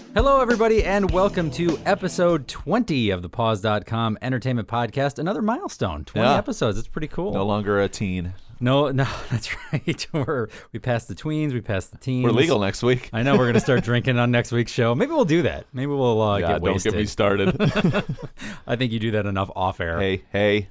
Hello, everybody, and welcome to episode 20 of the Pause.com Entertainment Podcast. Another milestone, 20 episodes. It's pretty cool. No longer a teen. No, that's right. We passed the tweens, we passed the teens. We're legal next week. I know we're going to start drinking on next week's show. Maybe we'll do that. Maybe we'll get wasted. Don't get me started. I think you do that enough off air. Hey.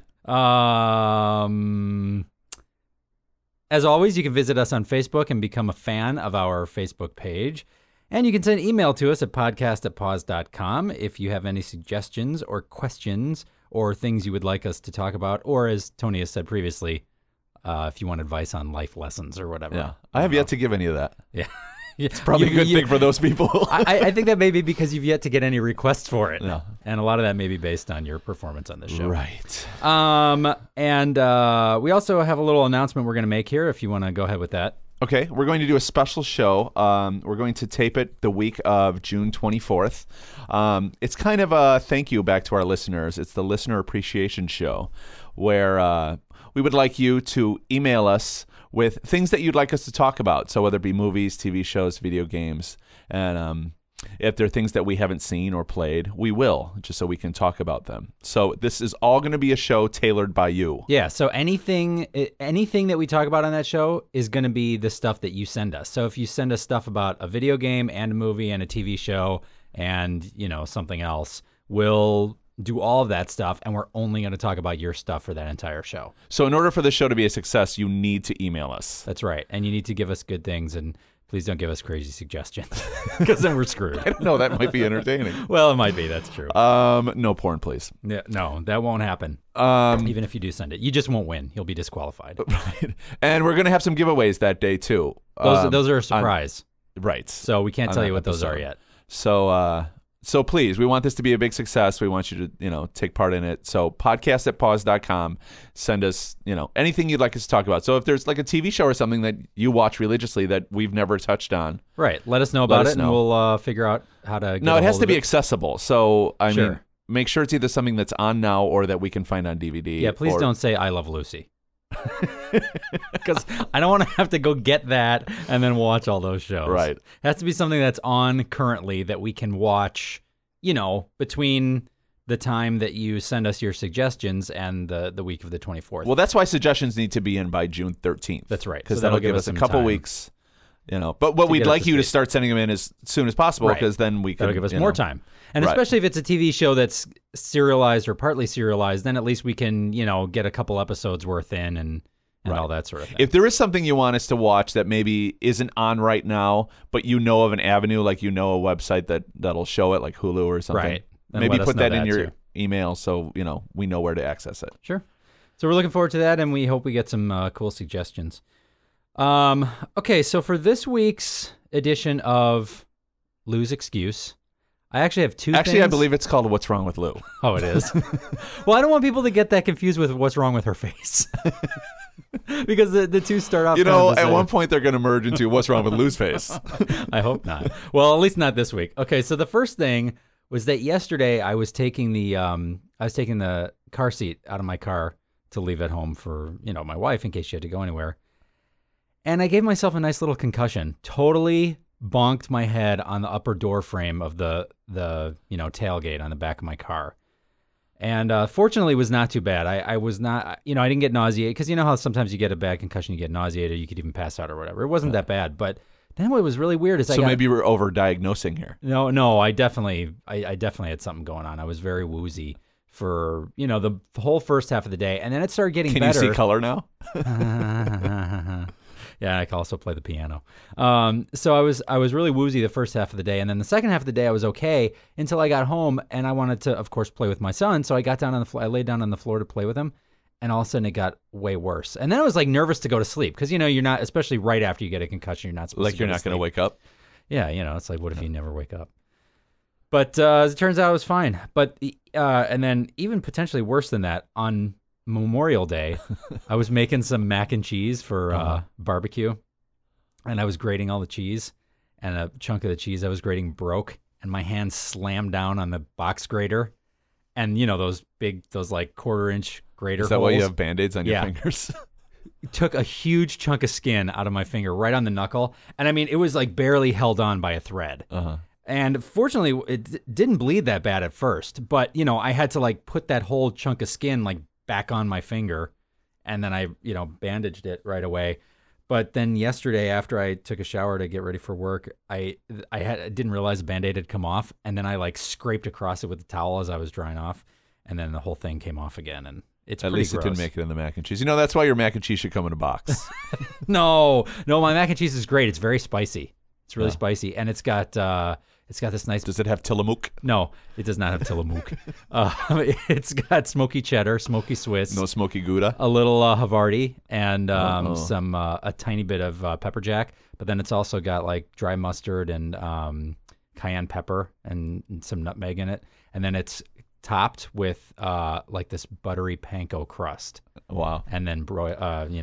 As always, you can visit us on Facebook and become a fan of our Facebook page. And you can send an email to us at podcast@pause.com if you have any suggestions or questions or things you would like us to talk about, or as Tony has said previously, if you want advice on life lessons or whatever. Yeah, I have yet to give any of that. Yeah. It's probably a good thing for those people. I think that may be because you've yet to get any requests for it. No. And a lot of that may be based on your performance on the show. Right. And we also have a little announcement we're going to make here if you want to go ahead with that. Okay, we're going to do a special show. We're going to tape it the week of June 24th. It's kind of a thank you back to our listeners. It's the Listener Appreciation Show, where we would like you to email us with things that you'd like us to talk about. So whether it be movies, TV shows, video games, and if there are things that we haven't seen or played, we will, just so we can talk about them. So this is all going to be a show tailored by you. Yeah, so anything that we talk about on that show is going to be the stuff that you send us. So if you send us stuff about a video game and a movie and a TV show and, something else, we'll do all of that stuff, and we're only going to talk about your stuff for that entire show. So in order for the show to be a success, you need to email us. That's right, and you need to give us good things, and please don't give us crazy suggestions, because then we're screwed. I don't know, that might be entertaining. Well, it might be, that's true. No porn, please. Yeah, no, that won't happen. Even if you do send it. You just won't win. You'll be disqualified. Right. And we're going to have some giveaways that day, too. Those are a surprise. Right. So we can't tell you what those are yet. So please, we want this to be a big success. We want you to, take part in it. So podcast@pause.com. Send us, anything you'd like us to talk about. So if there's like a TV show or something that you watch religiously that we've never touched on. Right. Let us know about it, and we'll figure out how to get No, it has to be it. accessible. So, I Sure. mean, make sure it's either something that's on now or that we can find on DVD. Yeah, please don't say I Love Lucy. Because I don't want to have to go get that and then watch all those shows. Right. It has to be something that's on currently that we can watch, between the time that you send us your suggestions and the week of the 24th. Well, that's why suggestions need to be in by June 13th. That's right. Because So that'll give us a couple weeks. But we'd like you to start sending them in as soon as possible, because then we can. That'll give us more time. And especially if it's a TV show that's serialized or partly serialized, then at least we can, get a couple episodes worth in and all that sort of thing. If there is something you want us to watch that maybe isn't on right now, but of an avenue, like a website that'll show it, like Hulu or something, right. Then maybe let us put know that in your too. email so we know where to access it. Sure. So we're looking forward to that, and we hope we get some cool suggestions. Okay, so for this week's edition of Lou's Excuse, I actually have two things. I believe it's called What's Wrong with Lou. Oh, it is? Well, I don't want people to get that confused with What's Wrong with Her Face. Because the two start off at one point they're going to merge into What's Wrong with Lou's Face. I hope not. Well, at least not this week. Okay, so the first thing was that yesterday I was taking the car seat out of my car to leave at home for, my wife in case she had to go anywhere. And I gave myself a nice little concussion. Totally bonked my head on the upper door frame of the tailgate on the back of my car. And fortunately, it was not too bad. I was not, I didn't get nauseated, because you know how sometimes you get a bad concussion, you get nauseated, you could even pass out or whatever. It wasn't that bad, but then what was really weird is maybe we're over-diagnosing here. No, I definitely had something going on. I was very woozy for, the whole first half of the day, and then it started getting better. Can you see color now? Yeah, I can also play the piano. So I was really woozy the first half of the day, and then the second half of the day I was okay until I got home, and I wanted to, of course, play with my son. So I got down on the floor. I laid down on the floor to play with him, and all of a sudden it got way worse. And then I was nervous to go to sleep, because you're not, especially right after you get a concussion, you're not supposed to. You're not going to wake up. Yeah, it's like, what if you never wake up? But as it turns out, it was fine. But and then even potentially worse than that, on Memorial Day, I was making some mac and cheese for barbecue, and I was grating all the cheese, and a chunk of the cheese I was grating broke, and my hand slammed down on the box grater, and those like 1/4-inch grater Is that holes. why you have Band-Aids on your fingers? Took a huge chunk of skin out of my finger right on the knuckle, and I mean it was like barely held on by a thread. And fortunately, it didn't bleed that bad at first. But, I had to like put that whole chunk of skin like back on my finger. And then I, bandaged it right away. But then yesterday, after I took a shower to get ready for work, I didn't realize the Band-Aid had come off. And then I like scraped across it with the towel as I was drying off. And then the whole thing came off again. And it's At pretty least gross. it didn't make it in the mac and cheese. That's why your mac and cheese should come in a box. No, my mac and cheese is great. It's very spicy. It's really spicy. And it's got this nice... Does it have Tillamook? No, it does not have Tillamook. It's got smoky cheddar, smoky Swiss. No smoky Gouda? A little Havarti and a tiny bit of pepper jack. But then it's also got like dry mustard and cayenne pepper and some nutmeg in it. And then it's topped with like this buttery panko crust. Wow. And then broiled.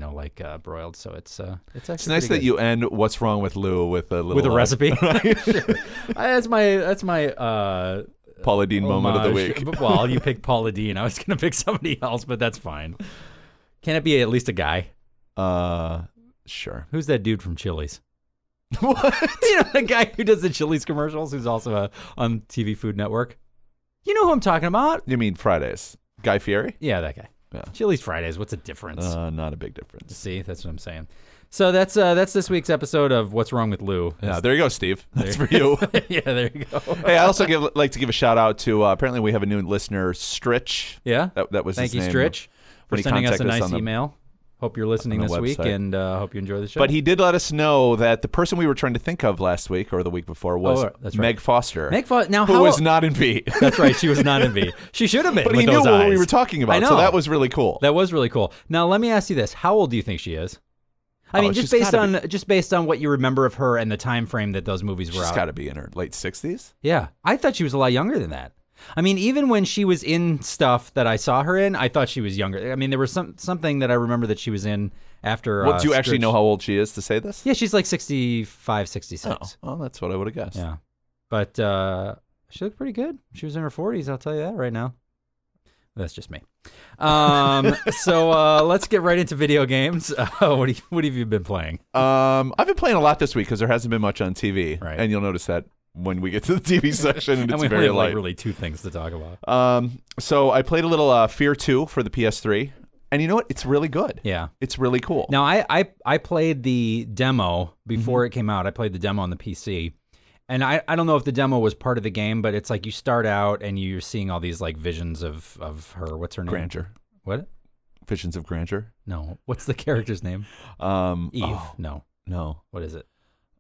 So it's actually It's nice that good. you end What's Wrong with Lou with a little... With a recipe. Sure. That's my Paula Deen moment of the homage. week. Well, you picked Paula Deen. I was going to pick somebody else, but that's fine. Can it be at least a guy? Sure. Who's that dude from Chili's? What? The guy who does the Chili's commercials, who's also on TV Food Network. You know who I'm talking about? You mean Fridays? Guy Fieri? Yeah, that guy. Yeah. Chili's Fridays. What's the difference? Not a big difference. See, that's what I'm saying. So that's this week's episode of What's Wrong with Lou. Yeah, there you go, Steve. That's for you. Yeah, there you go. Hey, I also like to give a shout out to apparently we have a new listener, Stritch. Yeah, that was thank his you, name Stritch, for when he sending us a contacted nice on email. Hope you're listening on the this week, website. and hope you enjoy the show. But he did let us know that the person we were trying to think of last week or the week before was that's right. Meg Foster. Now, who was not in V. That's right. She was not in V. She should have been. But with he knew those what eyes. we were talking about, I know. so that was really cool. That was really cool. Now, let me ask you this: how old do you think she is? I mean, she's just based on what you remember of her and the time frame that those movies were She's out. got to be in her late 60s. Yeah, I thought she was a lot younger than that. I mean, even when she was in stuff that I saw her in, I thought she was younger. I mean, there was something that I remember that she was in after. What, do you actually know how old she is to say this? Yeah, she's like 65, 66. Oh, well, that's what I would have guessed. Yeah, but she looked pretty good. She was in her 40s. I'll tell you that right now. That's just me. So let's get right into video games. What have you been playing? I've been playing a lot this week because there hasn't been much on TV, Right. and you'll notice that when we get to the TV section, and And it's we very only have light. really two things to talk about. So I played a little Fear 2 for the PS3, and you know what? It's really good. Yeah. It's really cool. Now, I played the demo before it came out. I played the demo on the PC. And I don't know if the demo was part of the game, but it's like you start out and you're seeing all these like visions of her. What's her name? Grandeur. What? Visions of Grandeur. No. What's the character's name? Eve. Oh, No. no. What is it?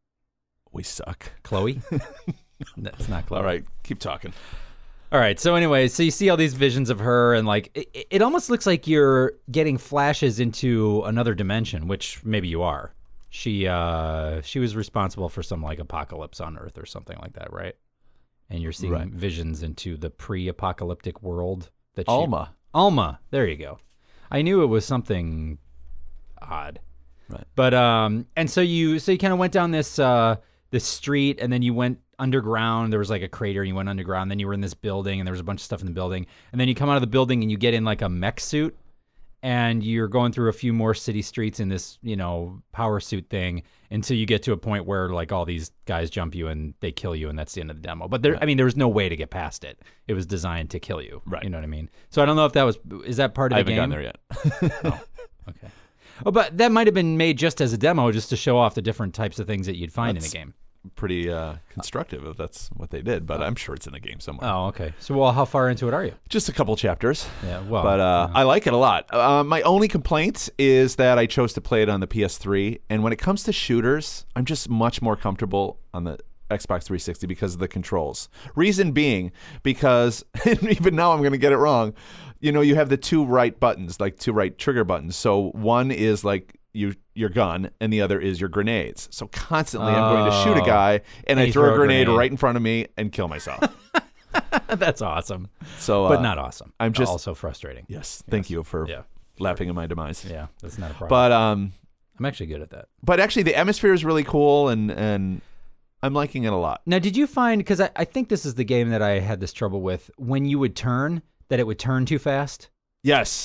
We suck. Chloe? That's not Chloe. All right. Keep talking. All right. So anyway, so you see all these visions of her, and like it almost looks like you're getting flashes into another dimension, which maybe you are. She was responsible for some like apocalypse on Earth or something like that, right? And you're seeing Right. visions into the pre-apocalyptic world that Alma. There you go. I knew it was something odd. Right. But and so you kind of went down this street, and then you went underground. There was like a crater, and you went underground. Then you were in this building, and there was a bunch of stuff in the building. And then you come out of the building, and you get in like a mech suit, and you're going through a few more city streets in this, power suit thing until you get to a point where like all these guys jump you and they kill you, and that's the end of the demo. But there was no way to get past it. It was designed to kill you. Right. You know what I mean? So I don't know if is that part of I the haven't game? gotten there yet. Oh, okay. Oh, but that might have been made just as a demo, just to show off the different types of things that you'd find in the game. Pretty constructive if that's what they did, but I'm sure it's in the game somewhere. Oh, okay. So, well, how far into it are you? Just a couple chapters. Yeah, well, But I like it a lot. My only complaint is that I chose to play it on the PS3, and when it comes to shooters, I'm just much more comfortable on the Xbox 360 because of the controls. Reason being, because even now I'm going to get it wrong. You have the two right buttons, like two right trigger buttons. So one is like your gun, and the other is your grenades. So constantly I'm going to shoot a guy, and I throw a grenade right in front of me and kill myself. That's awesome. So, but not awesome. I'm just also frustrating. Yes, thank you for laughing at my demise. Yeah, that's not a problem. But I'm actually good at that. But actually, the atmosphere is really cool, and I'm liking it a lot. Now, did you find, because I think this is the game that I had this trouble with, when you would turn, that it would turn too fast? Yes.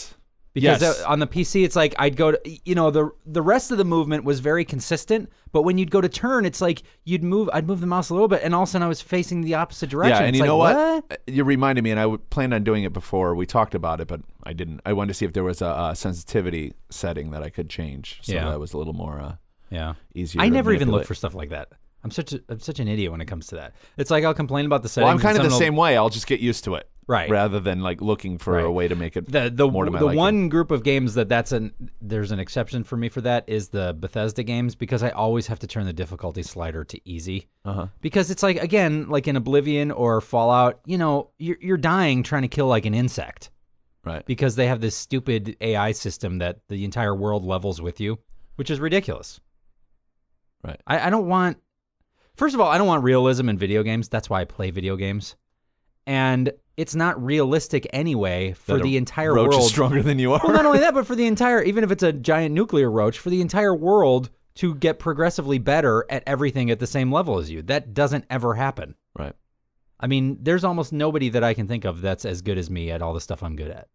Because Yes. on the PC, it's like I'd go to, the rest of the movement was very consistent, but when you'd go to turn, it's like I'd move the mouse a little bit, and all of a sudden I was facing the opposite direction. Yeah, and it's you like, know what? You reminded me, and I planned on doing it before. We talked about it, but I didn't. I wanted to see if there was a sensitivity setting that I could change, so that was a little more easier. I to never even look manipulate. for stuff like that. I'm such an idiot when it comes to that. It's like I'll complain about the settings. Well, I'm kind of and the someone same way. I'll just get used to it, Right. rather than like looking for a way to make it the more to my the liking. one group of games there's an exception for me for that is the Bethesda games, because I always have to turn the difficulty slider to easy. Because it's like, again, like in Oblivion or Fallout, you're dying trying to kill like an insect. Right. Because they have this stupid AI system that the entire world levels with you, which is ridiculous. Right. I don't want... First of all, I don't want realism in video games. That's why I play video games. And it's not realistic anyway for the entire roach world. is stronger than you are. Well, not only that, but for the entire... Even if it's a giant nuclear roach, for the entire world to get progressively better at everything at the same level as you. That doesn't ever happen. Right. I mean, there's almost nobody that I can think of that's as good as me at all the stuff I'm good at.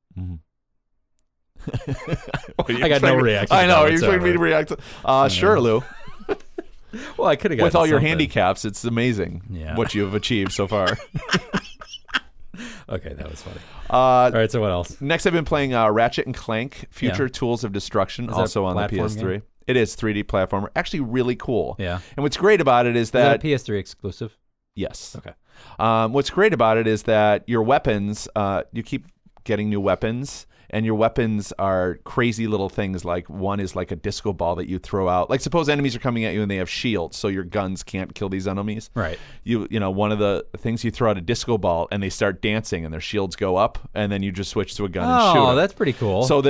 I got no reaction. I know. to that Are you expecting me to whatsoever. react? Sure, Lou. Well, I could have got With all your something. handicaps, it's amazing what you have achieved so far. Okay, that was funny. All right, so what else? Next, I've been playing Ratchet and Clank: Future Tools of Destruction, that also a on the platform PS3. game? It is 3D platformer. Actually, really cool. Yeah. And what's great about it is Is that that a PS3 exclusive? yes. Okay. What's great about it is that your weapons, you keep getting new weapons, and your weapons are crazy little things. Like one is like a disco ball that you throw out. Like suppose enemies are coming at you and they have shields, so your guns can't kill these enemies. Right. You know, one of the things you throw out a disco ball and they start dancing and their shields go up, and then you just switch to a gun and shoot Oh, 'em. that's pretty cool. So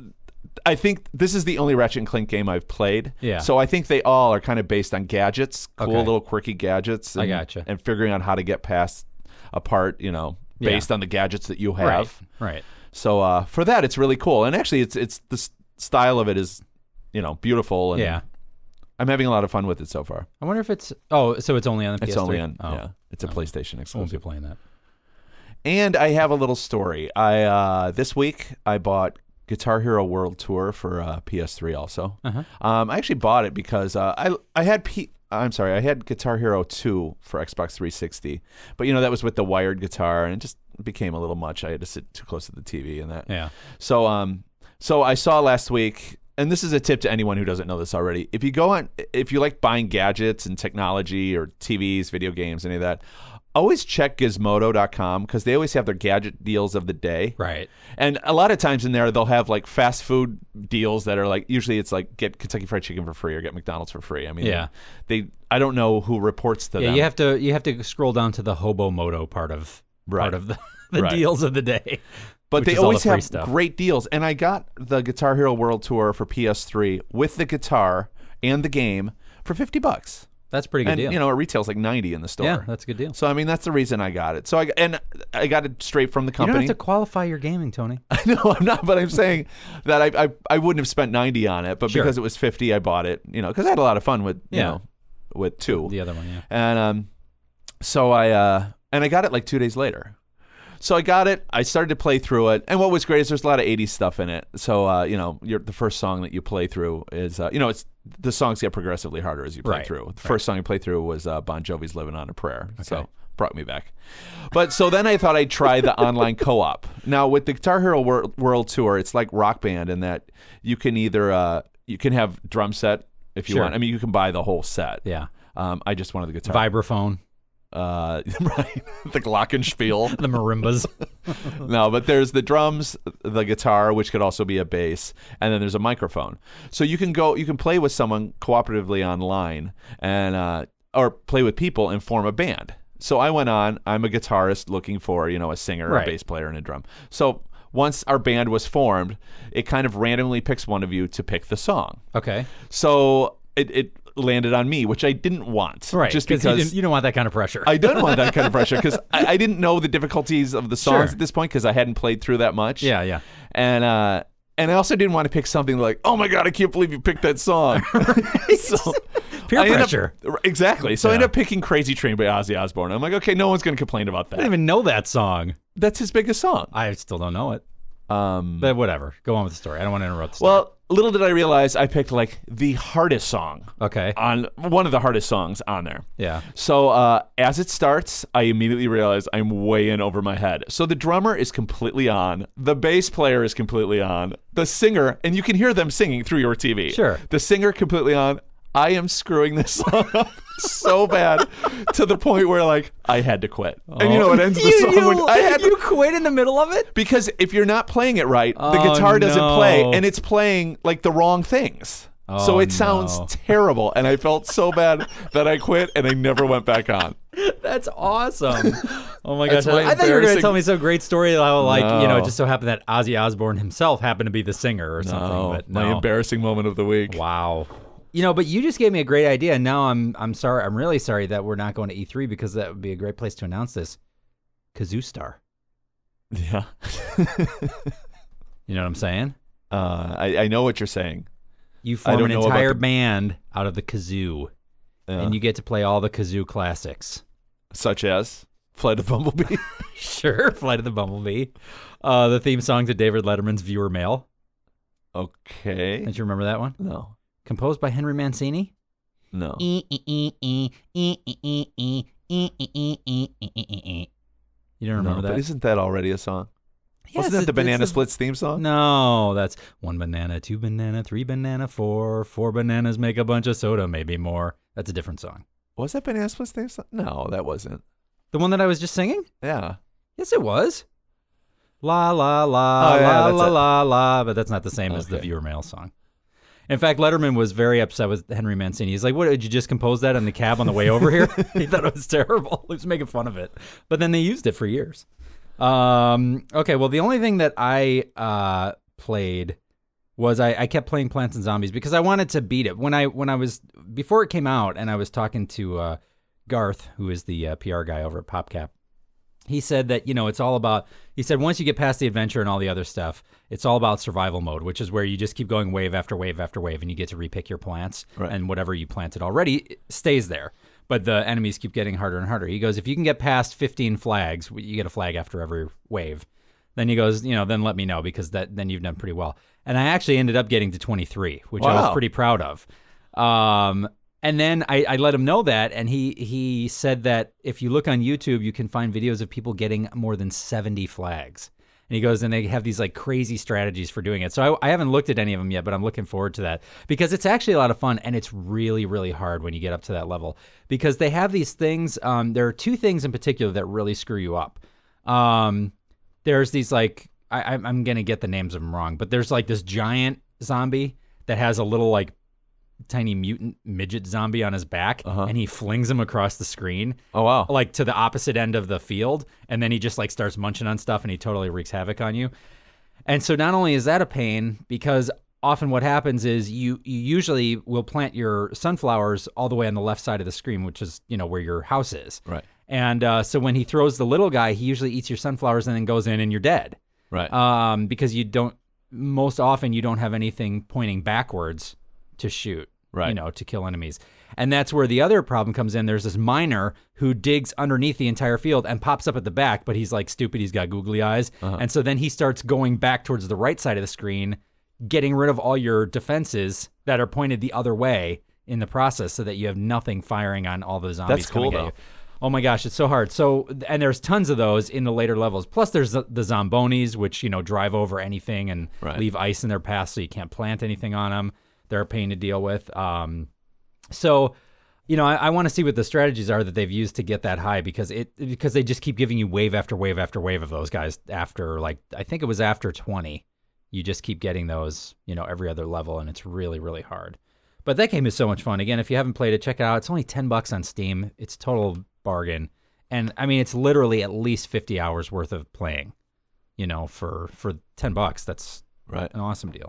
I think this is the only Ratchet and Clank game I've played. Yeah. So I think they all are kind of based on gadgets, cool Okay. little quirky gadgets. And, I gotcha. And figuring out how to get past a part, based on the gadgets that you have. Right. So for that, it's really cool. And actually, it's the style of it is, beautiful. And Yeah. I'm having a lot of fun with it so far. I wonder if it's... Oh, so it's only on the PS3? It's only on, Oh. it's a PlayStation I won't be exclusive. playing that. And I have a little story. This week, I bought Guitar Hero World Tour for PS3 also. I actually bought it because I had Guitar Hero 2 for Xbox 360, but that was with the wired guitar, and it just became a little much. I had to sit too close to the TV and that. Yeah. So I saw last week, and this is a tip to anyone who doesn't know this already. If you like buying gadgets and technology or TVs, video games, any of that, always check Gizmodo.com because they always have their gadget deals of the day. Right. And a lot of times in there, they'll have like fast food deals that are like, usually it's like get Kentucky Fried Chicken for free or get McDonald's for free. I mean, Yeah. I don't know who reports to Yeah, them. you have to scroll down to the Hobo Moto part of the Right. deals of the day. But which they is all always the free have stuff. great deals. And I got the Guitar Hero World Tour for PS3 with the guitar and the game for $50. That's a pretty good And deal. it retails like $90 in the store. Yeah, that's a good deal. So I mean, that's the reason I got it. So I got it straight from the You company. don't have to qualify your gaming, Tony. No, I'm not. But I'm saying that I wouldn't have spent $90 on it, but Sure. because it was $50, I bought it. Because I had a lot of fun with with 2. The other one, yeah. And so I got it like 2 days later. So I got it. I started to play through it, and what was great is there's a lot of '80s stuff in it. So the first song that you play through is it's the songs get progressively harder as you play Right. through. The first song you play through was Bon Jovi's "Living on a Prayer," so brought me back. But so then I thought I'd try the online co-op. Now with the Guitar Hero World Tour, it's like Rock Band in that you can either you can have drum set if you Sure. want. I mean, you can buy the whole set. Yeah. I just wanted the guitar. Vibraphone, Right, the glockenspiel. the marimbas. No, but there's the drums, the guitar, which could also be a bass, and then there's a microphone. So you can play with someone cooperatively online, and or play with people and form a band. So I went on. I'm a guitarist looking for a singer, Right. a bass player, and a drum. So once our band was formed, it kind of randomly picks one of you to pick the song. Okay. So it landed on me, which I didn't want. Right. Just you because don't want that kind of pressure. I didn't want that kind of pressure because I didn't know the difficulties of the songs Sure. at this point because I hadn't played through that much. Yeah. And I also didn't want to pick something like, oh my God, I can't believe you picked that song. So Peer I ended up- pressure. exactly. So I Yeah. ended up picking Crazy Train by Ozzy Osbourne. I'm like, okay, no one's going to complain about I that. didn't even know that song. That's his biggest song. I still don't know it. But whatever. Go on with the story. I don't want to interrupt the story. Well, little did I realize I picked like the hardest song Okay. on one of the hardest songs on there. Yeah. So as it starts, I immediately realize I'm way in over my head. So the drummer is completely on. The bass player is completely on. The singer, and you can hear them singing through your TV. Sure. The singer completely on. I am screwing this song up so bad to the point where like I had to quit. And you know what ends the song when I had You quit in the middle of it? because if you're not playing it right, the Oh, guitar doesn't no. play and it's playing like the wrong things. So Oh, it sounds no. terrible, and I felt so bad that I quit and I never went back on. That's awesome. Oh my gosh. That's my I thought you were going to embarrassing- tell me some great story how like, No. it just so happened that Ozzy Osbourne himself happened to be the singer or something, but my no. embarrassing moment of the week. Wow. But you just gave me a great idea. And now I'm sorry. I'm really sorry that we're not going to E3 because that would be a great place to announce this. Kazoo Star. Yeah. You know what I'm saying? I know what you're saying. You I form don't an know about entire the- band out of the kazoo, and you get to play all the kazoo classics. Such as Flight of Bumblebee. Sure, Flight of the Bumblebee. The theme song to David Letterman's Viewer Mail. Okay. Don't you remember that one? No. Composed by Henry Mancini. No. You don't remember No, that? but isn't that already a song? Yes, Wasn't that the it's Banana the- Splits theme song? No, that's 1 banana, 2 banana, 3 banana, 4 bananas make a bunch of soda, maybe more. That's a different song. Was that Banana Splits theme song? No, that wasn't. The one that I was just singing? Yeah. Yes, it was. La la la Oh, yeah, la that's la it. la la, but that's not the same as the Okay. Viewer Mail song. In fact, Letterman was very upset with Henry Mancini. He's like, "What did you just compose that in the cab on the way over here?" He thought it was terrible. He was making fun of it, but then they used it for years. Okay, well, the only thing that I played was I kept playing Plants and Zombies because I wanted to beat it when I was before it came out, and I was talking to Garth, who is the PR guy over at PopCap. He said that, it's all about, he said once you get past the adventure and all the other stuff, it's all about survival mode, which is where you just keep going wave after wave after wave and you get to repick your plants. Right. And whatever you planted already stays there. But the enemies keep getting harder and harder. He goes, if you can get past 15 flags, you get a flag after every wave. Then he goes, then let me know because then you've done pretty well. And I actually ended up getting to 23, which I was Wow. pretty proud of. And then I let him know that, and he said that if you look on YouTube, you can find videos of people getting more than 70 flags. And he goes, and they have these like crazy strategies for doing it. So I haven't looked at any of them yet, but I'm looking forward to that because it's actually a lot of fun, and it's really, really hard when you get up to that level because they have these things. There are two things in particular that really screw you up. There's these like, I'm going to get the names of them wrong, but there's like this giant zombie that has a little like tiny mutant midget zombie on his back, and he flings him across the screen. Oh, wow. Like to the opposite end of the field, and then he just like starts munching on stuff and he totally wreaks havoc on you. And so not only is that a pain, because often what happens is you usually will plant your sunflowers all the way on the left side of the screen, which is, where your house is. Right. And so when he throws the little guy, he usually eats your sunflowers and then goes in and you're dead. Right. Because most often you don't have anything pointing backwards to shoot, Right. To kill enemies. And that's where the other problem comes in. There's this miner who digs underneath the entire field and pops up at the back, but he's like stupid. He's got googly eyes. And so then he starts going back towards the right side of the screen, getting rid of all your defenses that are pointed the other way in the process so that you have nothing firing on all the zombies That's cool, coming at though. you. Oh my gosh, it's so hard. So, and there's tons of those in the later levels. Plus there's the Zombonis, which, drive over anything and Right. leave ice in their path so you can't plant anything on them. They're a pain to deal with. So, I want to see what the strategies are that they've used to get that high because they just keep giving you wave after wave after wave of those guys after I think it was after 20. You just keep getting those, every other level, and it's really, really hard. But that game is so much fun. Again, if you haven't played it, check it out. It's only $10 on Steam. It's a total bargain. And I mean, it's literally at least 50 hours worth of playing, for $10. That's Right. an awesome deal.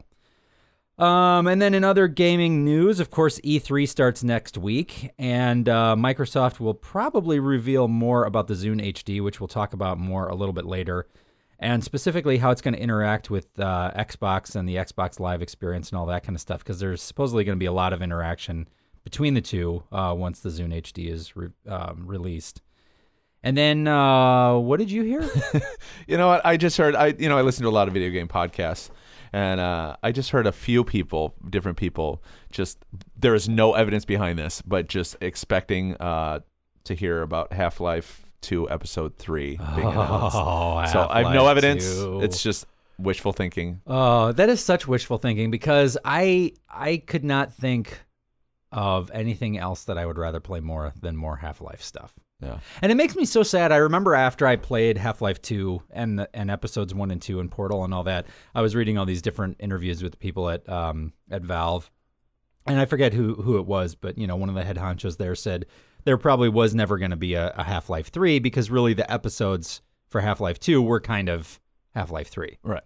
And then in other gaming news, of course, E3 starts next week, and Microsoft will probably reveal more about the Zune HD, which we'll talk about more a little bit later, and specifically how it's going to interact with Xbox and the Xbox Live experience and all that kind of stuff, because there's supposedly going to be a lot of interaction between the two once the Zune HD is released. And then what did you hear? You know what? I just heard. I listen to a lot of video game podcasts, and I just heard a few different people. Just there is no evidence behind this, but just expecting to hear about Half-Life 2 Episode 3 being announced. So I have no evidence. 2. It's just wishful thinking. Oh, that is such wishful thinking because I could not think of anything else that I would rather play more than more Half-Life stuff. Yeah. And it makes me so sad. I remember after I played Half-Life 2 and episodes 1 and 2 and Portal and all that, I was reading all these different interviews with people at Valve. And I forget who it was, but one of the head honchos there said there probably was never going to be a Half-Life 3 because really the episodes for Half-Life 2 were kind of Half-Life 3. Right.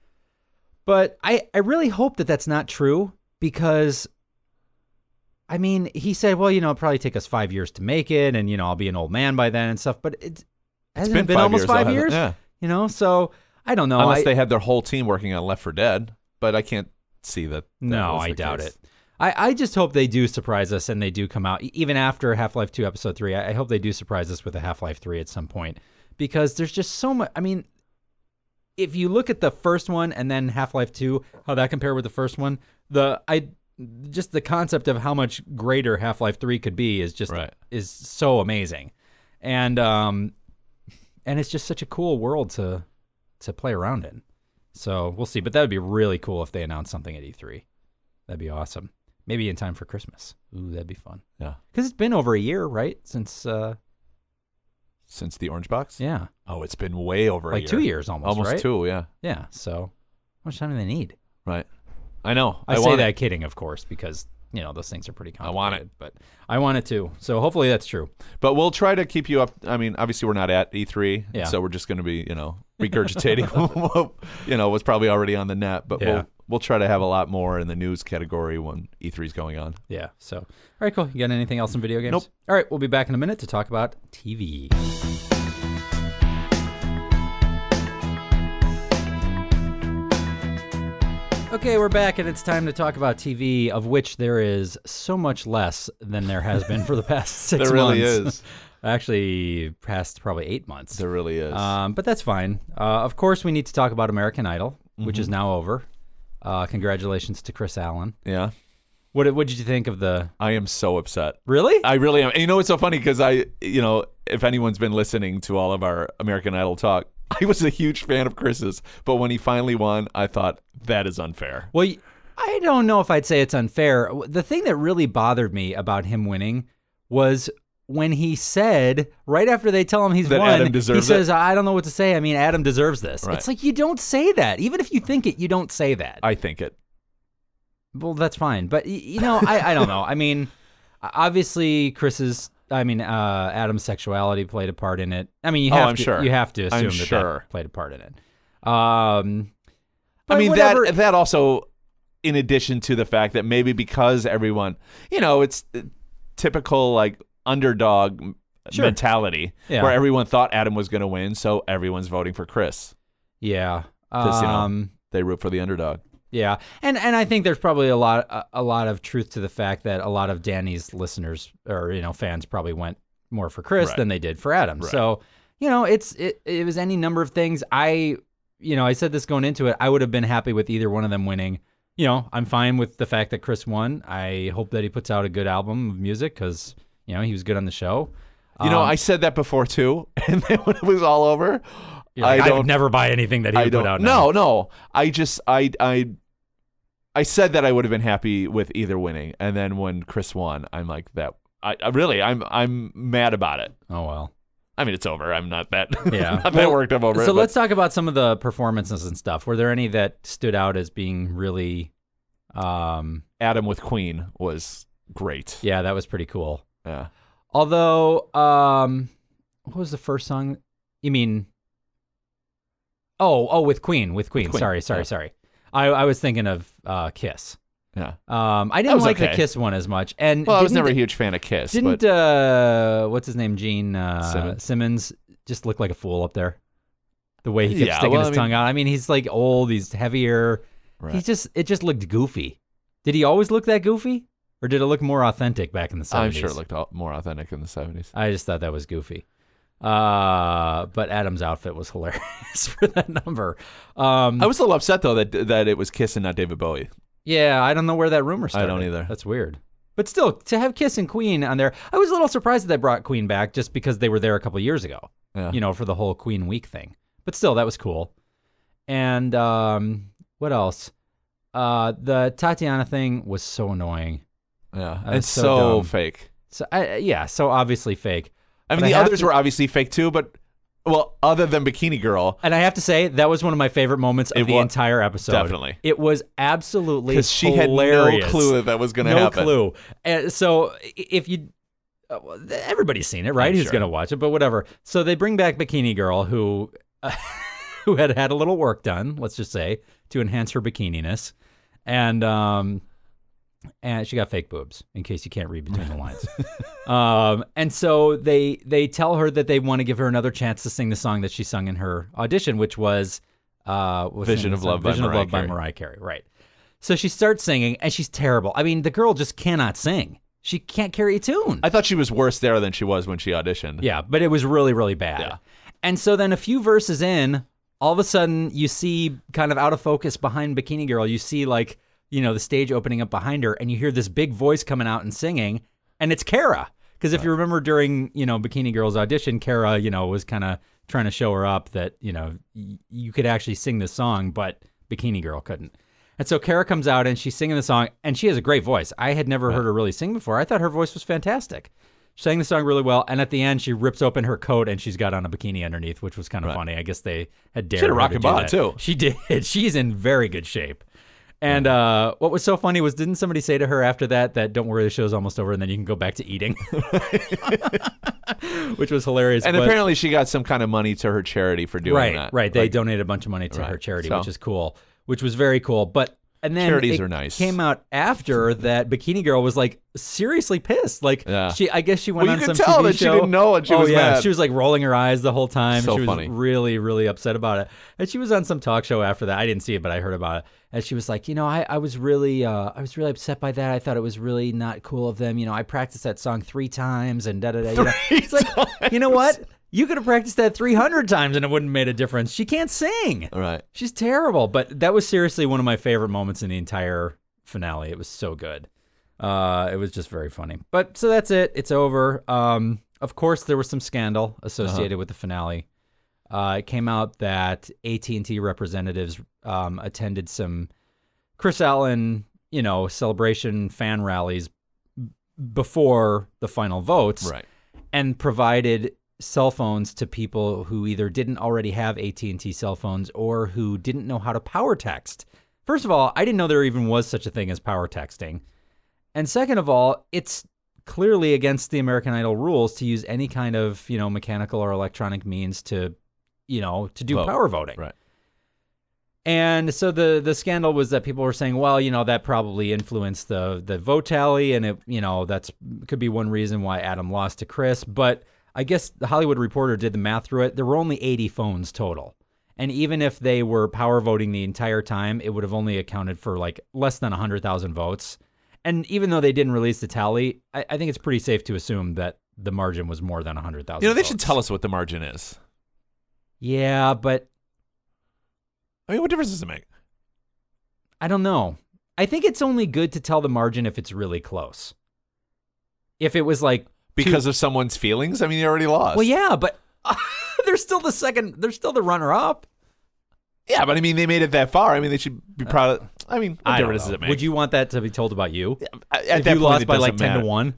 But I really hope that that's not true because, I mean, he said, well, it'll probably take us 5 years to make it and, I'll be an old man by then and stuff. But it's been almost 5 years? Yeah. So I don't know. Unless they had their whole team working on Left 4 Dead, but I can't see that. No, I doubt it. I just hope they do surprise us and they do come out. Even after Half-Life 2 Episode 3, I hope they do surprise us with a Half-Life 3 at some point. Because there's just so much. I mean, if you look at the first one and then Half-Life 2, how that compared with the first one, just the concept of how much greater Half-Life 3 could be is just is so amazing. And it's just such a cool world to play around in. So we'll see. But that would be really cool if they announced something at E3. That'd be awesome. Maybe in time for Christmas. Ooh, that'd be fun. Yeah. Because it's been over a year, right? Since the Orange Box? Yeah. Oh, it's been way over a year. Like 2 years almost, right? Almost 2, yeah. Yeah, so how much time do they need? Right. I know. I say that kidding, of course, because, those things are pretty complicated. I want it. But I want it too. So hopefully that's true. But we'll try to keep you up. I mean, obviously we're not at E3, so we're just going to be, regurgitating, what's probably already on the net. But we'll try to have a lot more in the news category when E3 is going on. Yeah. So, all right, cool. You got anything else in video games? Nope. All right, we'll be back in a minute to talk about TV. Okay, we're back, and it's time to talk about TV, of which there is so much less than there has been for the past 6 months. There really is. Actually, past probably 8 months. There really is. But that's fine. Of course, we need to talk about American Idol, which is now over. Congratulations to Chris Allen. Yeah. What did you think of the... I am so upset. Really? I really am. And it's so funny because if anyone's been listening to all of our American Idol talk, I was a huge fan of Chris's, but when he finally won, I thought, that is unfair. Well, I don't know if I'd say it's unfair. The thing that really bothered me about him winning was when he said, right after they tell him he's that won, Adam deserves he says, I don't know what to say. I mean, Adam deserves this. Right. It's like, you don't say that. Even if you think it, you don't say that. I think it. Well, that's fine. But, I don't know. I mean, obviously, Adam's sexuality played a part in it. I mean, you have to assume that played a part in it. I mean, that also, in addition to the fact that maybe because everyone, it's typical like underdog mentality where everyone thought Adam was going to win, so everyone's voting for Chris. Yeah. Because, they root for the underdog. Yeah, and I think there's probably a lot of truth to the fact that a lot of Danny's listeners or fans probably went more for Chris than they did for Adam. Right. So it was any number of things. I said this going into it. I would have been happy with either one of them winning. I'm fine with the fact that Chris won. I hope that he puts out a good album of music because he was good on the show. I said that before too, and then when it was all over, I would never buy anything that he would put out. No. I said that I would have been happy with either winning, and then when Chris won, I'm like that. I'm mad about it. Oh well. I mean, it's over. I'm not that. Yeah, that worked up over. So let's talk about some of the performances and stuff. Were there any that stood out as being really? Adam with Queen was great. Yeah, that was pretty cool. Yeah. Although, what was the first song? You mean? Oh, with Queen. Sorry. I was thinking of Kiss. Yeah. I didn't like the Kiss one as much. And I was never a huge fan of Kiss. Didn't what's his name, Gene Simmons, just look like a fool up there? The way he kept sticking his tongue out. I mean, he's like old. He's heavier. Right. It just looked goofy. Did he always look that goofy, or did it look more authentic back in the 70s? I'm sure it looked more authentic in the 70s. I just thought that was goofy. But Adam's outfit was hilarious for that number. I was a little upset though that it was Kiss and not David Bowie. Yeah, I don't know where that rumor started. I don't either. That's weird. But still, to have Kiss and Queen on there, I was a little surprised that they brought Queen back just because they were there a couple of years ago. Yeah. For the whole Queen Week thing. But still, that was cool. And what else? The Tatiana thing was so annoying. Yeah, It's it's so so dumb. fake. So so obviously fake. I mean, But the I have others to- were obviously fake too, but other than Bikini Girl, And I have to say, that was one of my favorite moments of the entire episode. Definitely. It was absolutely because she hilarious. had no clue that was going to No happen. clue. And so if you... everybody's seen it, right? I'm Who's sure. going to watch it? But whatever. So they bring back Bikini Girl, who who had a little work done, let's just say, to enhance her bikininess. And she got fake boobs, in case you can't read between the lines. And so they tell her that they want to give her another chance to sing the song that she sung in her audition, which was Vision of Love by Mariah Carey. Right. So she starts singing, and she's terrible. I mean, the girl just cannot sing. She can't carry a tune. I thought she was worse there than she was when she auditioned. Yeah, but it was really, really bad. Yeah. And so then a few verses in, all of a sudden you see kind of out of focus behind Bikini Girl, you see like, the stage opening up behind her, and you hear this big voice coming out and singing, and it's Kara. Because if you remember during, Bikini Girl's audition, Kara, was kind of trying to show her up that, you could actually sing this song, but Bikini Girl couldn't. And so Kara comes out and she's singing the song, and she has a great voice. I had never heard her really sing before. I thought her voice was fantastic. She sang the song really well, and at the end, she rips open her coat and she's got on a bikini underneath, which was kind of funny. I guess they had dared She had a her rockin' to do bod, that. too. She did. She's in very good shape. And what was so funny was, didn't somebody say to her after that don't worry, the show's almost over, and then you can go back to eating? Which was hilarious. And but- apparently she got some kind of money to her charity for doing that. Right. They donated a bunch of money to her charity, So- which is cool, which was very cool. And then Charities it are nice. came out after that Bikini Girl was like seriously pissed. Like I guess she went Well, on you some could tell TV that she show. didn't know and she was mad. She was like rolling her eyes the whole time. So She was funny. really, really upset about it. And she was on some talk show after that. I didn't see it, but I heard about it. And she was like, I was really upset by that. I thought it was really not cool of them. I practiced that song 3 times and da da da. It's like, you know what? You could have practiced that 300 times and it wouldn't have made a difference. She can't sing. All right. She's terrible. But that was seriously one of my favorite moments in the entire finale. It was so good. It was just very funny. But so that's it. It's over. Of course, there was some scandal associated with the finale. It came out that AT&T representatives attended some Chris Allen, celebration fan rallies before the final votes, Right. and provided cell phones to people who either didn't already have AT&T cell phones or who didn't know how to power text. First of all, I didn't know there even was such a thing as power texting. And second of all, it's clearly against the American Idol rules to use any kind of, mechanical or electronic means to do power voting. Right. And so the scandal was that people were saying, well, that probably influenced the vote tally, and it, that's could be one reason why Adam lost to Chris. But I guess the Hollywood Reporter did the math through it. There were only 80 phones total. And even if they were power voting the entire time, it would have only accounted for like less than 100,000 votes. And even though they didn't release the tally, I think it's pretty safe to assume that the margin was more than 100,000. They should tell us what the margin is. Yeah, but I mean, what difference does it make? I don't know. I think it's only good to tell the margin if it's really close. If it was like Because of someone's feelings? I mean, you already lost. well, yeah, but they're still the runner-up. Yeah, but I mean, they made it that far. I mean, they should be proud of. I mean, what I don't difference does know. it make? Would you want that to be told about you? At If that you point, lost it by like doesn't 10 matter. to 1?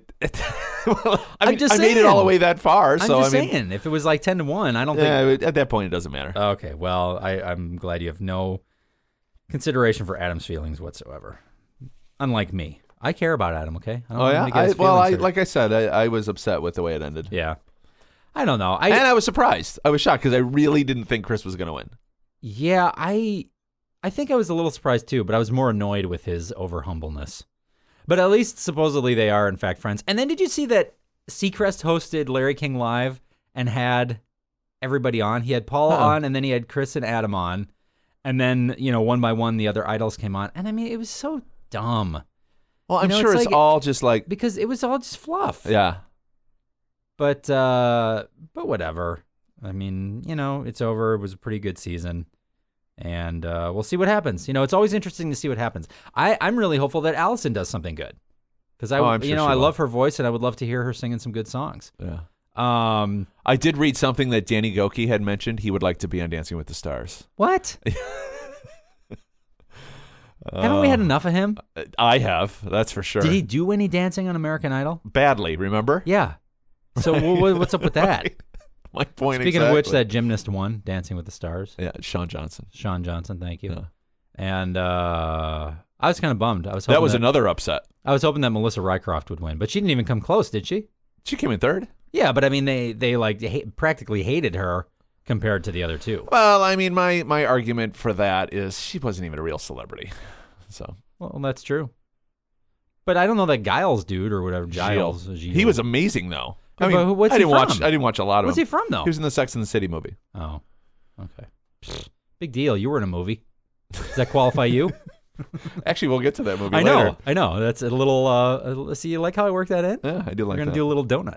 Well, I I'm mean, just I made it saying. all the way that far, I'm so just I mean, saying, if it was like 10 to 1, I don't yeah, think. at that point, it doesn't matter. Okay, well, I'm glad you have no consideration for Adam's feelings whatsoever. Unlike me. I care about Adam, okay? I don't Oh want yeah, him to get his well, feelings hurt. like I said, I was upset with the way it ended, Yeah. I don't know. and I was surprised. I was shocked because I really didn't think Chris was going to win. Yeah, I think I was a little surprised too, but I was more annoyed with his over humbleness. But at least supposedly they are in fact friends. And then did you see that Seacrest hosted Larry King Live and had everybody on? He had Paul on, and then he had Chris and Adam on, and then one by one the other idols came on. And I mean, it was so dumb. Well, I'm You know, sure it's it's like- all just like Because it was all just fluff. yeah. But whatever. I mean, it's over. It was a pretty good season. And we'll see what happens. It's always interesting to see what happens. I'm really hopeful that Allison does something good. Because I'm sure she I will. love her voice, and I would love to hear her singing some good songs. Yeah. Um, I did read something that Danny Goki had mentioned. He would like to be on Dancing with the Stars. what? Haven't we had enough of him? I have, that's for sure. Did he do any dancing on American Idol? Badly, remember? Yeah. So what's up with that? Right. My point Speaking of which, exactly. that gymnast won Dancing with the Stars. Yeah, Sean Johnson. Sean Johnson, thank you. Yeah. And I was kind of bummed. I was hoping That was another upset. I was hoping that Melissa Rycroft would win, but she didn't even come close, did she? She came in third. Yeah, but I mean, they like practically hated her compared to the other two. Well, I mean, my argument for that is she wasn't even a real celebrity. So Well, that's true. But I don't know that Giles dude or whatever. Giles. he was amazing though. Yeah, I mean, but what's I he didn't watch. from? I didn't watch a lot of What's him. he from though? He was in the Sex and the City movie. Oh, okay. Big deal. You were in a movie. Does that qualify you? Actually, we'll get to that movie I later. know. That's a little. See, you like how I work that in? Yeah, I do like We're gonna that. do a little donut.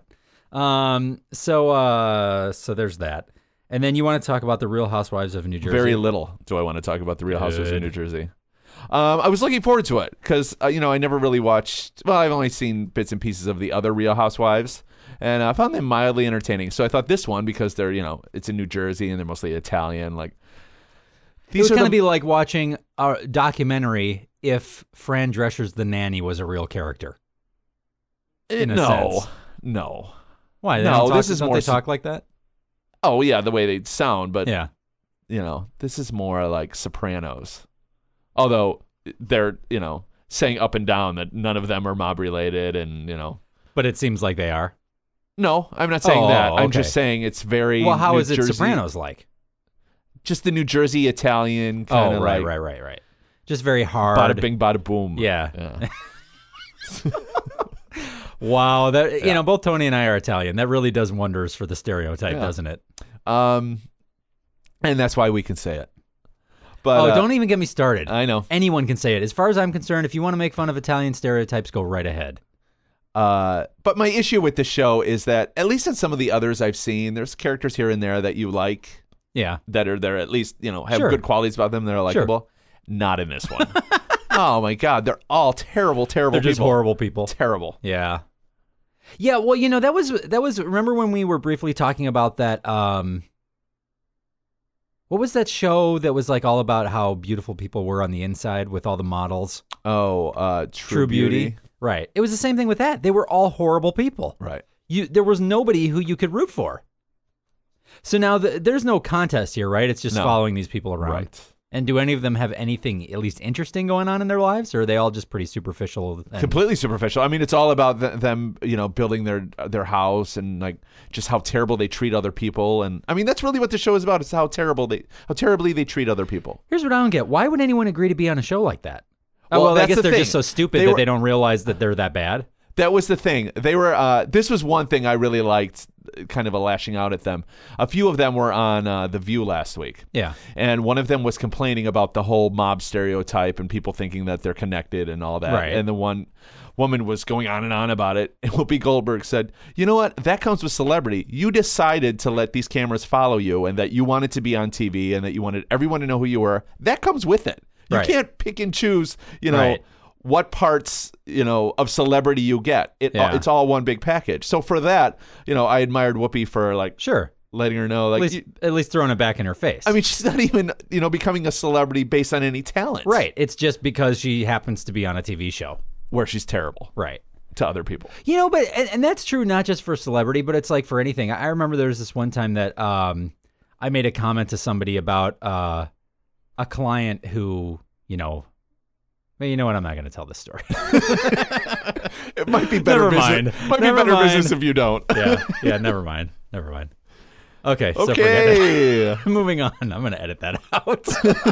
So there's that, and then you want to talk about the Real Housewives of New Jersey. Very little do I want to talk about the Real Housewives of Good. New Jersey. I was looking forward to it because I never really watched. Well, I've only seen bits and pieces of the other Real Housewives, and I found them mildly entertaining. So I thought this one, because they're it's in New Jersey and they're mostly Italian. Like It these would are kind of the, be like watching a documentary if Fran Drescher's The Nanny was a real character. in a sense. no. Why? They No, don't talk, this is don't more they talk like that? Oh yeah, the way they sound, but Yeah. this is more like Sopranos. Although they're saying up and down that none of them are mob related, and But it seems like they are. No, I'm not saying Oh, that. I'm okay. just saying it's very. Well, how New is it Jersey, Sopranos like? Just the New Jersey Italian kind Oh, of right, like right. Just very hard. bada bing, bada boom. Yeah. Wow, that both Tony and I are Italian. That really does wonders for the stereotype, Yeah. doesn't it? And that's why we can say it. But Don't even get me started. I know. Anyone can say it. As far as I'm concerned, if you want to make fun of Italian stereotypes, go right ahead. But my issue with the show is that at least in some of the others I've seen, there's characters here and there that you like Yeah. that are there at least have Sure. good qualities about them that are likable. Not in this one. Oh my God, they're all terrible They're people. just horrible people. Terrible. Yeah. Yeah, well, that was remember when we were briefly talking about that what was that show that was like all about how beautiful people were on the inside with all the models? Oh, True Beauty. Right. It was the same thing with that. They were all horrible people. Right. There was nobody who you could root for. So now there's no contest here, right? It's just No. following these people around. Right. And do any of them have anything at least interesting going on in their lives, or are they all just pretty superficial? And, Completely superficial. I mean, it's all about them, building their house and like just how terrible they treat other people. And I mean, that's really what the show is about. It's how terribly they treat other people. Here's what I don't get: why would anyone agree to be on a show like that? Well, I that's guess the they're thing. just so stupid They that were- they don't realize that they're that bad. That was the thing. They were. This was one thing I really liked. Kind of a lashing out at them. A few of them were on The View last week. Yeah. And one of them was complaining about the whole mob stereotype and people thinking that they're connected and all that. Right. And the one woman was going on and on about it. And Whoopi Goldberg said, "You know what? That comes with celebrity. You decided to let these cameras follow you and that you wanted to be on TV and that you wanted everyone to know who you were. That comes with it. You Right. can't pick and choose, Right. what parts, of celebrity you get. Yeah. It's all one big package. So for that, I admired Whoopi for like Sure. letting her know, like, At least throwing it back in her face. I mean, she's not even, becoming a celebrity based on any talent. right. It's just because she happens to be on a TV show. Where she's terrible Right. to other people. But and that's true not just for celebrity, but it's like for anything. I remember there was this one time that I made a comment to somebody about a client who, well, you know what? I'm not going to tell this story. It might be better Never business. mind. Might Never be better mind. business if you don't. Yeah, never mind. Okay, so forget Okay. it. Moving on. I'm going to edit that out.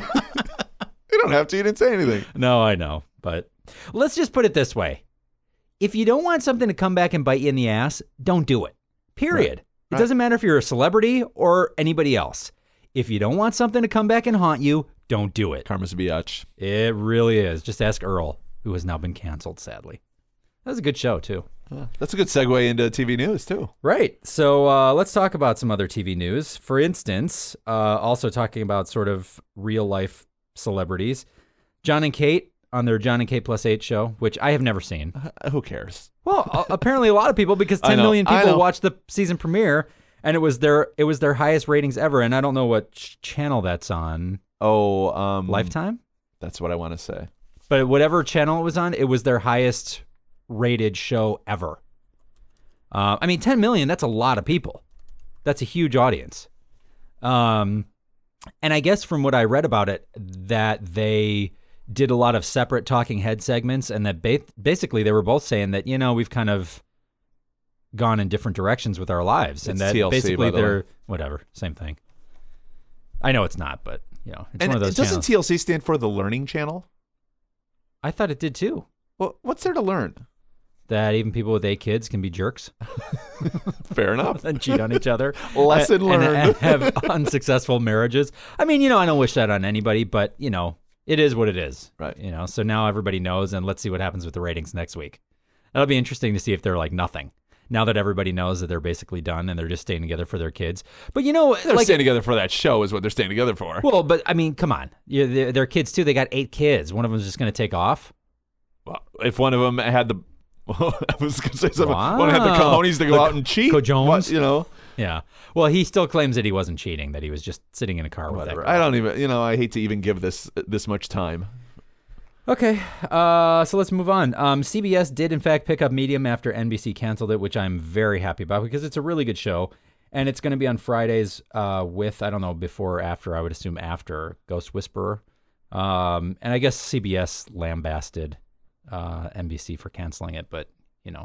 You don't have to. You didn't say anything. No, I know, but let's just put it this way. If you don't want something to come back and bite you in the ass, don't do it. Period. It doesn't matter if you're a celebrity or anybody else. If you don't want something to come back and haunt you, don't do it. Karma's a biatch. It really is. Just ask Earl, who has now been canceled, sadly. That was a good show, too. That's a good segue into TV news, too. Right. So let's talk about some other TV news. For instance, also talking about sort of real-life celebrities. John and Kate on their John and Kate Plus 8 show, which I have never seen. Who cares? Well, apparently a lot of people, because 10 million people watched the season premiere, and it was their highest ratings ever, and I don't know what channel that's on. Oh, Lifetime? That's what I want to say. But whatever channel it was on, it was their highest rated show ever. 10 million, that's a lot of people. That's a huge audience. And I guess from what I read about it, that they did a lot of separate talking head segments, and that basically they were both saying that, we've kind of gone in different directions with our lives. And that TLC, basically they're, whatever, same thing. I know it's not, but, it's one of those doesn't channels. TLC stand for the Learning Channel? I thought it did too. Well, what's there to learn? That even people with 8 kids can be jerks. Fair enough. And cheat on each other. Lesson learned. And have unsuccessful marriages. I don't wish that on anybody, but, it is what it is. Right. So now everybody knows, and let's see what happens with the ratings next week. That'll be interesting to see if they're like nothing. Now that everybody knows that they're basically done and they're just staying together for their kids. But, they're staying together for that show is what they're staying together for. Well, but, come on. They're kids, too. They got 8 kids. One of them's just going to take off. Well, if one of them had the... I was going to say something. One had the cojones to go out and cheat. Cojones? Yeah. Well, he still claims that he wasn't cheating, that he was just sitting in a car with that girl. I don't even, I hate to even give this much time. Okay, so let's move on. CBS did, in fact, pick up Medium after NBC canceled it, which I'm very happy about because it's a really good show. And it's going to be on Fridays with, I don't know, before or after, I would assume after, Ghost Whisperer. And I guess CBS lambasted NBC for canceling it. But,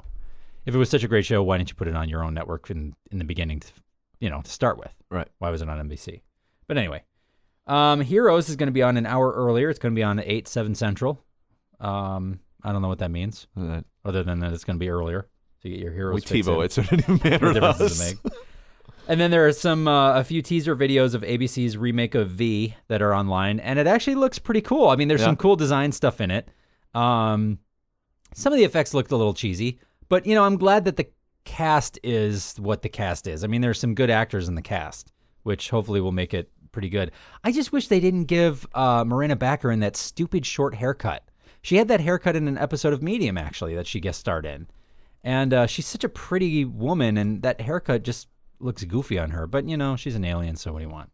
if it was such a great show, why didn't you put it on your own network in the beginning, to start with? Right. Why was it on NBC? But anyway. Heroes is going to be on an hour earlier. It's going to be on 8/7 Central. I don't know what that means, other than that it's going to be earlier. So you get your Heroes. We TiVo it, so it didn't even matter to us. And then there are a few teaser videos of ABC's remake of V that are online, and it actually looks pretty cool. There's some cool design stuff in it. Some of the effects looked a little cheesy, but I'm glad that the cast is what the cast is. There's some good actors in the cast, which hopefully will make it pretty good. I just wish they didn't give Morena Baccarin that stupid short haircut. She had that haircut in an episode of Medium, actually, that she guest starred in. And she's such a pretty woman, and that haircut just looks goofy on her. But, she's an alien, so what do you want?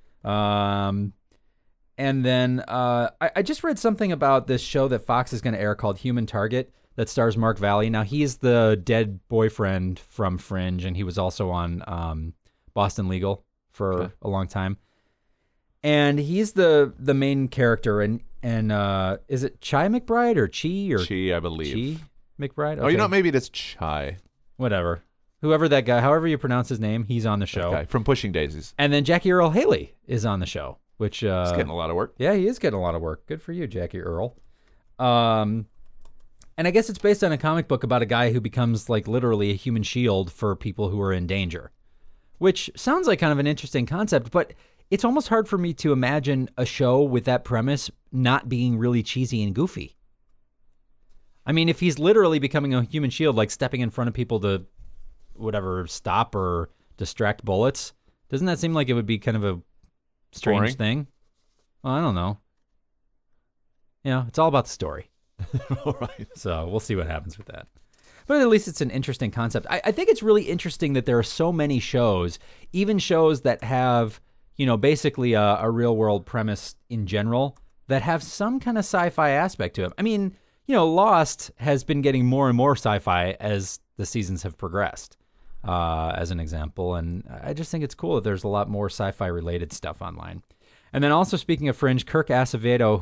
And then I just read something about this show that Fox is going to air called Human Target that stars Mark Valley. Now, he's the dead boyfriend from Fringe, and he was also on Boston Legal for a long time. And he's the main character, and is it Chi McBride or Chi or Chi, I believe. Chi McBride? Okay. Oh, maybe it's Chai. Whatever. Whoever that guy, however you pronounce his name, he's on the show. Okay. From Pushing Daisies. And then Jackie Earle Haley is on the show, which he's getting a lot of work. Yeah, he is getting a lot of work. Good for you, Jackie Earle. And I guess it's based on a comic book about a guy who becomes like literally a human shield for people who are in danger, which sounds like kind of an interesting concept, but it's almost hard for me to imagine a show with that premise not being really cheesy and goofy. If he's literally becoming a human shield, like stepping in front of people to whatever, stop or distract bullets, doesn't that seem like it would be kind of a strange thing? Well, I don't know. It's all about the story. All right. So we'll see what happens with that. But at least it's an interesting concept. I think it's really interesting that there are so many shows, even shows that have, basically a real world premise in general, that have some kind of sci-fi aspect to them. Lost has been getting more and more sci-fi as the seasons have progressed, as an example. And I just think it's cool that there's a lot more sci-fi related stuff online. And then also, speaking of Fringe, Kirk Acevedo,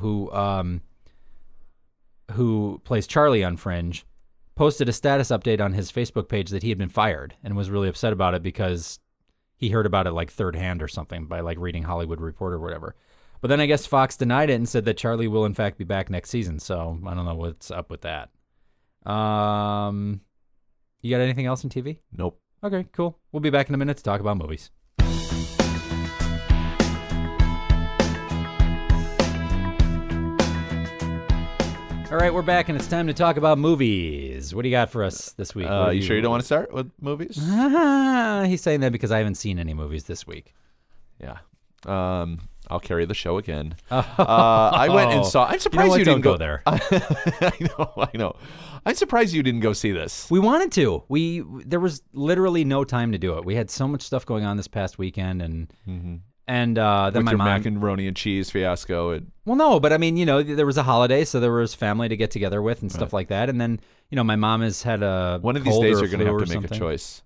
who plays Charlie on Fringe, posted a status update on his Facebook page that he had been fired and was really upset about it because he heard about it like third hand or something by like reading Hollywood Reporter or whatever. But then I guess Fox denied it and said that Charlie will in fact be back next season. So I don't know what's up with that. You got anything else in TV? Nope. Okay, cool. We'll be back in a minute to talk about movies. All right, we're back, and it's time to talk about movies. What do you got for us this week? You sure you don't want to start with movies? He's saying that because I haven't seen any movies this week. Yeah. I'll carry the show again. I went and saw. I'm surprised you didn't go there. I know. I'm surprised you didn't go see this. We wanted to. There was literally no time to do it. We had so much stuff going on this past weekend, and then With my your mom. macaroni and cheese fiasco. Well, no, but I mean, there was a holiday, so there was family to get together with and stuff like that. And then, my mom has had a One of these cold days or you're going to flu have to or make a something. choice.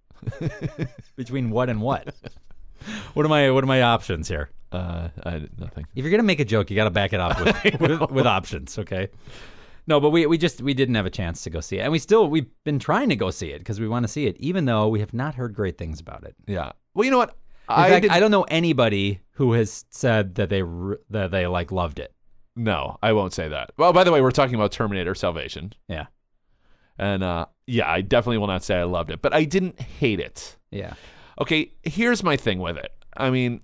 Between what and what? What are my options here? Nothing. If you're gonna make a joke, you got to back it up with options, okay? No, but we didn't have a chance to go see it, and we've been trying to go see it because we want to see it, even though we have not heard great things about it. Yeah. Well, you know what? In fact, I don't know anybody who has said that they loved it. No, I won't say that. Well, by the way, we're talking about Terminator Salvation. Yeah. And I definitely will not say I loved it, but I didn't hate it. Yeah. Okay, here's my thing with it. I mean,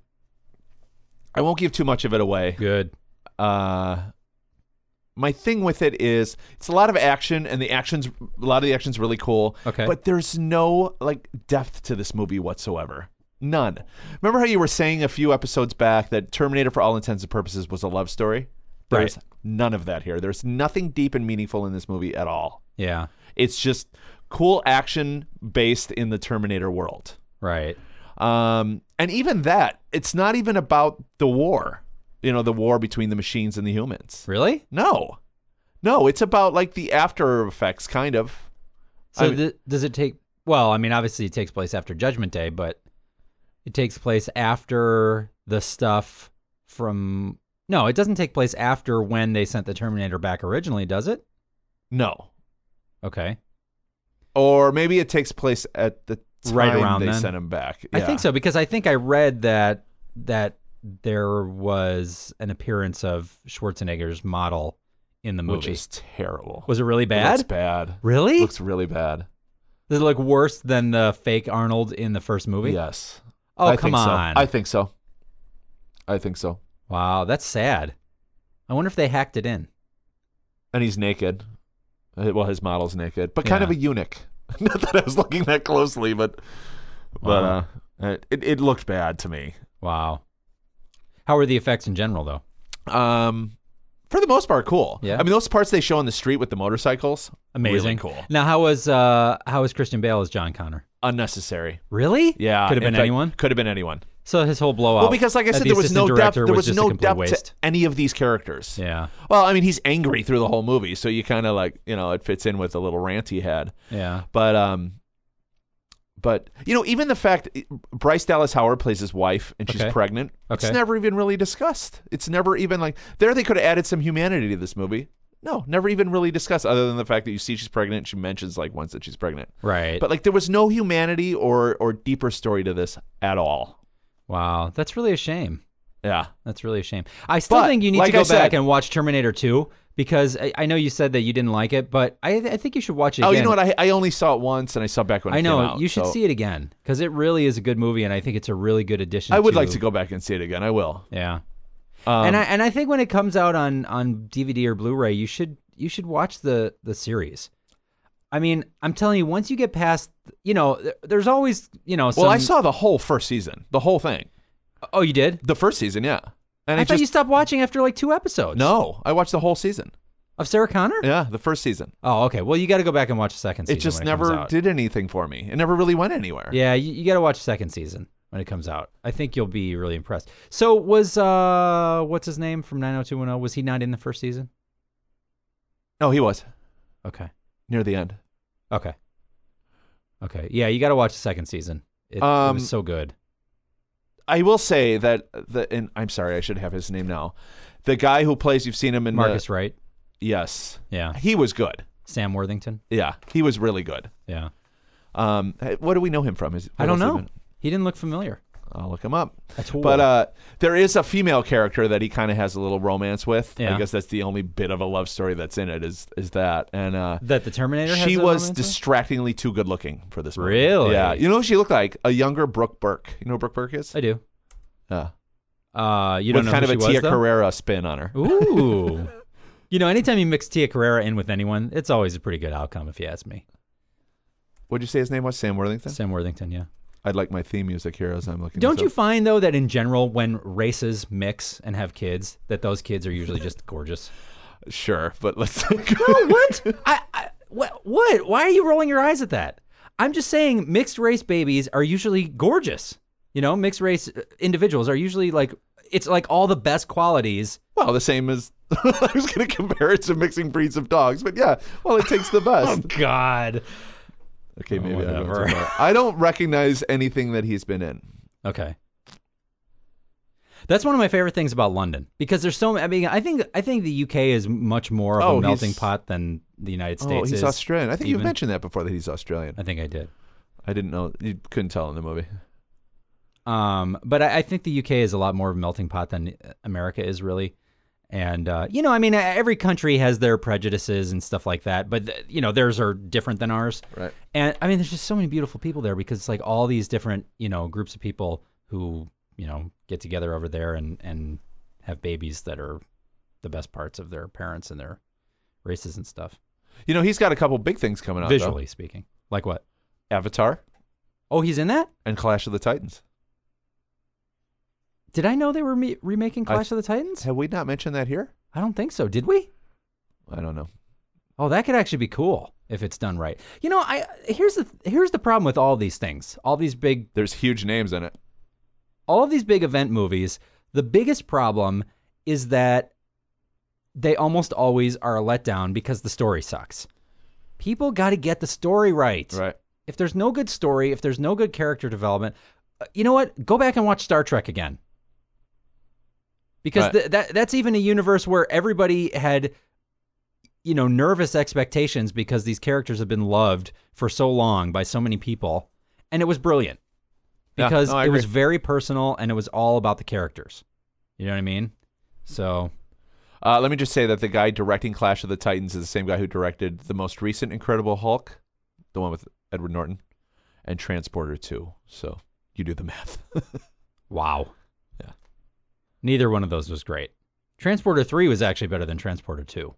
I won't give too much of it away. Good. My thing with it is it's a lot of action, and a lot of the action's really cool. Okay. But there's no depth to this movie whatsoever. None. Remember how you were saying a few episodes back that Terminator, for all intents and purposes, was a love story? There's none of that here. There's nothing deep and meaningful in this movie at all. Yeah. It's just cool action based in the Terminator world. Right. And even that, it's not even about the war. The war between the machines and the humans. Really? No, it's about the after effects, kind of. So does it take? Well, I mean, obviously it takes place after Judgment Day, but it takes place after the stuff from. No, it doesn't take place after when they sent the Terminator back originally, does it? No. Okay. Or maybe it takes place at the time right around they then. sent him back. I Yeah. think so, because I think I read that there was an appearance of Schwarzenegger's model in the movie. Which is terrible. Was it really It bad? looks bad. Really? Looks really bad. Does it look worse than the fake Arnold in the first movie? Yes. Oh, I come think so. on. I think so. Wow, that's sad. I wonder if they hacked it in. And he's naked. Well, his model's naked, but kind Yeah. of a eunuch. Not that I was looking that closely, but Wow. it looked bad to me. Wow. How are the effects in general, though? For the most part, cool. Yeah. I mean, those parts they show on the street with the motorcycles, Amazing. really cool. Now, how was Christian Bale as John Connor? Unnecessary. Really? Yeah. Could have in been fact, anyone? Could have been anyone. So his whole blowout. Well, because like I as said, the there was no assistant depth. director There was just a no complete depth waste. to any of these characters. Yeah. Well, I mean, he's angry through the whole movie, so you kind of it fits in with the little rant he had. Yeah. But even the fact Bryce Dallas Howard plays his wife and she's Okay. pregnant, it's Okay. never even really discussed. It's never even there they could have added some humanity to this movie. No, never even really discussed, other than the fact that you see she's pregnant. She mentions once that she's pregnant. Right. But there was no humanity or deeper story to this at all. Wow. That's really a shame. Yeah. That's really a shame. I still But, think you need like to go I said- back and watch Terminator 2 because I know you said that you didn't like it, but I think you should watch it again. Oh, you know what? I only saw it once, and I saw it back when it I know. came out. You should so see it again because it really is a good movie, and I think it's a really good addition. I would like to go back and see it again. I will. Yeah. And I think when it comes out on DVD or Blu-ray, you should watch the series. I mean, I'm telling you, once you get past, there's always, Well, I saw the whole first season, the whole thing. Oh, you did? The first season, yeah. And I thought you stopped watching after like 2 episodes. No, I watched the whole season. Of Sarah Connor? Yeah, the first season. Oh, okay. Well, you got to go back and watch the second season. It just when it comes never out. did anything for me. It never really went anywhere. Yeah, you got to watch the second season when it comes out. I think you'll be really impressed. So was what's his name from 90210? Was he not in the first season? No, he was Okay. near the end. Okay. Yeah, you got to watch the second season. It was so good. I will say that and I'm sorry, I should have his name now. The guy who plays, you've seen him in Marcus Wright. Yes. Yeah. He was good. Sam Worthington. Yeah, he was really good. Yeah. What do we know him from? I don't know. He didn't look familiar. I'll look him up. That's cool. But there is a female character that he kind of has a little romance with. Yeah. I guess that's the only bit of a love story that's in it is that. And that the Terminator has she a was romance with? distractingly too good looking for this movie. Really? Yeah. You know who she looked like? A younger Brooke Burke. You know who Brooke Burke is? I do. Yeah. You don't With know kind who of a she was, Tia though? Carrera spin on her. Ooh. Anytime you mix Tia Carrere in with anyone, it's always a pretty good outcome, if you ask me. What'd you say his name was? Sam Worthington? Sam Worthington, yeah. I'd like my theme music here as I'm looking. Don't you find, though, that in general, when races mix and have kids, that those kids are usually just gorgeous? Sure, but let's. No, what? What? Why are you rolling your eyes at that? I'm just saying mixed race babies are usually gorgeous. Mixed race individuals are usually it's like all the best qualities. Well, the same as I was going to compare it to mixing breeds of dogs, but yeah, well, it takes the best. Oh, God. Okay, maybe whatever. I don't recognize anything that he's been in. Okay. That's one of my favorite things about London because there's so. I mean, I think the UK is much more of a melting pot than the United States. Oh, he's Australian. I think even. You've mentioned that before that he's Australian. I think I did. I didn't know. You couldn't tell in the movie. But I think the UK is a lot more of a melting pot than America is really. And, every country has their prejudices and stuff like that, but, theirs are different than ours. Right. And, there's just so many beautiful people there because it's like all these different, groups of people who, get together over there and have babies that are the best parts of their parents and their races and stuff. He's got a couple big things coming out, visually speaking. Like what? Avatar. Oh, he's in that? And Clash of the Titans. Did I know they were remaking Clash of the Titans? Have we not mentioned that here? I don't think so. Did we? I don't know. Oh, that could actually be cool if it's done right. Here's the problem with all these things. All these big... There's huge names in it. All of these big event movies, the biggest problem is that they almost always are a letdown because the story sucks. People got to get the story right. Right. If there's no good story, if there's no good character development, you know what? Go back and watch Star Trek again. Because that's even a universe where everybody had, nervous expectations because these characters have been loved for so long by so many people. And it was brilliant. Because it was very personal and it was all about the characters. You know what I mean? So... let me just say that the guy directing Clash of the Titans is the same guy who directed the most recent Incredible Hulk, the one with Edward Norton, and Transporter 2. So you do the math. Wow. Yeah. Neither one of those was great. Transporter 3 was actually better than Transporter 2.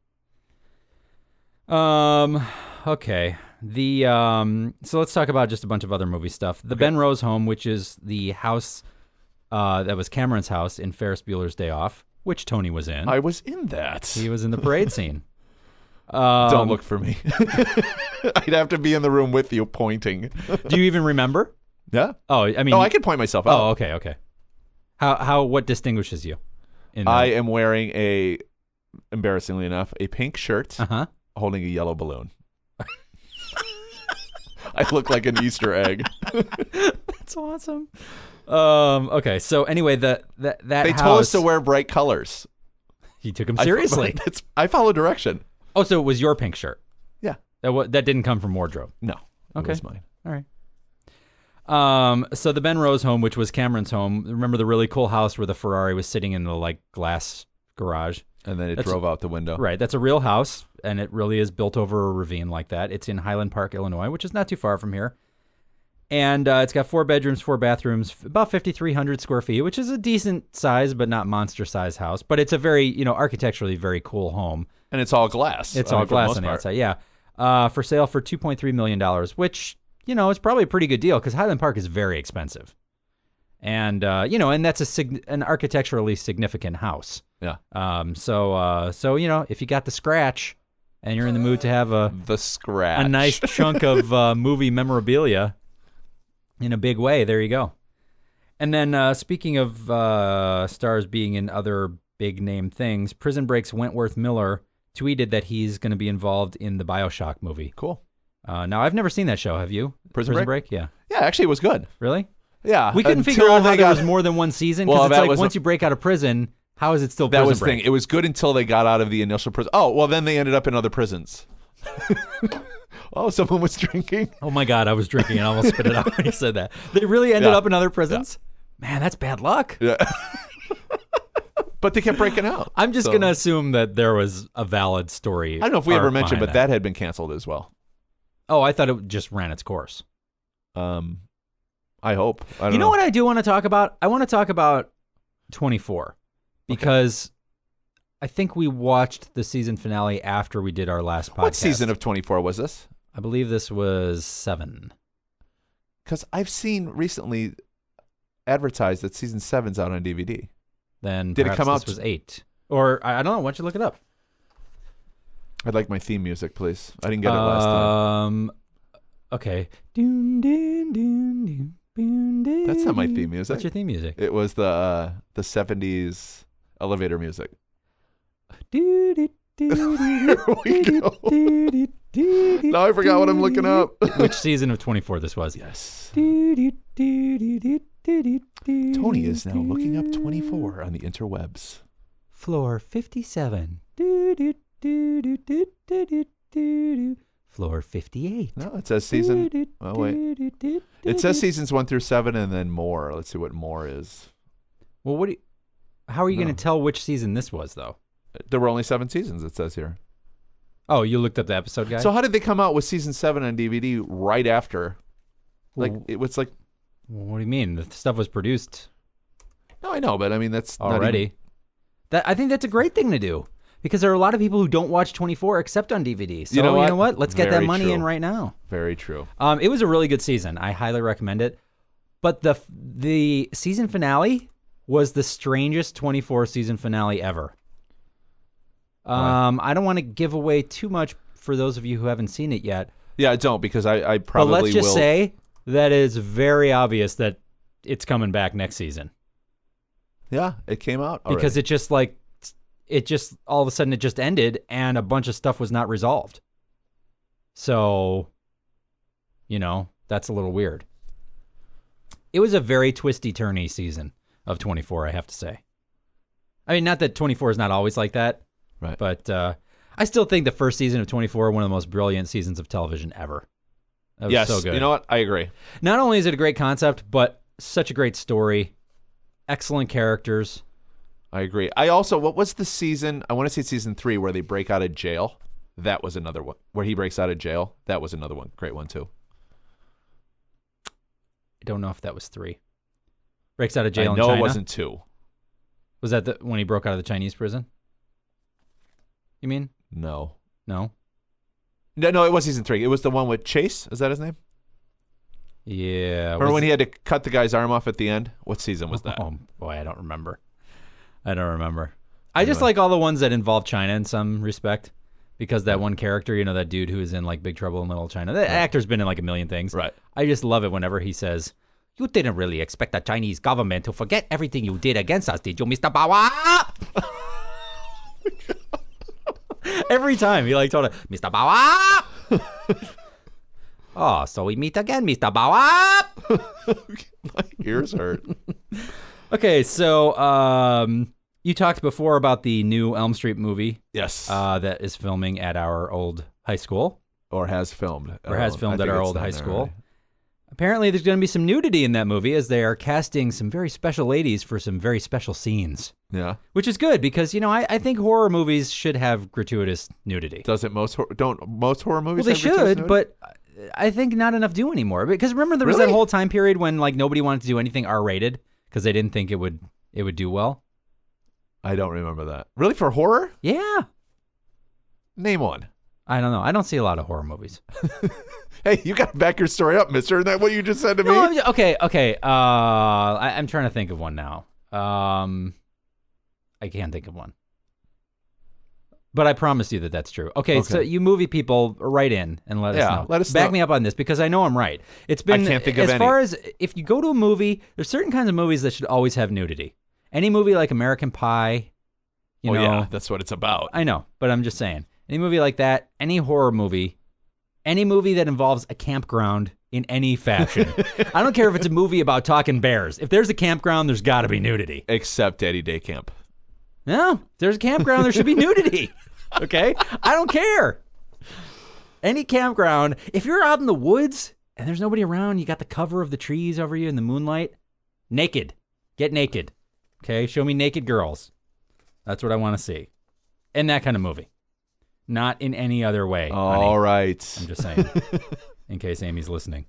Okay. So let's talk about just a bunch of other movie stuff. The Ben Rose home, which is the house that was Cameron's house in Ferris Bueller's Day Off, which Tony was in. I was in that. He was in the parade scene. Don't look for me. I'd have to be in the room with you pointing. Do you even remember? Yeah. Oh, I mean. I can point myself out. Oh, okay. What distinguishes you? I am wearing embarrassingly enough, a pink shirt holding a yellow balloon. I look like an Easter egg. That's awesome. Okay, so anyway, that they told us to wear bright colors. He took them seriously. I follow direction. Oh, so it was your pink shirt? Yeah. That didn't come from wardrobe? No. Okay. It was mine. All right. So the Ben Rose home, which was Cameron's home, remember the really cool house where the Ferrari was sitting in the glass garage? And then it drove out the window. Right. That's a real house, and it really is built over a ravine like that. It's in Highland Park, Illinois, which is not too far from here. And it's got 4 bedrooms, 4 bathrooms, about 5,300 square feet, which is a decent size, but not monster size house. But it's a very, architecturally very cool home. And it's all glass. It's all glass on the outside, yeah. For sale for $2.3 million, which, is probably a pretty good deal because Highland Park is very expensive. And, and that's an architecturally significant house. Yeah. So if you got the scratch and you're in the mood to have a nice chunk of movie memorabilia in a big way, there you go. And then speaking of stars being in other big name things, Prison Break's Wentworth Miller tweeted that he's going to be involved in the BioShock movie. Cool. Now, I've never seen that show. Have you? Prison Break? Yeah. Yeah, actually, it was good. Really? Yeah. We couldn't figure out how there was more than one season because it's like once you break out of prison, how is it still Prison Break? That was the thing. It was good until they got out of the initial prison. Oh, well, then they ended up in other prisons. Oh, someone was drinking. Oh, my God. I was drinking and I almost spit it out when you said that. They really ended up in other prisons? Yeah. Man, that's bad luck. Yeah. But they kept breaking out. I'm just going to assume that there was a valid story. I don't know if we ever mentioned, but that had been canceled as well. Oh, I thought it just ran its course. I hope. I don't know what I do want to talk about? I want to talk about 24 because I think we watched the season finale after we did our last podcast. What season of 24 was this? I believe this was 7. Because I've seen recently advertised that season 7's out on DVD. Then Did it come out? This was 8. Or I don't know. Why don't you look it up? I'd like my theme music, please. I didn't get it last time. Okay. That's not my theme music. What's your theme music? It was the 70s elevator music. Here we go. Now I forgot what I'm looking up. Which season of 24 this was? Yes. Tony is now looking up 24 on the interwebs. Floor 57. Floor 58. No, it says season. Oh, wait. It says seasons 1 through 7 and then more. Let's see what more is. Well, how are you going to tell which season this was, though? There were only 7 seasons, it says here. Oh, you looked up the episode guide? So how did they come out with season 7 on DVD right after? Like, it was like... What do you mean? The stuff was produced No, I know, but I mean, that's already. I think that's a great thing to do. Because there are a lot of people who don't watch 24 except on DVD. So, you know what? Let's get that money in right now. Very true. It was a really good season. I highly recommend it. But the season finale was the strangest 24 season finale ever. I don't want to give away too much for those of you who haven't seen it yet. Yeah, don't, because I probably will. But let's just say that it's very obvious that it's coming back next season. Yeah, it came out already. Because it just all of a sudden it just ended and a bunch of stuff was not resolved. So, that's a little weird. It was a very twisty-turny season of 24, I have to say. I mean, not that 24 is not always like that, right? But I still think the first season of 24 one of the most brilliant seasons of television ever. That was so good. You know what? I agree. Not only is it a great concept, but such a great story, excellent characters. I agree. What was the season? I want to say season 3 where they break out of jail. That was another one. Where he breaks out of jail. That was another one. Great one, too. I don't know if that was 3. Breaks out of jail in China. No, it wasn't 2. Was that when he broke out of the Chinese prison? You mean? No. No? No, it was season 3. It was the one with Chase. Is that his name? Yeah. Or when he had to cut the guy's arm off at the end? What season was that? Oh, boy, I don't remember. I just like all the ones that involve China in some respect. Because that one character, that dude who is in like Big Trouble in Little China, that actor's been in like a million things. Right. I just love it whenever he says, "You didn't really expect the Chinese government to forget everything you did against us, did you, Mr. Bawa?" Every time he told her, "Mr. Bawa." Oh, so we meet again, Mr. Bawa. My ears hurt. Okay, so you talked before about the new Elm Street movie. Yes. That is filming at our old high school. Or has filmed. At our old high school. Right. Apparently, there's going to be some nudity in that movie as they are casting some very special ladies for some very special scenes. Yeah. Which is good because, I think horror movies should have gratuitous nudity. Doesn't most horror movies they have should, gratuitous nudity? But I think not enough do anymore. Because remember, there was that whole time period when nobody wanted to do anything R-rated because they didn't think it would do well. I don't remember that. Really, for horror? Yeah. Name one. I don't know. I don't see a lot of horror movies. Hey, you got to back your story up, mister. Isn't that what you just said to me? Okay. I'm trying to think of one now. I can't think of one. But I promise you that that's true. Okay, so you movie people, write in and let us know. Let us back me up on this because I know I'm right. It's been, I can't think of as any. far as if you go to a movie, there's certain kinds of movies that should always have nudity. Any movie like American Pie, you know. Yeah, that's what it's about. I know, but I'm just saying. Any movie like that, any horror movie, any movie that involves a campground in any fashion. I don't care if it's a movie about talking bears. If there's a campground, there's got to be nudity. Except Daddy Day Camp. No, if there's a campground, there should be nudity. Okay? I don't care. Any campground, if you're out in the woods and there's nobody around, you got the cover of the trees over you in the moonlight, naked. Get naked. Okay? Show me naked girls. That's what I want to see. In that kind of movie. Not in any other way. All right. I'm just saying. In case Amy's listening.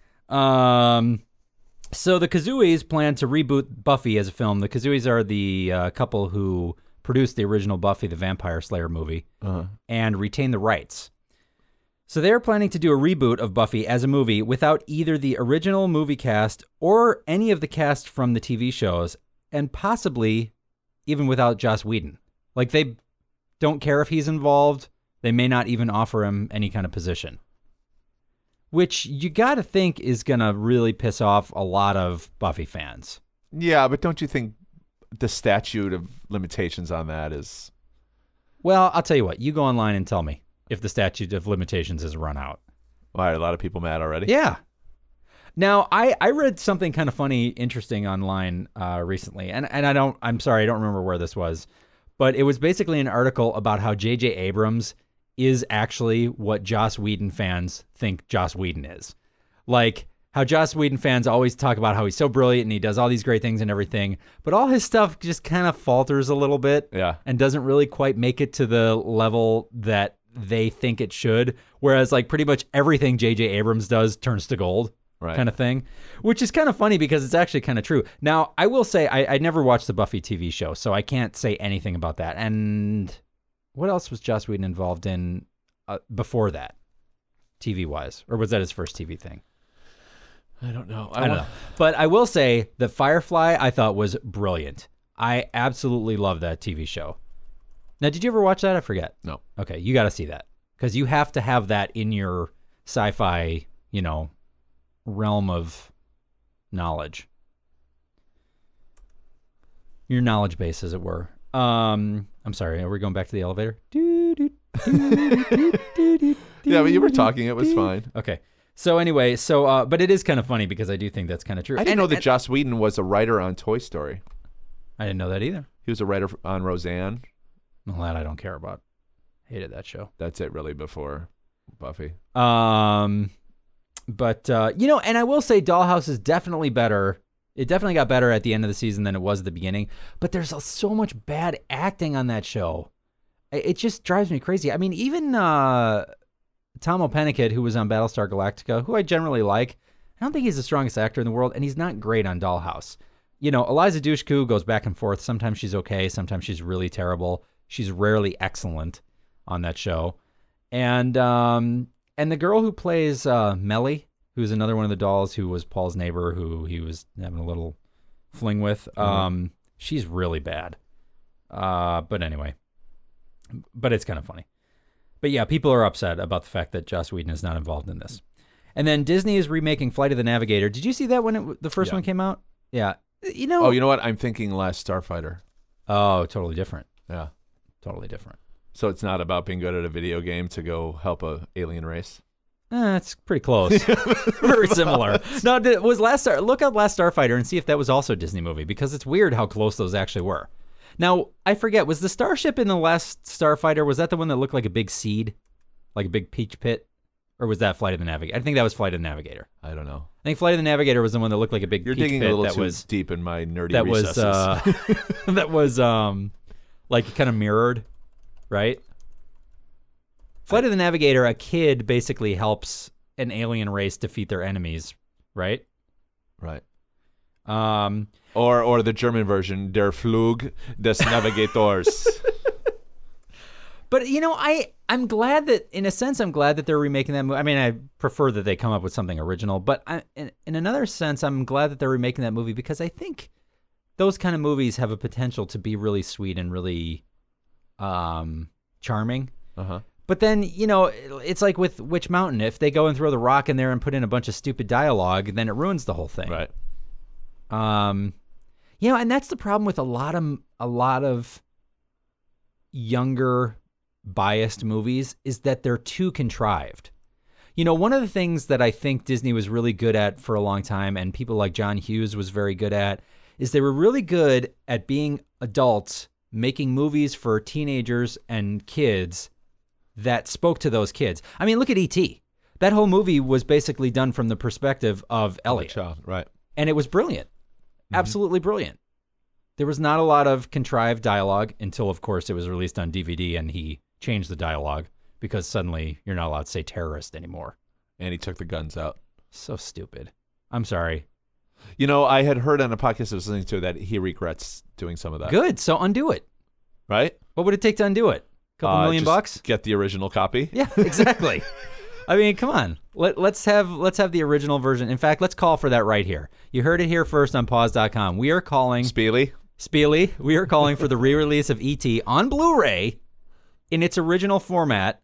So the Kazooies plan to reboot Buffy as a film. The Kazooies are the couple who produced the original Buffy the Vampire Slayer movie Uh-huh. and retained the rights. So they're planning to do a reboot of Buffy as a movie without either the original movie cast or any of the cast from the TV shows, and possibly even without Joss Whedon. Like, they don't care if he's involved. They may not even offer him any kind of position, which you got to think is going to really piss off a lot of Buffy fans. Yeah, but don't you think the statute of limitations on that is... Well, I'll tell you what. You go online and tell me if the statute of limitations is run out. Why, are a lot of people mad already? Yeah. Now, I read something kind of funny, interesting online recently, and I'm sorry, I don't remember where this was, but it was basically an article about how J.J. Abrams is actually what Joss Whedon fans think Joss Whedon is. Like, how Joss Whedon fans always talk about how he's so brilliant and he does all these great things and everything, but all his stuff just kind of falters a little bit and doesn't really quite make it to the level that they think it should, whereas like pretty much everything J.J. Abrams does turns to gold. Right. Kind of thing, which is kind of funny because it's actually kind of true. Now, I will say I never watched the Buffy TV show, so I can't say anything about that. And what else was Joss Whedon involved in before that, TV-wise? Or was that his first TV thing? I don't know. I don't know. But I will say that Firefly, I thought, was brilliant. I absolutely love that TV show. Now, did you ever watch that? I forget. No. Okay, you got to see that. Because you have to have that in your sci-fi, realm of knowledge. Your knowledge base, as it were. I'm sorry, are we going back to the elevator? Yeah, but you were talking. It was fine. Okay. So anyway, but it is kind of funny because I do think that's kind of true. I didn't know that Joss Whedon was a writer on Toy Story. I didn't know that either. He was a writer on Roseanne. Well, that I don't care about. Hated that show. That's it, really, before Buffy. But, and I will say Dollhouse is definitely better. It definitely got better at the end of the season than it was at the beginning. But there's so much bad acting on that show. It just drives me crazy. I mean, even Tom O'Pennicott, who was on Battlestar Galactica, who I generally like, I don't think he's the strongest actor in the world, and he's not great on Dollhouse. Eliza Dushku goes back and forth. Sometimes she's okay. Sometimes she's really terrible. She's rarely excellent on that show. And the girl who plays Melly, who's another one of the dolls who was Paul's neighbor, who he was having a little fling with, she's really bad. But anyway, but it's kind of funny. But yeah, people are upset about the fact that Joss Whedon is not involved in this. And then Disney is remaking Flight of the Navigator. Did you see that when the first one came out? Yeah. Oh, you know what? I'm thinking Last Starfighter. Oh, totally different. Yeah. Totally different. So it's not about being good at a video game to go help a alien race? It's pretty close. Very similar. No, look up Last Starfighter and see if that was also a Disney movie, because it's weird how close those actually were. Now, I forget, was the starship in the Last Starfighter, was that the one that looked like a big seed? Like a big peach pit? Or was that Flight of the Navigator? I think that was Flight of the Navigator. I don't know. I think Flight of the Navigator was the one that looked like a big peach pit. You're digging a little too deep in my nerdy recesses. That was like kind of mirrored, right? Flight of the Navigator, a kid basically helps an alien race defeat their enemies, right? Right. Or the German version, Der Flug des Navigators. But, I'm glad that, in a sense, I'm glad that they're remaking that movie. I mean, I prefer that they come up with something original, but in another sense, I'm glad that they're remaking that movie because I think those kind of movies have a potential to be really sweet and really charming. Uh-huh. But then, it's like with Witch Mountain. If they go and throw the rock in there and put in a bunch of stupid dialogue, then it ruins the whole thing. Right. And that's the problem with a lot of younger biased movies is that they're too contrived. One of the things that I think Disney was really good at for a long time, and people like John Hughes was very good at, is they were really good at being adults making movies for teenagers and kids that spoke to those kids. I mean, look at E.T. That whole movie was basically done from the perspective of Elliot. Right. And it was brilliant. Absolutely brilliant. There was not a lot of contrived dialogue until, of course, it was released on DVD and he changed the dialogue because suddenly you're not allowed to say terrorist anymore. And he took the guns out. So stupid. I'm sorry. I had heard on a podcast I was listening to that he regrets doing some of that. Good. So undo it. right? What would it take to undo it? A couple million Just bucks? Get the original copy. Yeah, exactly. I mean, come on. Let's have the original version. In fact, let's call for that right here. You heard it here first on pause.com. We are calling Spiely. We are calling for the re-release of E.T. on Blu-ray in its original format.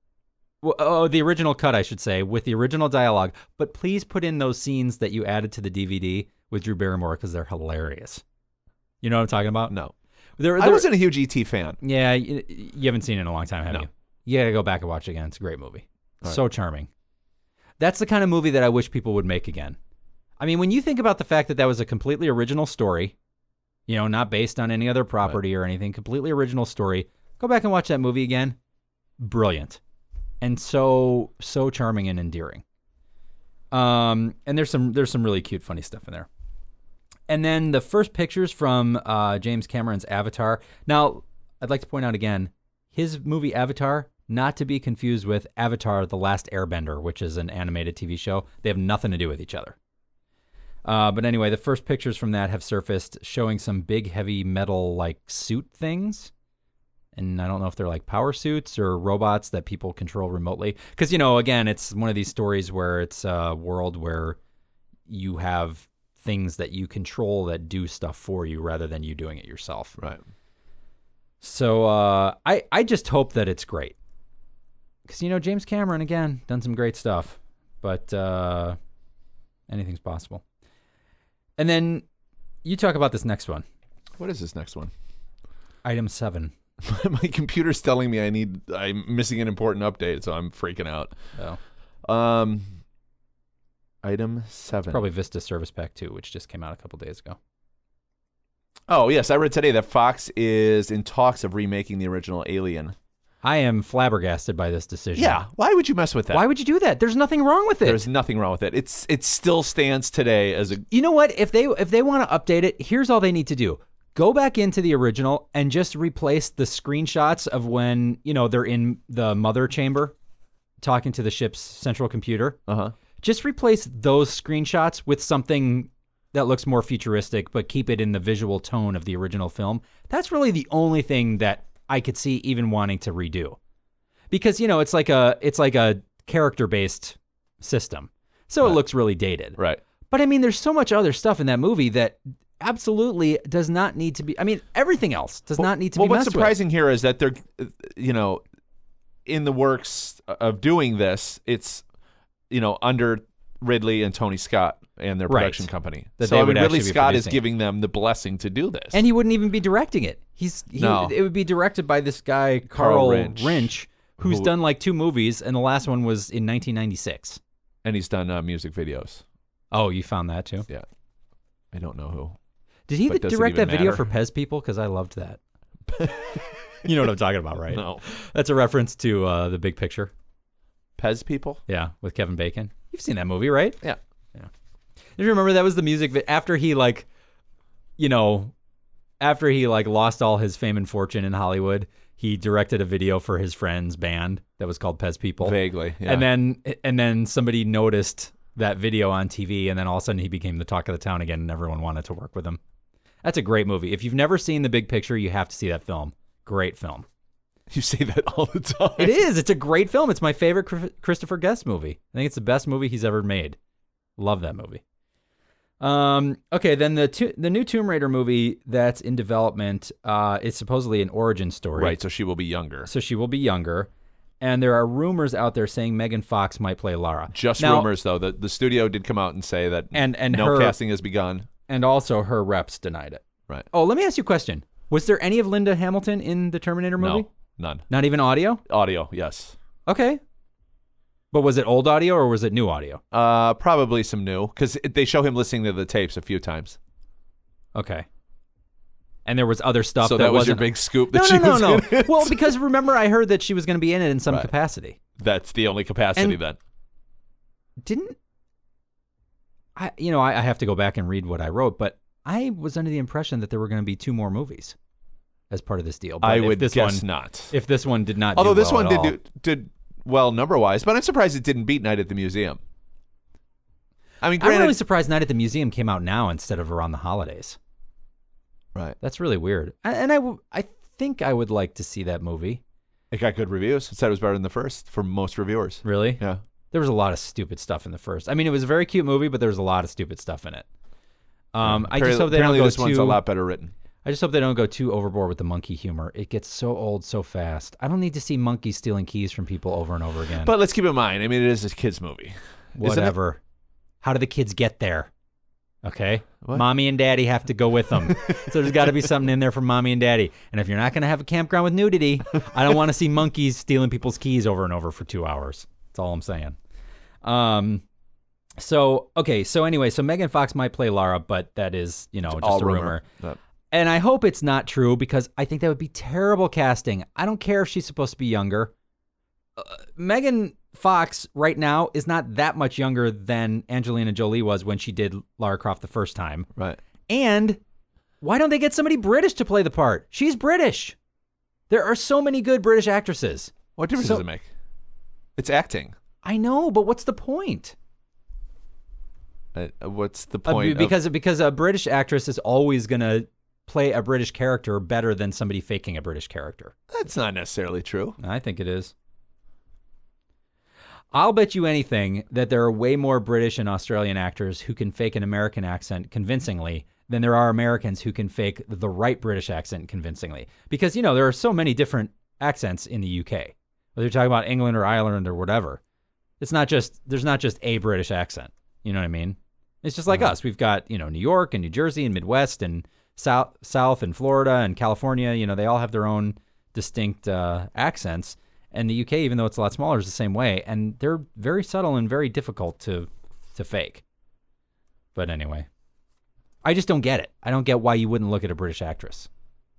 The original cut, I should say, with the original dialogue. But please put in those scenes that you added to the DVD with Drew Barrymore because they're hilarious. You know what I'm talking about? No. I wasn't a huge E.T. fan. Yeah, you haven't seen it in a long time, have you? You gotta go back and watch it again. It's a great movie. So charming. That's the kind of movie that I wish people would make again. I mean, when you think about the fact that was a completely original story, not based on any other property or anything, completely original story, go back and watch that movie again. Brilliant. And so charming and endearing. And there's some really cute, funny stuff in there. And then the first pictures from James Cameron's Avatar. Now, I'd like to point out again, his movie Avatar, not to be confused with Avatar: The Last Airbender, which is an animated TV show. They have nothing to do with each other. But anyway, the first pictures from that have surfaced showing some big, heavy metal-like suit things. And I don't know if they're like power suits or robots that people control remotely. Because, again, it's one of these stories where it's a world where you have things that you control that do stuff for you rather than you doing it yourself. Right. So I just hope that it's great. Because, James Cameron, again, done some great stuff. But anything's possible. And then you talk about this next one. What is this next one? Item 7. My computer's telling me I'm missing an important update, so I'm freaking out. Oh. Item 7. Probably Vista Service Pack 2, which just came out a couple days ago. Oh, yes. I read today that Fox is in talks of remaking the original Alien. I am flabbergasted by this decision. Yeah. Why would you mess with that? Why would you do that? There's nothing wrong with it. There's nothing wrong with it. It still stands today as a... You know what? If they want to update it, here's all they need to do. Go back into the original and just replace the screenshots of when, they're in the mother chamber talking to the ship's central computer. Uh-huh. Just replace those screenshots with something that looks more futuristic, but keep it in the visual tone of the original film. That's really the only thing that I could see even wanting to redo. Because, it's like a character-based system. So It looks really dated. Right. But I mean, there's so much other stuff in that movie that absolutely does not need to be. I mean, everything else does not need to be messed with. Well, what's surprising here is that they're, in the works of doing this, it's, under Ridley and Tony Scott and their production company. So Ridley Scott is giving them the blessing to do this. And he wouldn't even be directing it. It would be directed by this guy, Carl Rinch, who's done like 2 movies, and the last one was in 1996. And he's done music videos. Oh, you found that too? Yeah. I don't know who. Did he direct that video for Pez People? Because I loved that. You know what I'm talking about, right? No. That's a reference to The Big Picture. Pez People? Yeah, with Kevin Bacon. You've seen that movie, right? Yeah. Do you remember that was the music after he lost all his fame and fortune in Hollywood, he directed a video for his friend's band that was called Pez People. Vaguely, yeah. And then somebody noticed that video on TV, and then all of a sudden he became the talk of the town again, and everyone wanted to work with him. That's a great movie. If you've never seen The Big Picture, you have to see that film. Great film. You say that all the time. It is. It's a great film. It's my favorite Christopher Guest movie. I think it's the best movie he's ever made. Love that movie. Okay, then the new Tomb Raider movie that's in development is supposedly an origin story. Right, so she will be younger. And there are rumors out there saying Megan Fox might play Lara. Just rumors, though. The studio did come out and say that no casting has begun. And also her reps denied it. Right. Oh, let me ask you a question. Was there any of Linda Hamilton in the Terminator movie? No, none. Not even audio? Audio, yes. Okay. But was it old audio or was it new audio? Probably some new, because they show him listening to the tapes a few times. Okay. And there was other stuff. So that was your big scoop that No. in it? Well, because remember, I heard that she was going to be in it in some capacity. That's the only capacity then. I have to go back and read what I wrote, but I was under the impression that there were going to be 2 more movies as part of this deal. But I would guess not. If this one did not, although do this well one did well number-wise, but I'm surprised it didn't beat Night at the Museum. I mean, granted, I'm really surprised Night at the Museum came out now instead of around the holidays. Right. That's really weird. And I think I would like to see that movie. It got good reviews. It said it was better than the first for most reviewers. Really? Yeah. There was a lot of stupid stuff in the first. I mean, it was a very cute movie, but there was a lot of stupid stuff in it. I just hope they don't Apparently go this one's a too. lot better written. I just hope they don't go too overboard with the monkey humor. It gets so old so fast. I don't need to see monkeys stealing keys from people over and over again. But let's keep in mind, I mean, it is a kid's movie. Whatever. How do the kids get there? Okay. What? Mommy and daddy have to go with them. So there's got to be something in there for mommy and daddy. And if you're not going to have a campground with nudity, I don't want to see monkeys stealing people's keys over and over for 2 hours. That's all I'm saying. So anyway, so Megan Fox might play Lara, but that is, just All a rumor. Yep. And I hope it's not true because I think that would be terrible casting. I don't care if she's supposed to be younger. Megan Fox right now is not that much younger than Angelina Jolie was when she did Lara Croft the first time. Right. And why don't they get somebody British to play the part? She's British. There are so many good British actresses. What difference does it make? It's acting. I know, but what's the point? What's the point? Because a British actress is always going to play a British character better than somebody faking a British character. That's not necessarily true. I think it is. I'll bet you anything that there are way more British and Australian actors who can fake an American accent convincingly than there are Americans who can fake the right British accent convincingly. Because, there are so many different accents in the UK. Whether you're talking about England or Ireland or whatever. There's not just a British accent. You know what I mean? It's just like us. We've got, New York and New Jersey and Midwest and South and Florida and California. They all have their own distinct accents. And the UK, even though it's a lot smaller, is the same way. And they're very subtle and very difficult to fake. But anyway, I just don't get it. I don't get why you wouldn't look at a British actress.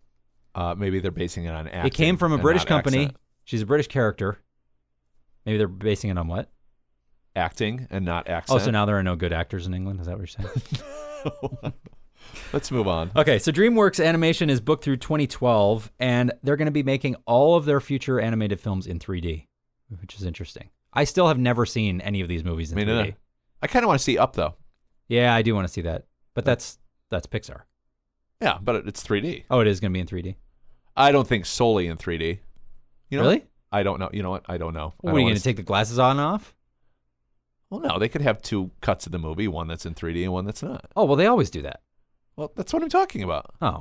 Maybe they're basing it on acting. It came from a and British not company. accent. She's a British character. Maybe they're basing it on what? Acting and not accent. Oh, so now there are no good actors in England? Is that what you're saying? Let's move on. Okay, so DreamWorks Animation is booked through 2012, and they're going to be making all of their future animated films in 3D, which is interesting. I still have never seen any of these movies in 3D. Neither. I kind of want to see Up, though. Yeah, I do want to see that, but that's Pixar. Yeah, but it's 3D. Oh, it is going to be in 3D? I don't think solely in 3D. Really? I don't know. You know what? I don't know. What, are you going to take the glasses on and off? Well, no. They could have two cuts of the movie, one that's in 3D and one that's not. Oh, well, they always do that. Well, that's what I'm talking about. Oh.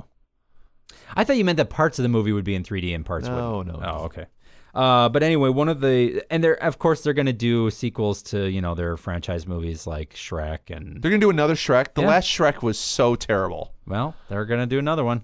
I thought you meant that parts of the movie would be in 3D and parts wouldn't. No. Oh, okay. But anyway, of course they're going to do sequels to, their franchise movies like Shrek and... They're going to do another Shrek. The Yeah. last Shrek was so terrible. Well, they're going to do another one.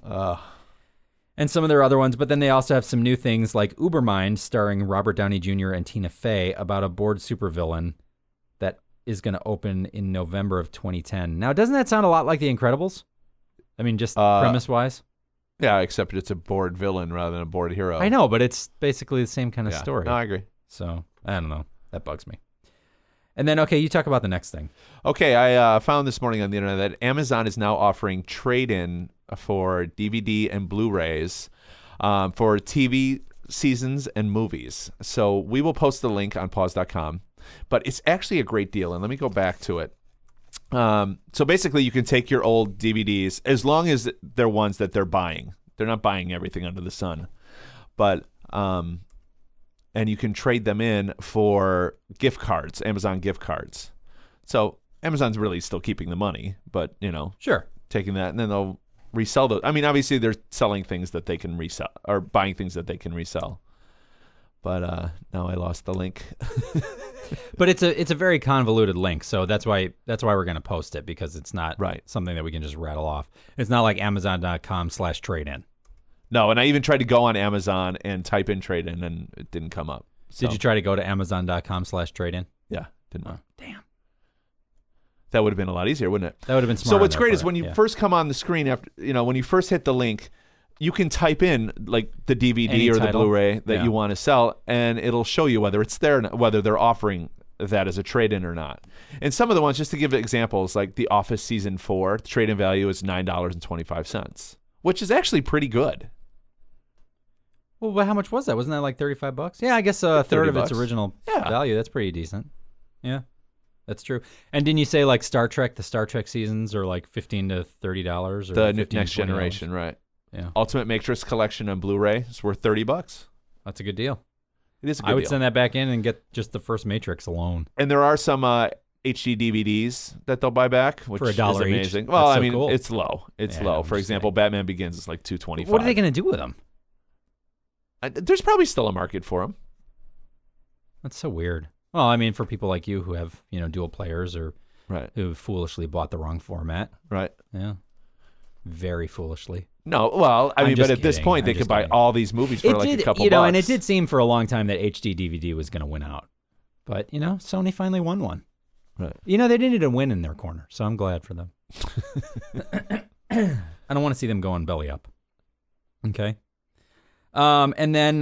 And some of their other ones, but then they also have some new things like Ubermind, starring Robert Downey Jr. and Tina Fey, about a bored supervillain that is going to open in November of 2010. Now, doesn't that sound a lot like The Incredibles? I mean, just premise-wise? Yeah, except it's a bored villain rather than a bored hero. I know, but it's basically the same kind of story. No, I agree. So, I don't know. That bugs me. And then, okay, you talk about the next thing. Okay, I found this morning on the internet that Amazon is now offering trade-in for DVD and Blu-rays for TV seasons and movies. So we will post the link on pause.com, but it's actually a great deal. And let me go back to it. So basically, you can take your old DVDs, as long as they're ones that they're buying. They're not buying everything under the sun. But and you can trade them in for gift cards, Amazon gift cards. So Amazon's really still keeping the money, but, Sure. taking that, and then they'll resell those. I mean, obviously, they're selling things that they can resell, or buying things that they can resell. But now I lost the link. But it's a very convoluted link, so that's why we're going to post it, because it's not something that we can just rattle off. It's not like Amazon.com/trade-in. No, and I even tried to go on Amazon and type in trade-in, and it didn't come up. So, Did you try to go to Amazon.com/trade-in? Yeah, didn't. Oh, damn. That would have been a lot easier, wouldn't it? That would have been smart. So what's great is when you first come on the screen, after when you first hit the link, you can type in like the DVD Any or title. the Blu-ray that you want to sell, and it'll show you whether it's there, whether they're offering that as a trade-in or not. And some of the ones, just to give examples, like The Office Season 4, the trade-in value is $9.25, which is actually pretty good. Well, but how much was that? Wasn't that like $35? Yeah, I guess a third of its $30. original Yeah. value. That's pretty decent. Yeah, that's true. And didn't you say like the Star Trek seasons are like $15 to $30 or The $15 Next to $20? Generation, right? Yeah. Ultimate Matrix Collection on Blu-ray is worth $30. That's a good deal. It is a good I would deal. send that back in and get just the first Matrix alone. And there are some HD DVDs that they'll buy back, which For $1 is each. amazing. Well, That's so I mean, cool. it's low. It's Yeah, low. I'm For just example, Batman Begins is like $225. What are they going to do with them? There's probably still a market for them. That's so weird. Well, I mean, for people like you who have, dual players or Right. who foolishly bought the wrong format. Right. Yeah. Very foolishly. No, well, I I'm mean, just but at this kidding. point, I'm they just could buy kidding. all these movies for like a couple bucks. And it did seem for a long time that HD DVD was going to win out. But, Sony finally won one. Right. They needed a win in their corner, so I'm glad for them. I don't want to see them going belly up. Okay. And then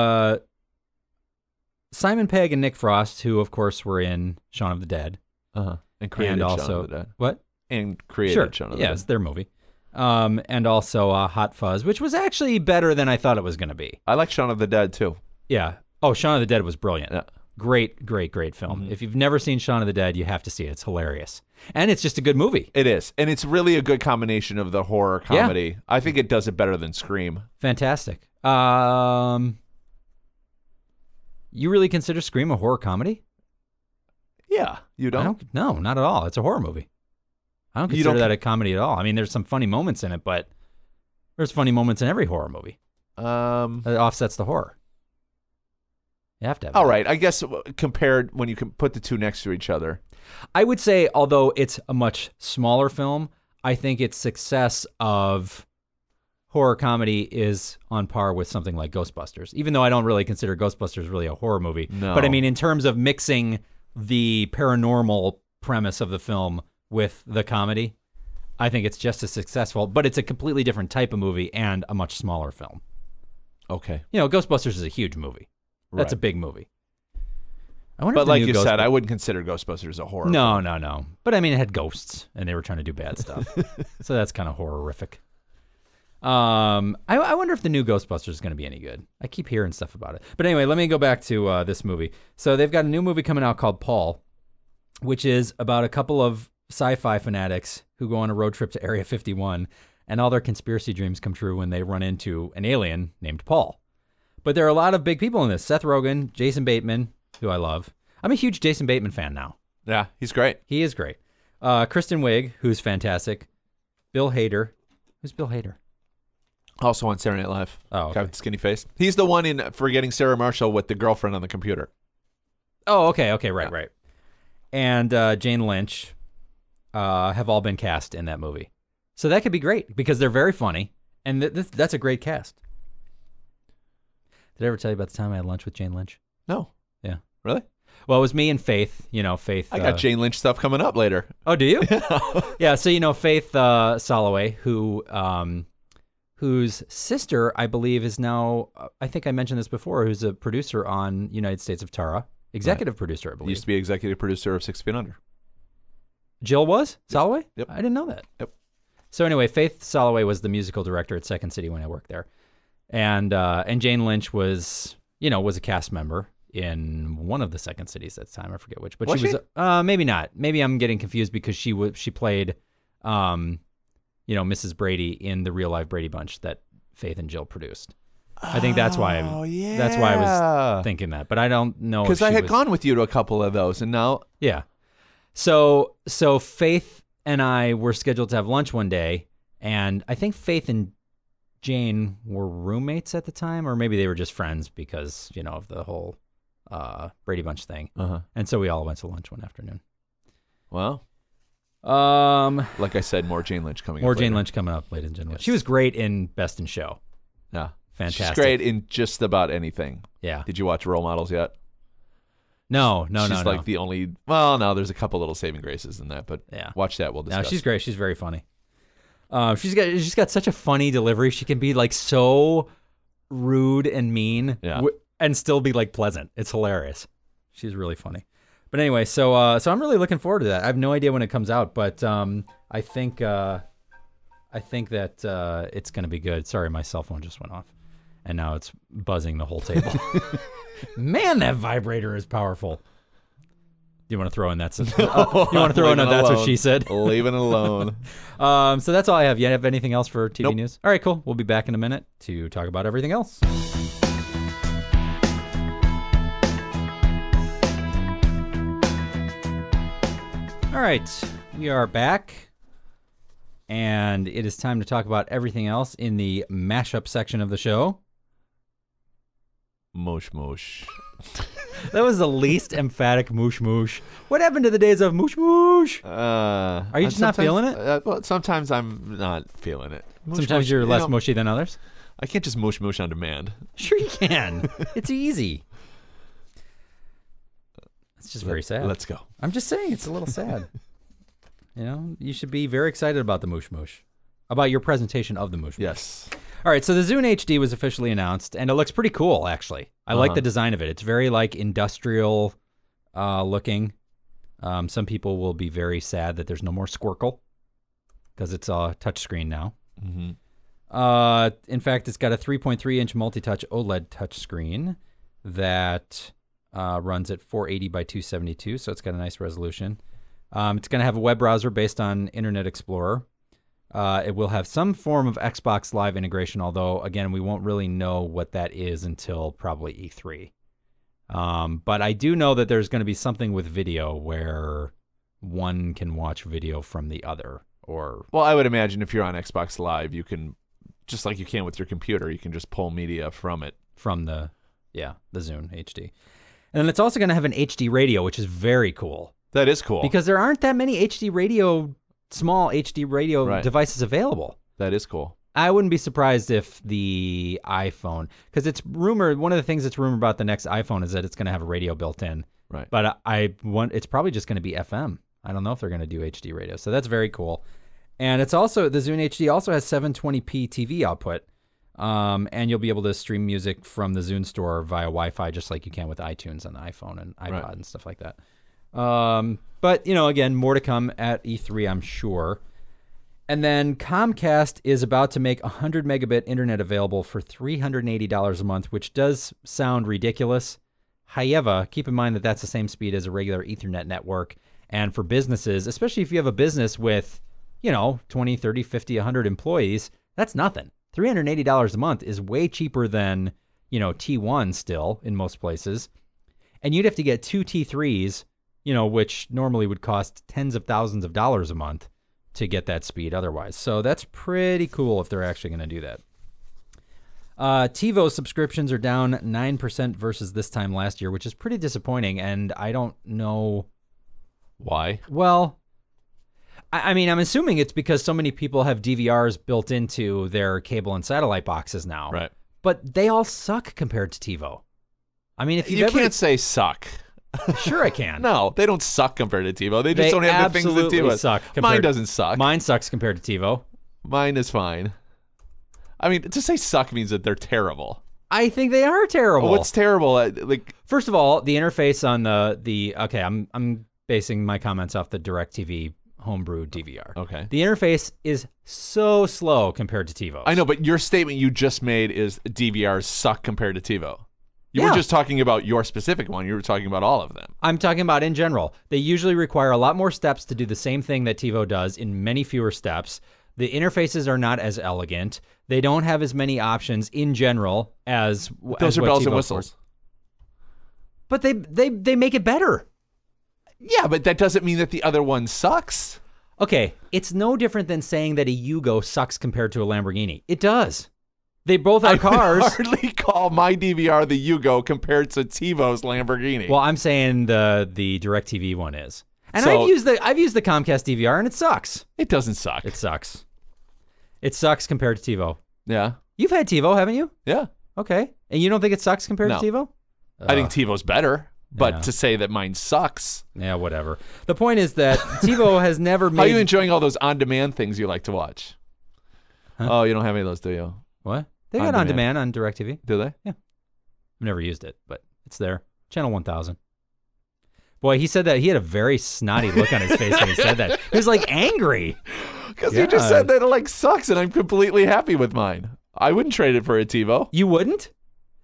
Simon Pegg and Nick Frost, who, of course, were in Shaun of the Dead. Uh-huh. And created also, Shaun of the Dead. What? And created Sure. Shaun of the Yeah, Dead. it's their movie. And also Hot Fuzz, which was actually better than I thought it was going to be. I like Shaun of the Dead, too. Yeah. Oh, Shaun of the Dead was brilliant. Yeah. Great, great, great film. If you've never seen Shaun of the Dead, you have to see it. It's hilarious. And it's just a good movie. It is. And it's really a good combination of the horror comedy. I think it does it better than Scream. Fantastic. You really consider Scream a horror comedy? Yeah. You don't? No, not at all. It's a horror movie. I don't You consider don't- that a comedy at all. I mean, there's some funny moments in it, but there's funny moments in every horror movie. It offsets the horror. You have to have All that. right. I guess compared when you can put the two next to each other. I would say, although it's a much smaller film, I think its success of horror comedy is on par with something like Ghostbusters, even though I don't really consider Ghostbusters really a horror movie. No. But I mean, in terms of mixing the paranormal premise of the film with the comedy, I think it's just as successful, but it's a completely different type of movie and a much smaller film. Okay. Ghostbusters is a huge movie. That's a Right. big movie. I wonder But if the like new you said, Ghostbusters- I wouldn't consider Ghostbusters a horror. No. But I mean, it had ghosts, and they were trying to do bad stuff, so that's kind of horrific. I wonder if the new Ghostbusters is going to be any good. I keep hearing stuff about it. But anyway, let me go back to this movie. So they've got a new movie coming out called Paul, which is about a couple of sci-fi fanatics who go on a road trip to Area 51, and all their conspiracy dreams come true when they run into an alien named Paul. But there are a lot of big people in this. Seth Rogen, Jason Bateman, who I love. I'm a huge Jason Bateman fan now. Yeah, he's great. He is great. Kristen Wiig, who's fantastic. Bill Hader. Who's Bill Hader? Also on Saturday Night Live. Oh, okay. Guy with the skinny face. He's the one in Forgetting Sarah Marshall with the girlfriend on the computer. Oh, okay, right. And Jane Lynch have all been cast in that movie. So that could be great because they're very funny, and that's a great cast. Did I ever tell you about the time I had lunch with Jane Lynch? No. Yeah. Really? Well, it was me and Faith. Faith. I got Jane Lynch stuff coming up later. Oh, do you? Yeah. So Faith Soloway, whose sister I believe is now. I think I mentioned this before. Who's a producer on United States of Tara, executive producer, I believe. Used to be executive producer of 6 Feet Under. Jill was Soloway? Yep. I didn't know that. Yep. So anyway, Faith Soloway was the musical director at Second City when I worked there, and Jane Lynch was a cast member in one of the Second Cities at the time. I forget which, but Was she was maybe not. Maybe I'm getting confused because she played Mrs. Brady in the Real Life Brady Bunch that Faith and Jill produced. I think that's why. Oh, yeah. That's why I was thinking that, but I don't know if Because I she had was- gone with you to a couple of those, and now Yeah. So Faith and I were scheduled to have lunch one day, and I think Faith and Jane were roommates at the time, or maybe they were just friends because, of the whole Brady Bunch thing. And so we all went to lunch one afternoon. well, like I said, more Jane Lynch coming up. More Jane later. Lynch coming up, ladies and gentlemen. Yes. She was great in Best in Show. Yeah. Fantastic. She's great in just about anything. Yeah. Did you watch Role Models yet? No. She's like the only. Well, no, there's a couple little saving graces in that, but Yeah. watch that. We'll No, discuss. she's great. She's very funny. She's got such a funny delivery. She can be like so rude and mean, Yeah. and still be like pleasant. It's hilarious. She's really funny. But anyway, so I'm really looking forward to that. I have no idea when it comes out, but I think that it's going to be good. Sorry, my cell phone just went off, and now it's buzzing the whole table. Man, that vibrator is powerful. you want to throw in that? You want to throw in a that's what she said? Leave it alone. So that's all I have. You have anything else for TV Nope. news? All right, cool. We'll be back in a minute to talk about everything else. All right, we are back, and it is time to talk about everything else in the mashup section of the show. Moosh moosh. That was the least emphatic moosh moosh. What happened to the days of moosh moosh? Are you just not feeling it? Well, sometimes I'm not feeling it. Moosh, Sometimes moosh, you're less know, mushy than others. I can't just moosh moosh on demand. Sure you can. It's easy. It's just very sad. Let's go. I'm just saying it's a little sad. You should be very excited about the moosh moosh, about your presentation of the moosh moosh. Yes. All right, so the Zune HD was officially announced, and it looks pretty cool, actually. I like the design of it. It's very, industrial looking. Some people will be very sad that there's no more Squircle, because it's a touchscreen now. Mm-hmm. In fact, it's got a 3.3-inch multi-touch OLED touchscreen that runs at 480 by 272, so it's got a nice resolution. It's going to have a web browser based on Internet Explorer. It will have some form of Xbox Live integration, although, again, we won't really know what that is until probably E3. But I do know that there's going to be something with video where one can watch video from the other. Well, I would imagine if you're on Xbox Live, you can, just like you can with your computer, you can just pull media from it. From the Zune HD. And then it's also going to have an HD radio, which is very cool. That is cool. Because there aren't that many small HD radio devices available. That is cool. I wouldn't be surprised if the iPhone, because it's rumored, one of the things that's rumored about the next iPhone is that it's going to have a radio built in. Right. But it's probably just going to be FM. I don't know if they're going to do HD radio. So that's very cool. And it's also, the Zune HD also has 720p TV output. And you'll be able to stream music from the Zune store via Wi-Fi, just like you can with iTunes on the iPhone and iPod and stuff like that. But, again, more to come at E3, I'm sure. And then Comcast is about to make 100 megabit internet available for $380 a month, which does sound ridiculous. However, keep in mind that that's the same speed as a regular Ethernet network. And for businesses, especially if you have a business with, 20, 30, 50, 100 employees, that's nothing. $380 a month is way cheaper than, T1 still in most places. And you'd have to get two T3s, which normally would cost tens of thousands of dollars a month to get that speed otherwise. So that's pretty cool if they're actually going to do that. TiVo subscriptions are down 9% versus this time last year, which is pretty disappointing, and I don't know why. Well, I'm assuming it's because so many people have DVRs built into their cable and satellite boxes now. Right. But they all suck compared to TiVo. If you can't say suck. Sure I can. No, they don't suck compared to TiVo. They just don't have the things that TiVo suck. Mine doesn't suck. Mine sucks compared to TiVo. Mine is fine. To say suck means that they're terrible. I think they are terrible. What's terrible? First of all, the interface on okay, I'm basing my comments off the DirecTV homebrew DVR. Okay. The interface is so slow compared to TiVo. I know, but your statement you just made is DVRs suck compared to TiVo. You weren't just talking about your specific one. You were talking about all of them. I'm talking about in general. They usually require a lot more steps to do the same thing that TiVo does in many fewer steps. The interfaces are not as elegant. They don't have as many options in general as those are what bells TiVo and whistles. Offers. But they make it better. Yeah, but that doesn't mean that the other one sucks. Okay, it's no different than saying that a Yugo sucks compared to a Lamborghini. It does. They both are cars. I would hardly call my DVR the Yugo compared to TiVo's Lamborghini. Well, I'm saying the DirecTV one is. And So- I've used the Comcast DVR and it sucks. It doesn't suck. It sucks. It sucks compared to TiVo. Yeah. You've had TiVo, haven't you? Yeah. Okay. And you don't think it sucks compared No. to TiVo? I think TiVo's better, but Yeah. to say that mine sucks. Yeah, whatever. The point is that TiVo has never made... How are you enjoying all those on-demand things you like to watch? Huh? Oh, you don't have any of those, do you? What? They got on demand on DirecTV. Do they? I've never used it, but it's there. Channel 1000. Boy, he said that. He had a very snotty look on his face when he said that. He was angry. Because you just said that it sucks, and I'm completely happy with mine. I wouldn't trade it for a TiVo. You wouldn't?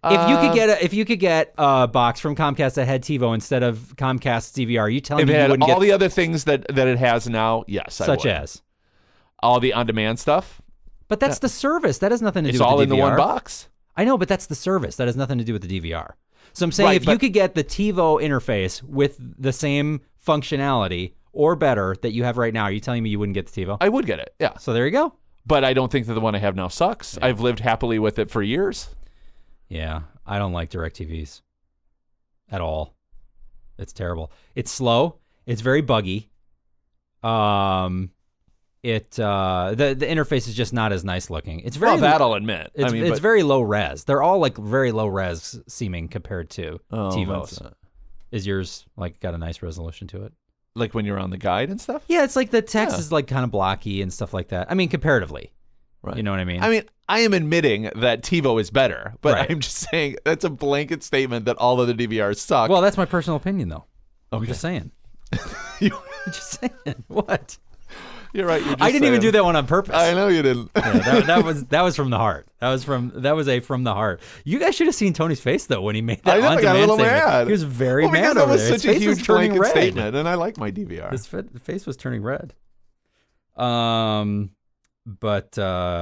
If you could get a box from Comcast that had TiVo instead of Comcast DVR, you telling If me it you had wouldn't all get the other things that it has now, yes, I such would. as? All the on-demand stuff. But that's the service. That has nothing to do It's with all the in DVR. the one box. I know, but that's the service. That has nothing to do with the DVR. So I'm saying Right, if you could get the TiVo interface with the same functionality or better that you have right now, are you telling me you wouldn't get the TiVo? I would get it. Yeah. So there you go. But I don't think that the one I have now sucks. I've lived happily with it for years. Yeah, I don't like DirecTVs at all. It's terrible. It's slow. It's very buggy. The interface is just not as nice looking. It's very Well, that I'll admit. it's very low res. They're all like very low res seeming compared to TiVo's. that's, Is yours like got a nice resolution to it? like when you're on the guide and stuff. Yeah, it's like the text Yeah. is like kind of blocky and stuff like that. I mean, comparatively. Right. You know what I mean? I mean, I am admitting that TiVo is better, but Right. I'm just saying that's a blanket statement that all other DVRs suck. Well, that's my personal opinion, though. I'm Okay. just saying. You- I'm just saying. What? you're right. You're just I didn't even saying. do that one on purpose. I know you didn't. Yeah, that was from the heart. That was from the heart. You guys should have seen Tony's face though when he made that. I know. I got a on-demand little statement. mad. He was very well, mad because that over was there. His such a face was huge turning blanket red. statement, and I like my DVR. His face was turning red. But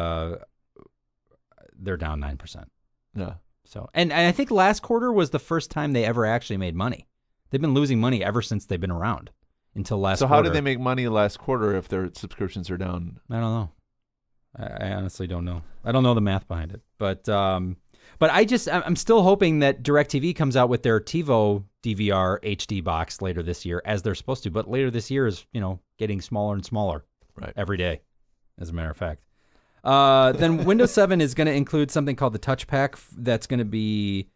they're down 9%. Yeah. So, and I think last quarter was the first time they ever actually made money. They've been losing money ever since they've been around until last So quarter. how did they make money last quarter if their subscriptions are down? I don't know. I honestly don't know. I don't know the math behind it. But I'm still hoping that DirecTV comes out with their TiVo DVR HD box later this year, as they're supposed to. But later this year is, getting smaller and smaller every day, as a matter of fact. Then Windows 7 is going to include something called the Touch Pack that's going to be,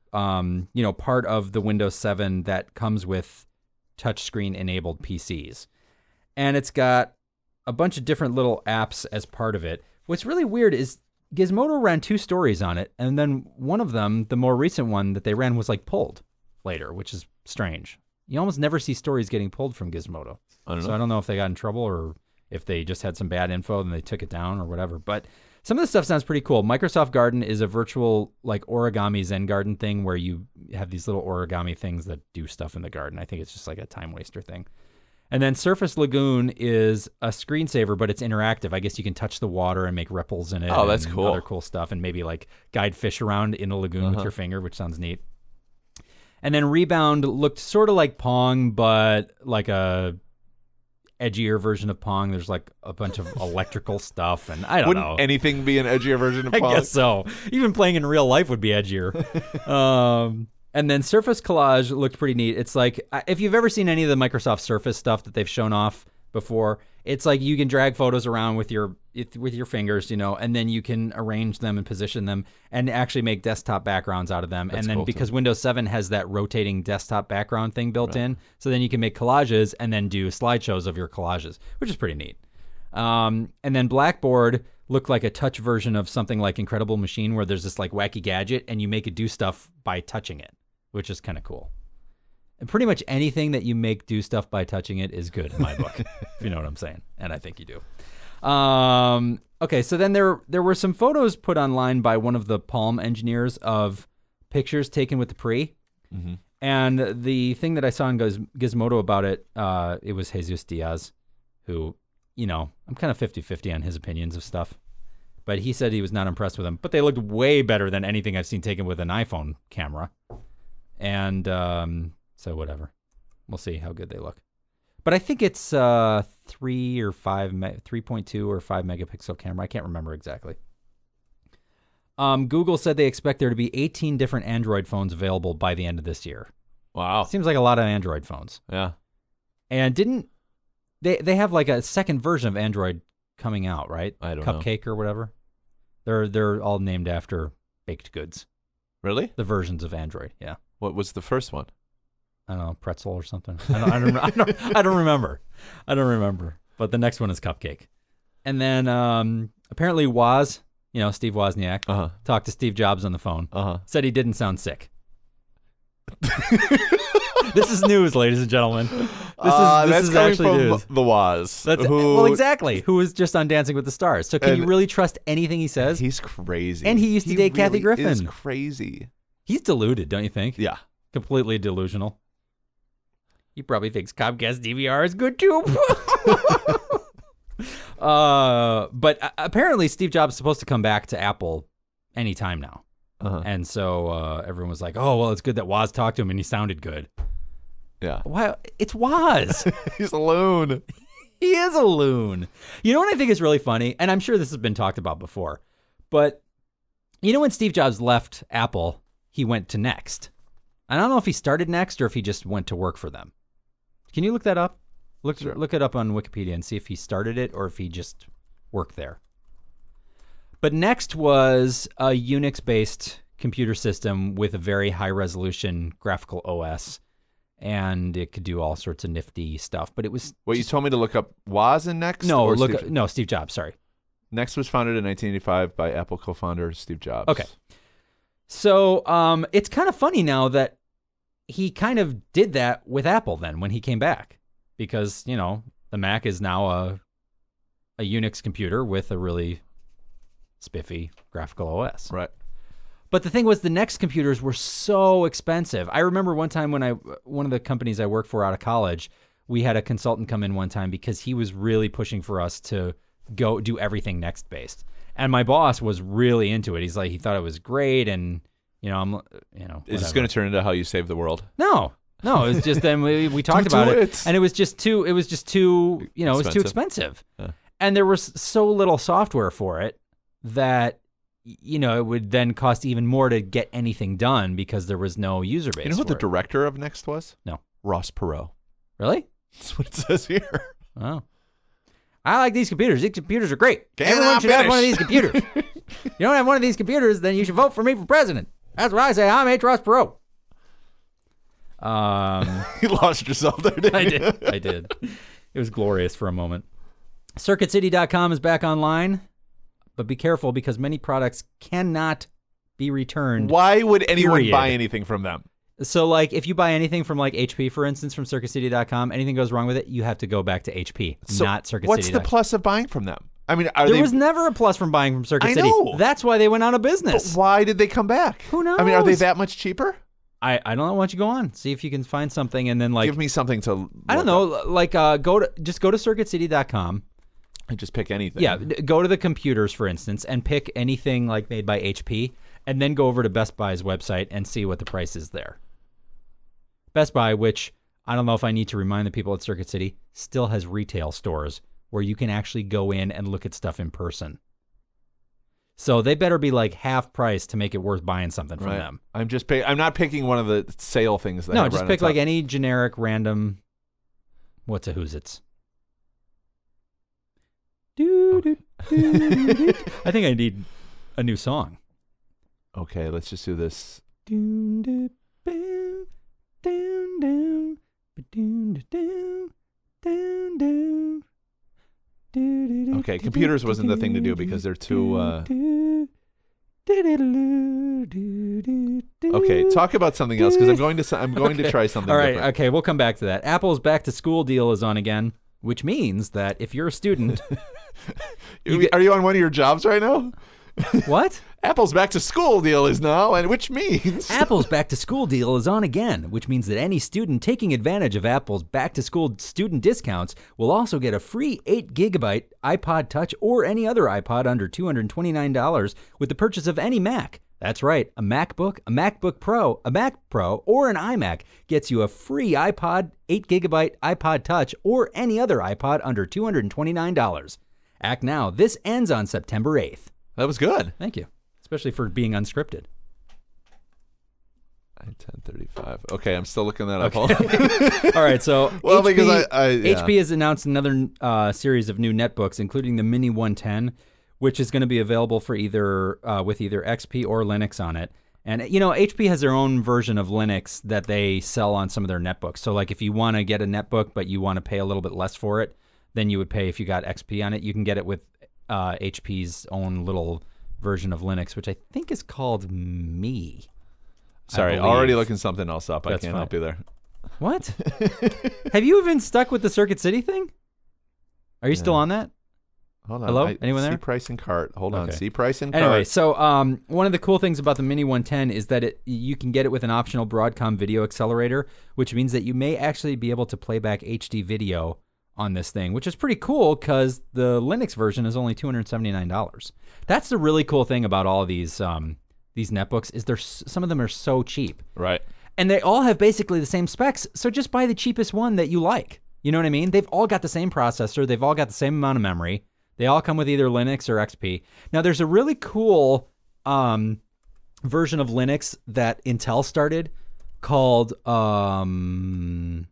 part of the Windows 7 that comes with touchscreen enabled PCs. And it's got a bunch of different little apps as part of it. What's really weird is Gizmodo ran 2 stories on it, and then one of them, the more recent one that they ran, was like pulled later, which is strange. You almost never see stories getting pulled from Gizmodo. I don't know. So I don't know if they got in trouble or if they just had some bad info and they took it down or whatever. But some of the stuff sounds pretty cool. Microsoft Garden is a virtual like origami Zen garden thing where you have these little origami things that do stuff in the garden. I think it's just like a time waster thing. And then Surface Lagoon is a screensaver, but it's interactive. I guess you can touch the water and make ripples in it. Oh, that's and cool. Other cool stuff, and maybe like guide fish around in a lagoon with your finger, which sounds neat. And then Rebound looked sort of like Pong, but like a edgier version of Pong. There's like a bunch of electrical stuff, and I don't Wouldn't know. anything be an edgier version of I Pong? guess so. Even playing in real life would be edgier. And then Surface Collage looked pretty neat. It's like, if you've ever seen any of the Microsoft Surface stuff that they've shown off before, it's like you can drag photos around with your fingers, and then you can arrange them and position them and actually make desktop backgrounds out of them. That's and then cool, because too. Windows 7 has that rotating desktop background thing built in, so then you can make collages and then do slideshows of your collages, which is pretty neat. And then Blackboard looked like a touch version of something like Incredible Machine, where there's this like wacky gadget and you make it do stuff by touching it, which is kind of cool. And pretty much anything that you make do stuff by touching it is good in my book, if you know what I'm saying. And I think you do. Okay, so then there were some photos put online by one of the Palm engineers of pictures taken with the Pre. Mm-hmm. And the thing that I saw in Gizmodo about it, it was Jesus Diaz, who, I'm kind of 50-50 on his opinions of stuff. But he said he was not impressed with them. But they looked way better than anything I've seen taken with an iPhone camera. And so whatever. We'll see how good they look. But I think it's 3.2 or 5 megapixel camera. I can't remember exactly. Google said they expect there to be 18 different Android phones available by the end of this year. Wow. Seems like a lot of Android phones. Yeah. And didn't they have like a second version of Android coming out, right? I don't know. Cupcake or whatever. They're all named after baked goods. Really? The versions of Android, yeah. What was the first one? I don't know, pretzel or something. I don't remember. I don't remember. But the next one is Cupcake. And then apparently Woz, Steve Wozniak, talked to Steve Jobs on the phone. Said he didn't sound sick. This is news, ladies and gentlemen. This That's is coming actually from news. the Waz. Well, exactly. Who was just on Dancing with the Stars. So can you really trust anything he says? He's crazy. And he used to date Kathy Griffin. Is crazy. He's deluded, don't you think? Yeah. Completely delusional. He probably thinks Comcast DVR is good too. But apparently Steve Jobs is supposed to come back to Apple anytime now. And so everyone was like, oh, well, it's good that Woz talked to him and he sounded good. Yeah. Wow, it's Woz. He's a loon. He is a loon. You know what I think is really funny? And I'm sure this has been talked about before. But you know when Steve Jobs left Apple, he went to Next. I don't know if he started Next or if he just went to work for them. Can you look that up? Look it up on Wikipedia and see if he started it or if he just worked there. But Next was a Unix-based computer system with a very high-resolution graphical OS, and it could do all sorts of nifty stuff. But it was You told me to look up Woz and Next? no, Steve Jobs. Sorry. Next was founded in 1985 by Apple co-founder Steve Jobs. Okay. So it's kind of funny now that he kind of did that with Apple then when he came back, because, you know, the Mac is now a Unix computer with a really spiffy graphical OS. Right. But the thing was, the Next computers were so expensive. I remember one time when one of the companies I worked for out of college, we had a consultant come in one time because he was really pushing for us to go do everything Next based. And my boss was really into it. He's like, he thought it was great, and Is this going to turn into how you save the world? No, it was just then we talked about it, and it was just too it was too expensive, and there was so little software for it that it would then cost even more to get anything done because there was no user base. You know who the for it. director of Next was? No. Ross Perot. Really? That's what it says here. Oh. I like these computers. These computers are great. Can Everyone I should have finish? one of these computers. You don't have one of these computers, then you should vote for me for president. That's what I say. I'm H. Ross Perot. You lost yourself there, didn't you? I did. It was glorious for a moment. CircuitCity.com is back online, but be careful because many products cannot be returned. Why would anyone Period. buy anything from them? So, like, if you buy anything from, like, HP, for instance, from CircuitCity.com, anything goes wrong with it, you have to go back to HP, not CircuitCity.com. What's the plus of buying from them? I mean, there was never a plus from buying from Circuit I City. know. That's why they went out of But business. why did they come back? Who knows? I mean, are they that much cheaper? I don't know. Why don't you go on, see if you can find something, and then, like, Give me something to. I don't know, like, go to CircuitCity.com. And just pick anything. Yeah, go to the computers, for instance, and pick anything like made by HP, and then go over to Best Buy's website and see what the price is there. Best Buy, which I don't know if I need to remind the people at Circuit City, still has retail stores where you can actually go in and look at stuff in person. So they better be like half price to make it worth buying something from them. I'm not picking one of the sale things. That No, have just right pick on top. like any generic random. What's a who's it's? I think I need a new song. Okay, let's just do this. Okay, computers wasn't the thing to do because they're too. Okay, talk about something else because I'm going to try something. All right, different. okay, we'll come back to that. Apple's back to school deal is on again, which means that if you're a student, Are you on one of your jobs right now? what? Apple's back to school deal is now, and which means Apple's back to school deal is on again, which means that any student taking advantage of Apple's back to school student discounts will also get a free 8 gigabyte iPod Touch or any other iPod under $229 with the purchase of any Mac. That's right, a MacBook, a MacBook Pro, a Mac Pro, or an iMac gets you a free iPod, 8 gigabyte iPod Touch, or any other iPod under $229. Act now. This ends on September 8th. that was good. Thank you, especially for being unscripted. 10:35. Okay, I'm still looking that up. All right, so Well, HP, because yeah. HP has announced another series of new netbooks, including the Mini 110, which is going to be available for either with either XP or Linux on it. And HP has their own version of Linux that they sell on some of their netbooks. So, like, if you want to get a netbook but you want to pay a little bit less for it than you would pay if you got XP on it, you can get it with HP's own little version of Linux, which I think is called Me. Sorry, believe. already looking something else up. I That's can't fine. help you there. What? Have you even stuck with the Circuit City thing? Are you still on that? Hold on. Hello? Anyone see there? price and cart. Hold on. Okay. See price and cart. Anyway, so one of the cool things about the Mini 110 is that you can get it with an optional Broadcom video accelerator, which means that you may actually be able to play back HD video on this thing, which is pretty cool because the Linux version is only $279. That's the really cool thing about all of these netbooks is some of them are so cheap. Right. And they all have basically the same specs, so just buy the cheapest one that you like. You know what I mean? They've all got the same processor. They've all got the same amount of memory. They all come with either Linux or XP. Now, there's a really cool version of Linux that Intel started called Moblin.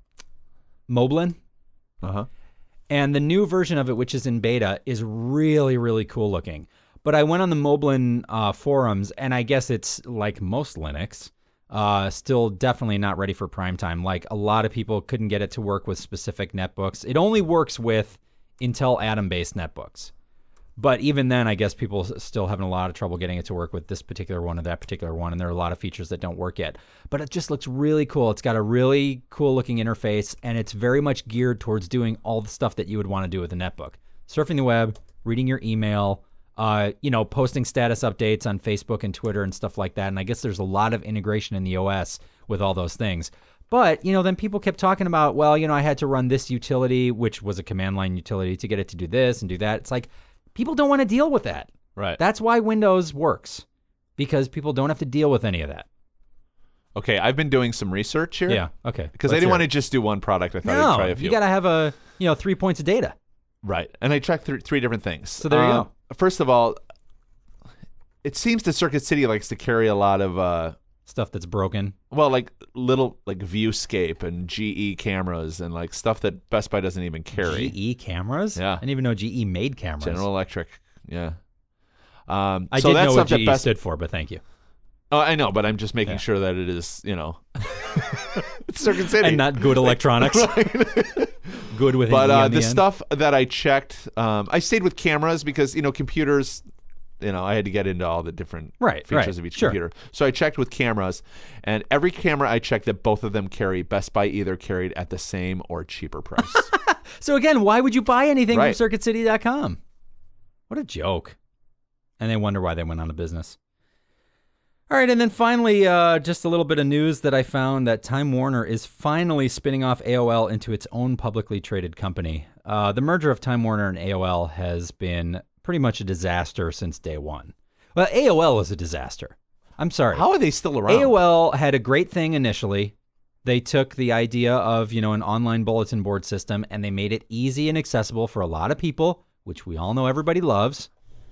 Uh-huh. And the new version of it, which is in beta, is really, really cool looking. But I went on the Moblin forums, and I guess it's like most Linux, still definitely not ready for prime time. Like, a lot of people couldn't get it to work with specific netbooks. It only works with Intel Atom-based netbooks. But even then, I guess people still having a lot of trouble getting it to work with this particular one or that particular one, and there are a lot of features that don't work yet. But it just looks really cool. It's got a really cool-looking interface, and it's very much geared towards doing all the stuff that you would want to do with a netbook. Surfing the web, reading your email, posting status updates on Facebook and Twitter and stuff like that. And I guess there's a lot of integration in the OS with all those things. But, then people kept talking about, well, I had to run this utility, which was a command line utility, to get it to do this and do that. It's like, people don't want to deal with that. Right. That's why Windows works, because people don't have to deal with any of that. Okay, I've been doing some research here. Yeah, okay. Because I didn't want to just do one product. I thought I'd try a few. You got to have 3 points of data. Right. And I checked three different things. So there you go. First of all, it seems that Circuit City likes to carry a lot of stuff that's broken. Well, like little Viewscape and GE cameras and like stuff that Best Buy doesn't even carry. GE cameras? Yeah. I didn't even know GE made cameras. General Electric. Yeah. I didn't know what GE stood for, but thank you. Oh, I know, but I'm just making sure that it is, it's Circuit City. And not good electronics. Good with But an E on the end. stuff that I checked, I stayed with cameras because, computers, I had to get into all the different features of each computer. So I checked with cameras, and every camera I checked that both of them carry, Best Buy either carried at the same or cheaper price. So again, why would you buy anything Right. from CircuitCity.com? What a joke. And they wonder why they went out of business. All right, and then finally, just a little bit of news that I found that Time Warner is finally spinning off AOL into its own publicly traded company. The merger of Time Warner and AOL has been pretty much a disaster since day one. Well, AOL is a disaster. I'm sorry. How are they still around? AOL had a great thing initially. They took the idea of, an online bulletin board system, and they made it easy and accessible for a lot of people, which we all know everybody loves.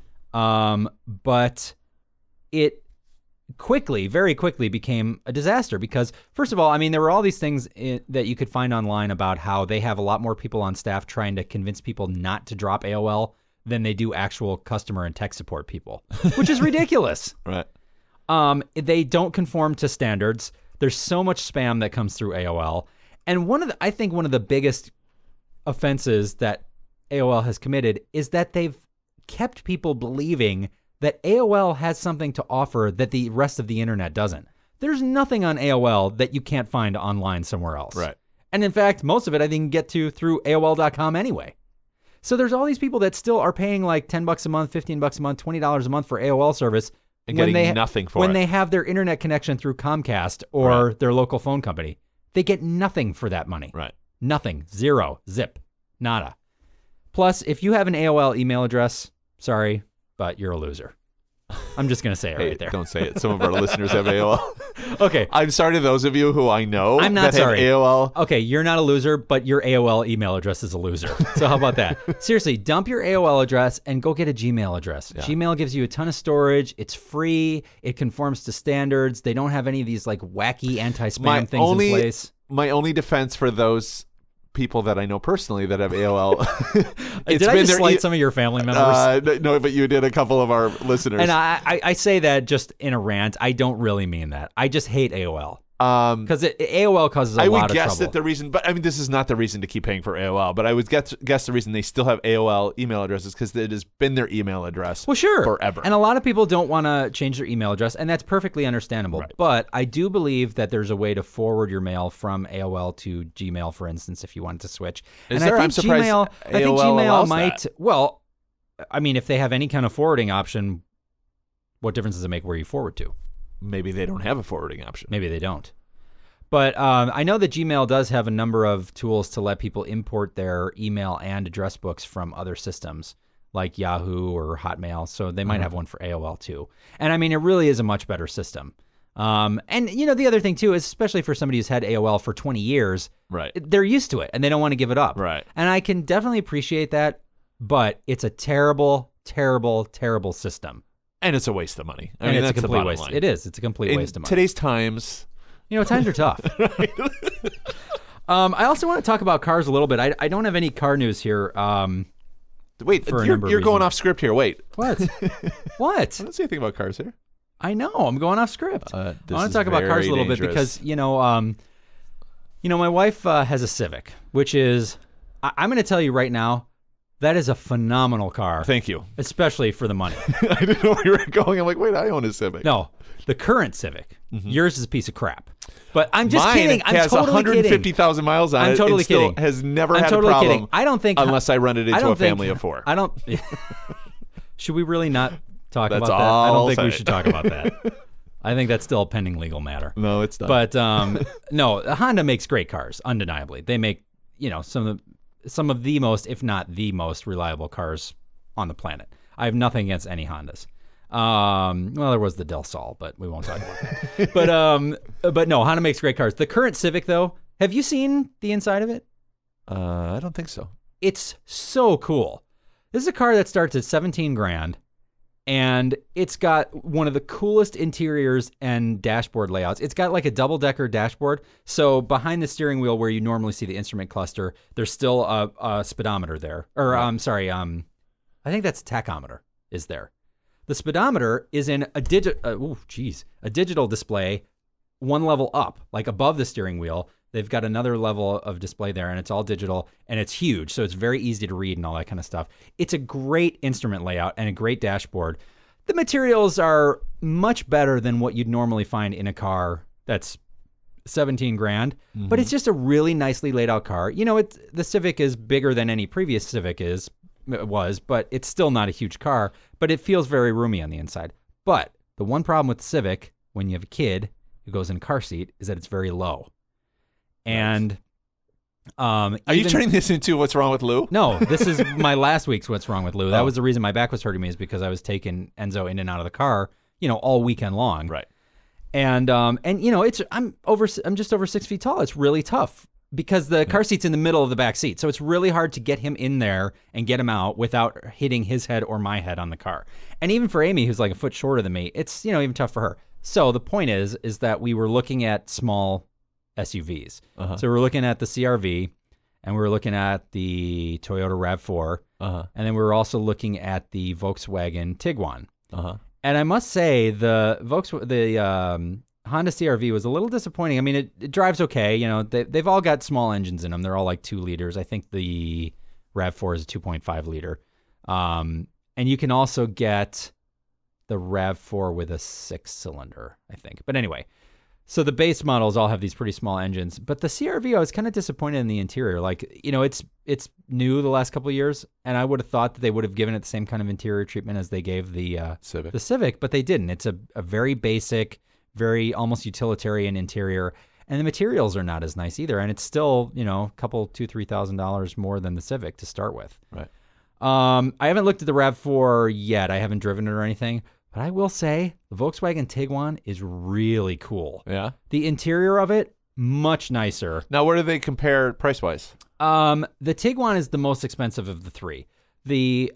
But it very quickly became a disaster because, first of all, there were all these things that you could find online about how they have a lot more people on staff trying to convince people not to drop AOL than they do actual customer and tech support people, which is ridiculous. Right. They don't conform to standards. There's so much spam that comes through AOL. And I think one of the biggest offenses that AOL has committed is that they've kept people believing that AOL has something to offer that the rest of the internet doesn't. There's nothing on AOL that you can't find online somewhere else. Right. And in fact, most of it I think you can get to through AOL.com anyway. So there's all these people that still are paying like $10 a month, $15 a month, $20 a month for AOL service. And getting nothing for it. When they have their internet connection through Comcast or their local phone company, they get nothing for that money. Right. Nothing. Zero. Zip. Nada. Plus, if you have an AOL email address, sorry, but you're a loser. I'm just going to say it right there. Don't say it. Some of our listeners have AOL. Okay. I'm sorry to those of you who I know I'm not that sorry. have AOL. Okay, you're not a loser, but your AOL email address is a loser. So how about that? Seriously, dump your AOL address and go get a Gmail address. Yeah. Gmail gives you a ton of storage. It's free. It conforms to standards. They don't have any of these like wacky anti-spam things in place. My only defense for those people that I know personally that have AOL. Did I just slight some of your family members? No, but you did a couple of our listeners. And I say that just in a rant. I don't really mean that. I just hate AOL. Because AOL causes a I lot would of guess trouble. that the reason, but I mean, this is not the reason to keep paying for AOL, but I would guess the reason they still have AOL email addresses because it has been their email address Well, sure. forever. And a lot of people don't want to change their email address, and that's perfectly understandable. Right. But I do believe that there's a way to forward your mail from AOL to Gmail, for instance, if you wanted to switch. Is and there? I think I'm surprised Gmail, I think AOL Gmail allows might. that. Well, I mean, if they have any kind of forwarding option, what difference does it make where you forward to? Maybe they don't have a forwarding option. Maybe they don't. But I know that Gmail does have a number of tools to let people import their email and address books from other systems like Yahoo or Hotmail. So they might have one for AOL too. And I mean, it really is a much better system. And, you know, the other thing too is, especially for somebody who's had AOL for 20 years, Right. they're used to it and they don't want to give it up. Right. And I can definitely appreciate that. But it's a terrible, terrible, terrible system. And it's a waste of money. I And mean, it's that's a the complete bottom waste. line. It is. It's a complete In waste of money. today's times. You know, times are tough. I also want to talk about cars a little bit. I don't have any car news here. Wait, For a you're number of going reasons. off script here. Wait. What? What? I don't see anything about cars here. I know. I'm going off script. I This want is to talk about cars very a little bit dangerous. because my wife has a Civic, which is I'm going to tell you right now, that is a phenomenal car. Thank you. Especially for the money. I didn't know where you were going. I'm like, wait, I own a Civic. No, the current Civic. Yours is a piece of crap. But I'm just Mine kidding. I'm has totally kidding. 150,000 miles on it. I'm totally It still kidding. has never I'm had totally a problem. kidding. I don't think unless I run it I into don't a family of four. I don't. Should we really not talk That's about that? I all don't I'll think we say. should talk about that. I think that's still a pending legal matter. No, it's not. But no, Honda makes great cars, undeniably. They make, you know, some of the most, if not the most reliable cars on the planet. I have nothing against any Hondas. Well, there was the Del Sol, but we won't talk about that. But no, Honda makes great cars. The current Civic, though, have you seen the inside of it? I don't think so. It's so cool. This is a car that starts at 17 grand, and it's got one of the coolest interiors and dashboard layouts. It's got like a double-decker dashboard. So behind the steering wheel where you normally see the instrument cluster, there's still a speedometer there. Or I'm sorry, I think that's a tachometer is there. The speedometer is in a digital display one level up, like above the steering wheel. They've got another level of display there, and it's all digital, and it's huge, so it's very easy to read and all that kind of stuff. It's a great instrument layout and a great dashboard. The materials are much better than what you'd normally find in a car that's 17 grand, but it's just a really nicely laid out car. You know, the Civic is bigger than any previous Civic was, but it's still not a huge car, but it feels very roomy on the inside. But the one problem with the Civic, when you have a kid who goes in a car seat, is that it's very low. And Are you turning this into what's wrong with Lou? No, this is my last week's What's Wrong with Lou. That was the reason my back was hurting me, is because I was taking Enzo in and out of the car, you know, all weekend long. Right. And you know, I'm just over 6 feet tall. It's really tough because the car seat's in the middle of the back seat. So it's really hard to get him in there and get him out without hitting his head or my head on the car. And even for Amy, who's like a foot shorter than me, it's, you know, even tough for her. So the point is that we were looking at small SUVs. So we're looking at the CR-V, and we were looking at the Toyota RAV4, and then we were also looking at the Volkswagen Tiguan. And I must say, the Honda CR-V was a little disappointing. I mean, it drives okay. You know, they've all got small engines in them. They're all like 2 liters. I think the RAV4 is a 2.5 liter. And you can also get the RAV4 with a 6-cylinder, I think. But anyway, so the base models all have these pretty small engines. But the CR-V, I was kind of disappointed in the interior. Like, you know, it's new the last couple of years, and I would have thought that they would have given it the same kind of interior treatment as they gave the Civic, but they didn't. It's a very basic, very almost utilitarian interior, and the materials are not as nice either. And it's still, you know, a couple $2,000-$3,000 more than the Civic to start with. Right. I haven't looked at the RAV4 yet. I haven't driven it or anything, but I will say the Volkswagen Tiguan is really cool. Yeah. The interior of it, much nicer. Now, where do they compare price-wise? The Tiguan is the most expensive of the three. The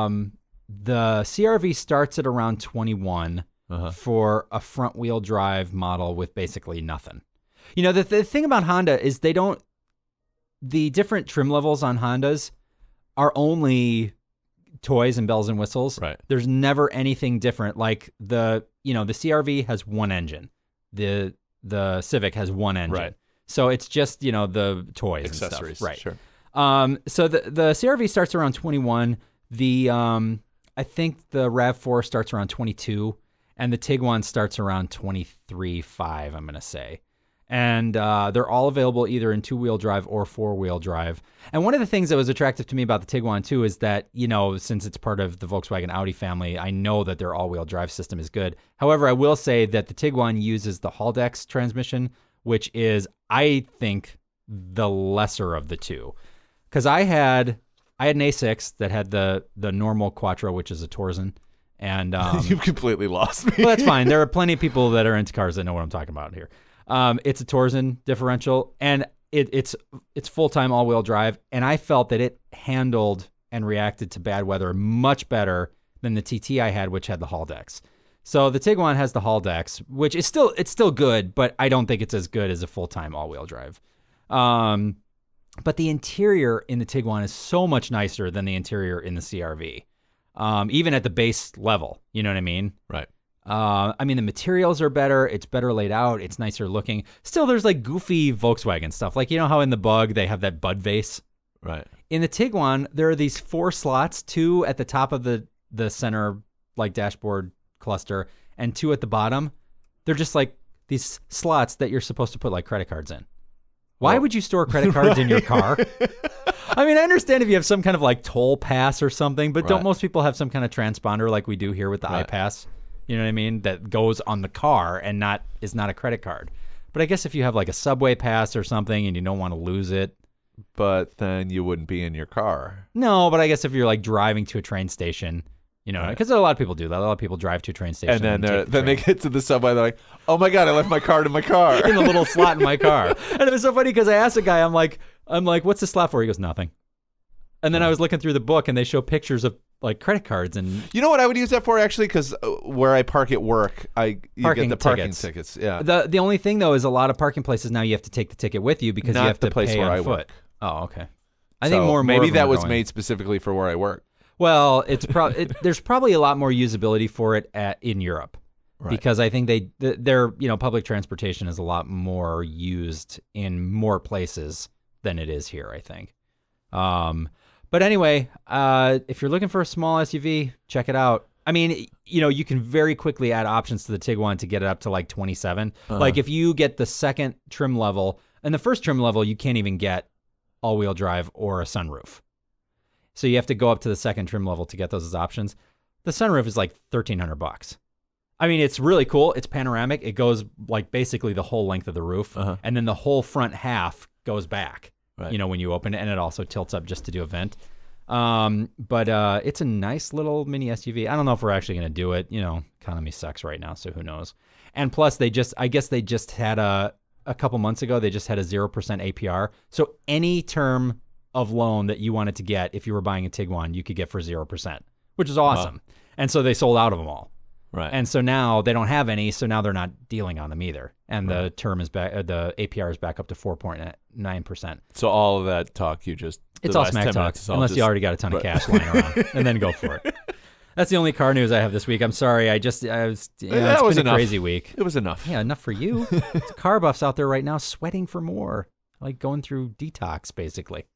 CR-V starts at around 21 for a front-wheel drive model with basically nothing. You know, the thing about Honda is the different trim levels on Hondas are only toys and bells and whistles. Right. There's never anything different. Like the CR-V has one engine. The the Civic has one engine. Right. So it's just, the toys Accessories. and stuff. Right. Sure. So the CRV starts around 21. The I think the RAV4 starts around 22, and the Tiguan starts around 23.5, I'm going to say. And they're all available either in two-wheel drive or four-wheel drive. And one of the things that was attractive to me about the Tiguan, too, is that, since it's part of the Volkswagen Audi family, I know that their all-wheel drive system is good. However, I will say that the Tiguan uses the Haldex transmission, which is, I think, the lesser of the two. Because I had an A6 that had the normal Quattro, which is a Torsen. And You've completely lost me. well, that's fine. There are plenty of people that are into cars that know what I'm talking about here. It's a Torsen differential, and it's full-time all-wheel drive, and I felt that it handled and reacted to bad weather much better than the TT I had, which had the Haldex. So the Tiguan has the Haldex, which is still good, but I don't think it's as good as a full-time all-wheel drive. But the interior in the Tiguan is so much nicer than the interior in the CRV, even at the base level. You know what I mean? Right. The materials are better. It's better laid out. It's nicer looking. Still, there's like goofy Volkswagen stuff. Like, how in the Bug they have that Bud vase? Right. In the Tiguan, there are these 4 slots, 2 at the top of the center, like dashboard cluster, and 2 at the bottom. They're just like these slots that you're supposed to put like credit cards in. Why would you store credit cards in your car? I understand if you have some kind of like toll pass or something, but don't most people have some kind of transponder like we do here with the iPass? You know what I mean? That goes on the car and is not a credit card. But I guess if you have like a subway pass or something and you don't want to lose it. But then you wouldn't be in your car. No, but I guess if you're like driving to a train station, because a lot of people do that. A lot of people drive to a train station. And then they get to the subway, they're like, oh my God, I left my card in my car. In a little slot in my car. And it was so funny because I asked a guy, I'm like, what's the slot for? He goes, nothing. And then I was looking through the book and they show pictures of like credit cards and you know what I would use that for actually, because where I park at work, you get the parking tickets. Yeah. The only thing though is a lot of parking places now you have to take the ticket with you because Not you have the to place pay where on I foot. work. Oh, okay. I think more maybe of them that are was going. made specifically for where I work. Well, it's there's probably a lot more usability for it in Europe. Right. Because I think their public transportation is a lot more used in more places than it is here, I think. But anyway, if you're looking for a small SUV, check it out. You can very quickly add options to the Tiguan to get it up to like 27. Like if you get the second trim level, and the first trim level, you can't even get all-wheel drive or a sunroof. So you have to go up to the second trim level to get those as options. The sunroof is like $1,300. It's really cool. It's panoramic. It goes like basically the whole length of the roof, and then the whole front half goes back. Right. When you open it, and it also tilts up just to do a vent. But it's a nice little mini SUV. I don't know if we're actually going to do it. Economy sucks right now, so who knows? And plus, I guess they just had a couple months ago, they just had a 0% APR. So any term of loan that you wanted to get, if you were buying a Tiguan, you could get for 0%, which is awesome. Wow. And so they sold out of them all. Right. And so now they don't have any, so now they're not dealing on them either. And the term is back, the APR is back up to 4.9%. So all of that talk it's all smack talk, unless you already got a ton of cash lying around, and then go for it. That's the only car news I have this week. I'm sorry. It's been a crazy week. It was enough. Yeah, enough for you. Car buffs out there right now sweating for more, like going through detox, basically.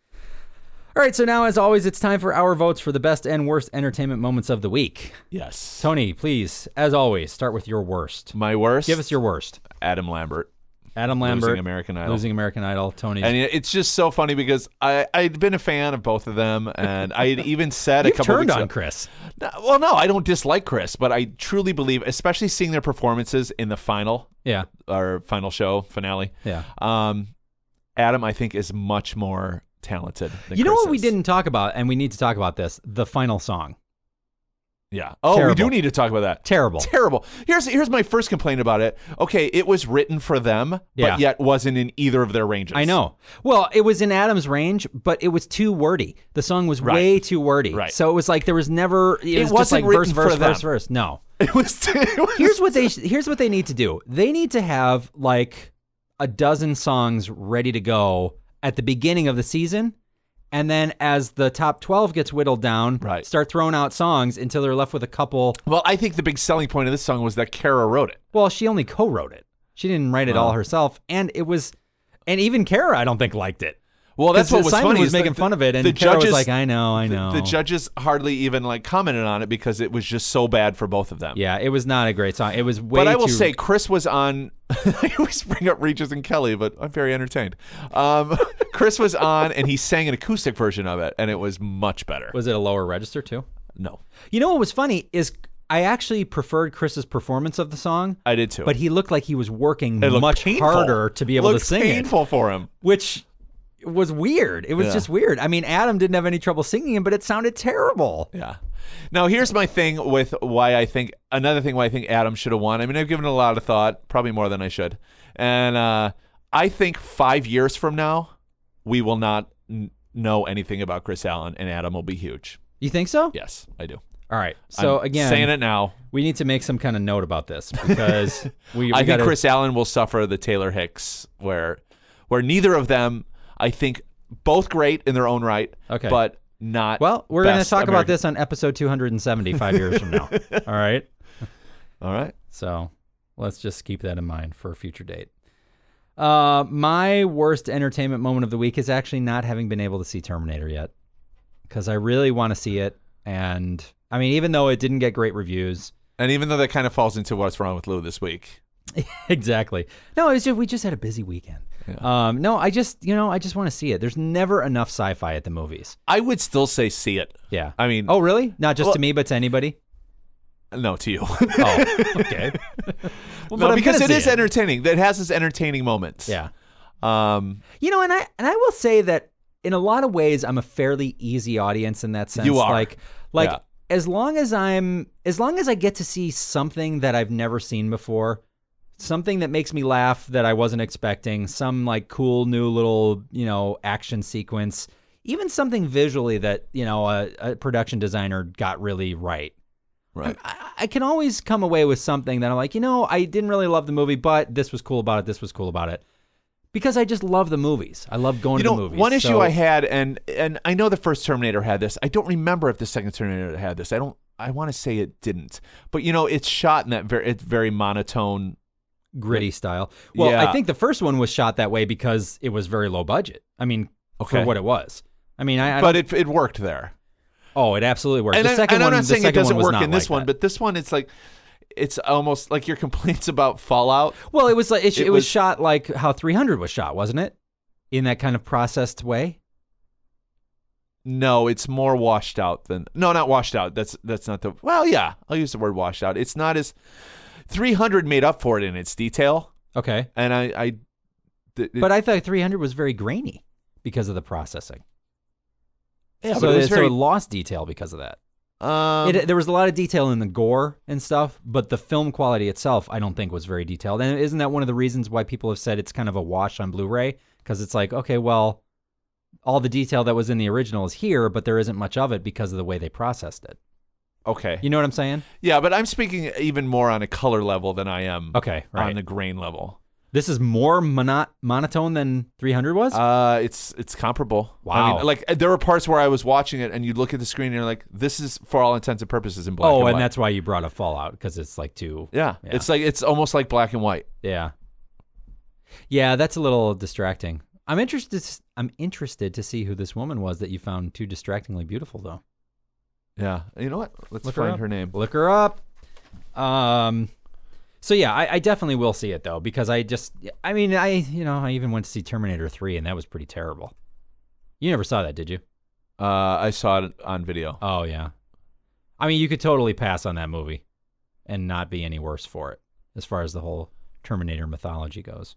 All right, so now, as always, it's time for our votes for the best and worst entertainment moments of the week. Yes. Tony, please, as always, start with your worst. My worst? Give us your worst. Adam Lambert. Losing American Idol. Tony. And it's just so funny because I'd been a fan of both of them, and I had even said a couple turned weeks on ago, Chris. Well, no, I don't dislike Chris, but I truly believe, especially seeing their performances in the final show finale. Yeah. Adam, I think, is much more talented than You know Chris what we is. didn't talk about, and we need to talk about this, the final song. Yeah. Oh, Terrible. we do need to talk about that. Terrible. Here's my first complaint about it. Okay, it was written for them, but yet wasn't in either of their ranges. I know. Well, it was in Adam's range, but it was too wordy. The song was way too wordy. Right. So it was like there was never. It was wasn't just like written for them. verse. No. It was. Here's what they need to do. They need to have like a dozen songs ready to go at the beginning of the season. And then as the top 12 gets whittled down, start throwing out songs until they're left with a couple. Well, I think the big selling point of this song was that Kara wrote it. Well, she only co-wrote it. She didn't write it all herself, and even Kara, I don't think, liked it. Well, that's what was Simon funny. was making fun of it, and Kara was like, I know. The judges hardly even like commented on it because it was just so bad for both of them. Yeah, it was not a great song. It was way But I will too... say, Chris was on. I always bring up Regis and Kelly, but I'm very entertained. Chris was on, and he sang an acoustic version of it, and it was much better. Was it a lower register, too? No. You know what was funny is I actually preferred Chris's performance of the song. I did, too. But he looked like he was working It looked much painful. harder to be able to sing it. Painful for him. Which was weird. It was just weird. I mean, Adam didn't have any trouble singing it, but it sounded terrible. Yeah. Now, here's my thing with why I think Adam should have won. I mean, I've given it a lot of thought, probably more than I should. And I think 5 years from now, we will not know anything about Chris Allen, and Adam will be huge. You think so? Yes, I do. All right. So, I'm again, saying it now. We need to make some kind of note about this because I think Chris Allen will suffer the Taylor Hicks, where neither of them, I think, both great in their own right, but not. Well, we're going to best talk about American. this on episode 270 5 years from now. All right. All right. So let's just keep that in mind for a future date. My worst entertainment moment of the week is actually not having been able to see Terminator yet, because I really want to see it. And I mean, even though it didn't get great reviews, and even though that kind of falls into what's wrong with Lou this week. Exactly. No, we just had a busy weekend. Yeah. No, I just want to see it. There's never enough sci-fi at the movies. I would still say see it. Yeah. I mean, oh really? Not just to me, but to anybody? No, to you. Oh, okay. Well, no, because it is entertaining. It has its entertaining moments. Yeah. You know, and I will say that in a lot of ways, I'm a fairly easy audience in that sense. You are. Like Yeah. as long as I get to see something that I've never seen before, something that makes me laugh that I wasn't expecting, some like cool new little, action sequence, even something visually that, a production designer got really right. Right. I can always come away with something that I'm like, I didn't really love the movie, but this was cool about it. This was cool about it. Because I just love the movies. I love going to the movies. One issue I had, and I know the first Terminator had this. I don't remember if the second Terminator had this. I want to say it didn't. But it's shot in that very monotone, gritty style. Well, Yeah. I think the first one was shot that way because it was very low budget. I mean, for what it was. I mean, but it worked there. Oh, it absolutely worked. And the second I'm one, not saying it doesn't work in this like one, that. but this one, it's almost like your complaints about Fallout. Well, it was like it was was shot like how 300 was shot, wasn't it? In that kind of processed way. No, it's more washed out than not washed out. That's not the well. Yeah, I'll use the word washed out. It's not as 300 made up for it in its detail. Okay, and but I thought 300 was very grainy because of the processing. Yeah, so but it was it lost detail because of that. There was a lot of detail in the gore and stuff, but the film quality itself, I don't think, was very detailed. And isn't that one of the reasons why people have said it's kind of a wash on Blu-ray? Because it's like, okay, well, all the detail that was in the original is here, but there isn't much of it because of the way they processed it. Okay. You know what I'm saying? Yeah, but I'm speaking even more on a color level than I am right. on the grain level. This is more monotone than 300 was? It's comparable. Wow. I mean, like there were parts where I was watching it and you look at the screen and you're like, this is for all intents and purposes in black and white. And that's why you brought up Fallout, because it's like too... Yeah. It's almost like black and white. Yeah. Yeah, that's a little distracting. I'm interested to see who this woman was that you found too distractingly beautiful, though. Yeah. You know what? Let's find her name. Look her up. So yeah, I definitely will see it though, because I even went to see Terminator 3 and that was pretty terrible. You never saw that, did you? I saw it on video. Oh yeah. I mean, you could totally pass on that movie and not be any worse for it as far as the whole Terminator mythology goes.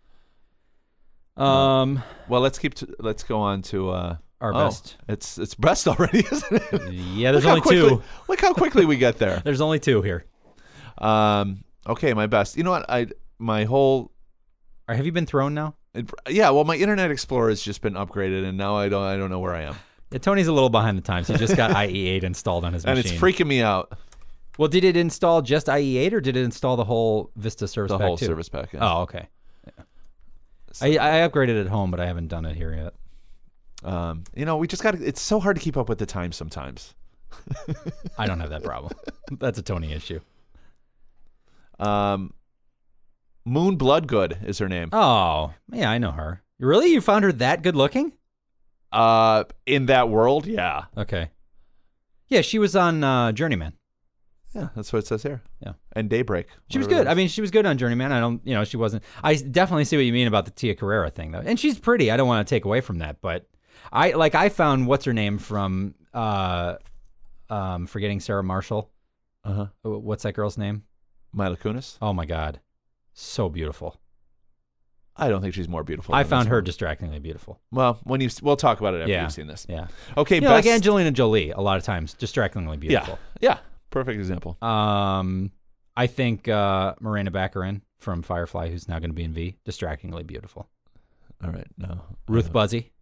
Well, let's go on to our best. It's best already, isn't it? Yeah, there's only two. Look how quickly we get there. There's only two here. Okay, my best. You know what? Have you been thrown now? Yeah. Well, my Internet Explorer has just been upgraded, and now I don't know where I am. Yeah, Tony's a little behind the times. He just got IE8 installed on his machine, and it's freaking me out. Well, did it install just IE8, or did it install the whole Vista service pack? The whole too? service pack. Yeah. Oh, okay. Yeah. So, I upgraded at home, but I haven't done it here yet. We just got. It's so hard to keep up with the time sometimes. I don't have that problem. That's a Tony issue. Moon Bloodgood is her name. Oh, yeah, I know her. Really? You found her that good looking? In that world, yeah. Okay. Yeah, she was on Journeyman. Yeah, that's what it says here. Yeah. And Daybreak. She was whatever good. that I is. mean, she was good on Journeyman. She wasn't. I definitely see what you mean about the Tia Carrera thing, though. And she's pretty. I don't want to take away from that, but I found what's her name from forgetting Sarah Marshall. Uh-huh. What's that girl's name? Mila Kunis? Oh my God, so beautiful. I don't think she's more beautiful. I than found this her one. distractingly beautiful. Well, we'll talk about it after Yeah. you've seen this. Yeah. Okay, You know, like best. Angelina Jolie, a lot of times, distractingly beautiful. Yeah. Perfect example. I think Miranda Baccarin from Firefly, who's now going to be in V, distractingly beautiful. All right. No. Ruth Buzzy.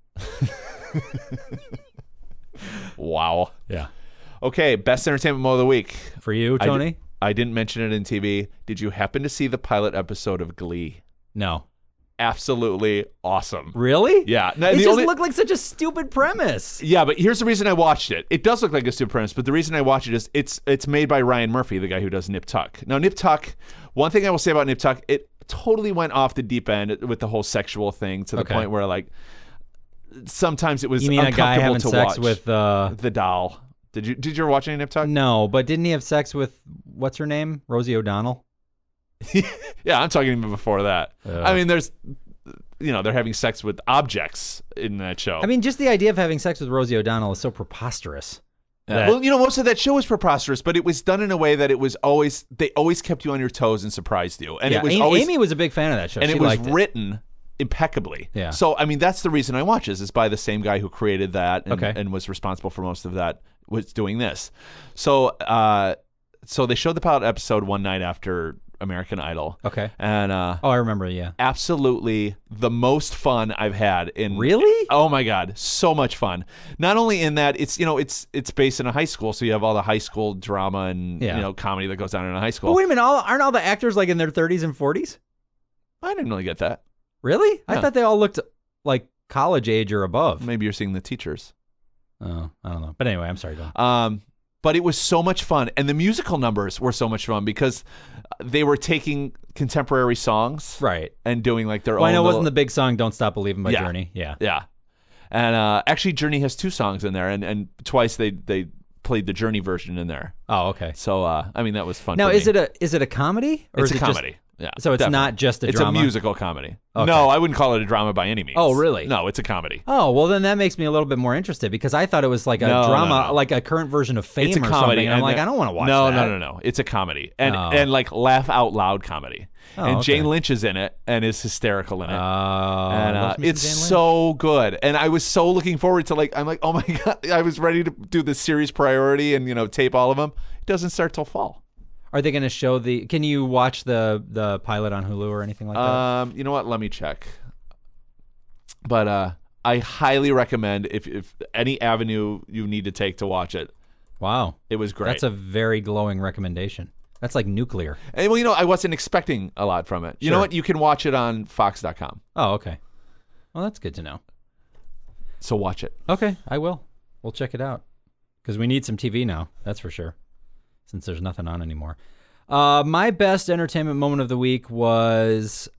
Wow. Yeah. Okay, best entertainment moment of the week. For you, Tony? I didn't mention it in TV. Did you happen to see the pilot episode of Glee? No. Absolutely awesome. Really? Yeah. It just looked like such a stupid premise. Yeah, but here's the reason I watched it. It does look like a stupid premise, but the reason I watched it is it's made by Ryan Murphy, the guy who does Nip Tuck. Now, Nip Tuck, one thing I will say about Nip Tuck, it totally went off the deep end with the whole sexual thing to the Okay. point where, like, sometimes it was You mean a guy uncomfortable having to sex watch. with The doll. Did you ever watch any Nip Tuck? No, but didn't he have sex with what's her name? Rosie O'Donnell? Yeah, I'm talking even before that. Ugh. I mean, they're having sex with objects in that show. I mean, just the idea of having sex with Rosie O'Donnell is so preposterous. Yeah. Well, most of that show was preposterous, but it was done in a way that they always kept you on your toes and surprised you. And yeah, it was always, Amy was a big fan of that show. and She it was liked written impeccably. Yeah. So, I mean, that's the reason I watch this, is by the same guy who created that Okay. and was responsible for most of that, was doing this. So, so they showed the pilot episode one night after American Idol. Okay. And Oh, I remember, yeah. absolutely the most fun I've had in. Really? Oh my God, so much fun. Not only in that it's based in a high school, so you have all the high school drama and Yeah. comedy that goes on in a high school. But wait a minute, aren't all the actors like in their 30s and 40s? I didn't really get that. Really? I Yeah. thought they all looked like college age or above. Maybe you're seeing the teachers. Oh, I don't know. But anyway, I'm sorry. Go on. But it was so much fun, and the musical numbers were so much fun because they were taking contemporary songs Right. and doing like their Well, own. I know it little- wasn't the big song "Don't Stop Believing" by Yeah. Journey. Yeah. Yeah, and actually, Journey has two songs in there, and twice they played the Journey version in there. Oh, okay. So I mean, that was fun. Now, for is me. it a comedy or It's is a it just- comedy. Yeah. So it's definitely. not just a It's drama? a musical comedy. Okay. No, I wouldn't call it a drama by any means. Oh, really? No, it's a comedy. Oh, well, then that makes me a little bit more interested because I thought it was like a No, drama, no. like a current version of Fame It's a or comedy. something. And I'm and like, that- I don't want to watch no, that. No. It's a comedy. And Oh. and like laugh out loud comedy. Oh, and okay. Jane Lynch is in it and is hysterical in it. Oh, And love me some it's Jane Lynch. so good. And I was so looking forward to I'm like, oh my God. I was ready to do the series priority and, tape all of them. It doesn't start till fall. Are they going to show can you watch the pilot on Hulu or anything like that? You know what? Let me check. But I highly recommend if any avenue you need to take to watch it. Wow. It was great. That's a very glowing recommendation. That's like nuclear. And, well, I wasn't expecting a lot from it. You know Sure. what? You can watch it on Fox.com. Oh, okay. Well, that's good to know. So watch it. Okay, I will. We'll check it out because we need some TV now. That's for sure. Since there's nothing on anymore. My best entertainment moment of the week was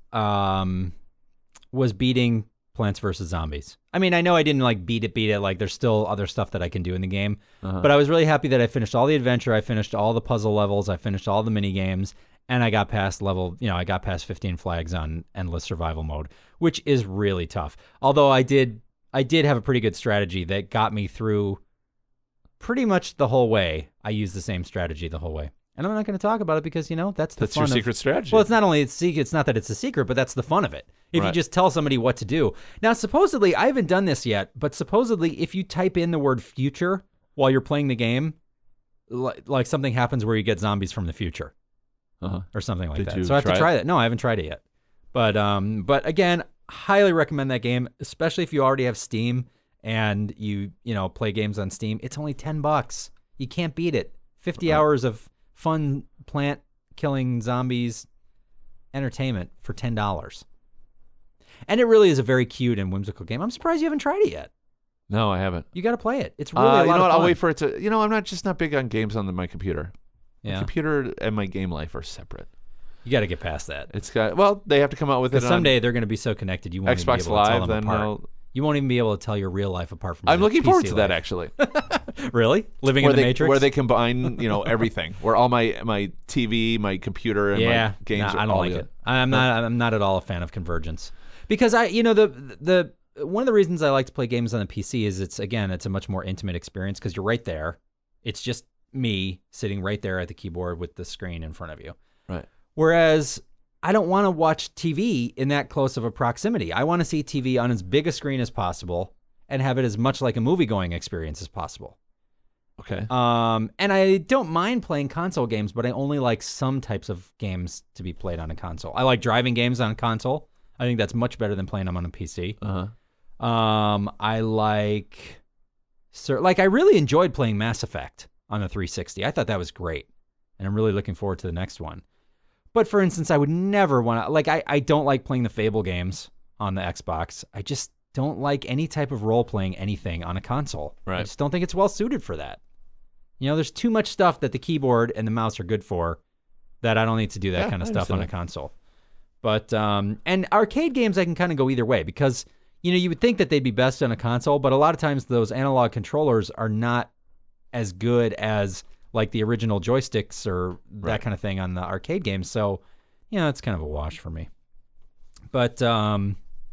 beating Plants vs. Zombies. I mean, I know I didn't beat it. Like, there's still other stuff that I can do in the game. But I was really happy that I finished all the adventure. I finished all the puzzle levels. I finished all the mini games. And I got past I got past 15 flags on endless survival mode, which is really tough. Although I did have a pretty good strategy that got me through pretty much the whole way. I used the same strategy the whole way. And I'm not going to talk about it because, that's the That's fun your secret strategy. Well, it's not only it's not that it's a secret, but that's the fun of it. If you Right. just tell somebody what to do. Now, supposedly, I haven't done this yet, but supposedly if you type in the word future while you're playing the game, like something happens where you get zombies from the future or something like Did that. you So I have to try try that. No, I haven't tried it yet. But again, highly recommend that game, especially if you already have Steam and you play games on Steam. It's only $10. You can't beat it. 50 hours of fun plant killing zombies entertainment for $10. And it really is a very cute and whimsical game. I'm surprised you haven't tried it yet. No, I haven't. You got to play it. It's really a lot you know of what? fun. I'll wait for it to. I'm not big on games on my computer. My Yeah. computer and my game life are separate. You got to get past that. They have to come out with it. Someday they're going to be so connected you won't Xbox even be able to tell Live. them Then apart. You won't even be able to tell your real life apart from. I'm looking PC forward to that life. actually. Really? Living in the Matrix? Where they combine, everything. Where all my TV, my computer, and my games. I don't like it. I'm not at all a fan of convergence because the one of the reasons I like to play games on the PC is it's a much more intimate experience because you're right there. It's just me sitting right there at the keyboard with the screen in front of you. Right. Whereas I don't want to watch TV in that close of a proximity. I want to see TV on as big a screen as possible and have it as much like a movie-going experience as possible. Okay. And I don't mind playing console games, but I only like some types of games to be played on a console. I like driving games on a console. I think that's much better than playing them on a PC. I I really enjoyed playing Mass Effect on the 360. I thought that was great, and I'm really looking forward to the next one. But for instance, I would never want to, I don't like playing the Fable games on the Xbox. I just don't like any type of role-playing anything on a console. Right. I just don't think it's well-suited for that. There's too much stuff that the keyboard and the mouse are good for that I don't need to do that kind of stuff on a console. But, and arcade games, I can kind of go either way because, you would think that they'd be best on a console, but a lot of times those analog controllers are not as good as like the original joysticks or that kind of thing on the arcade games. So, it's kind of a wash for me. But, so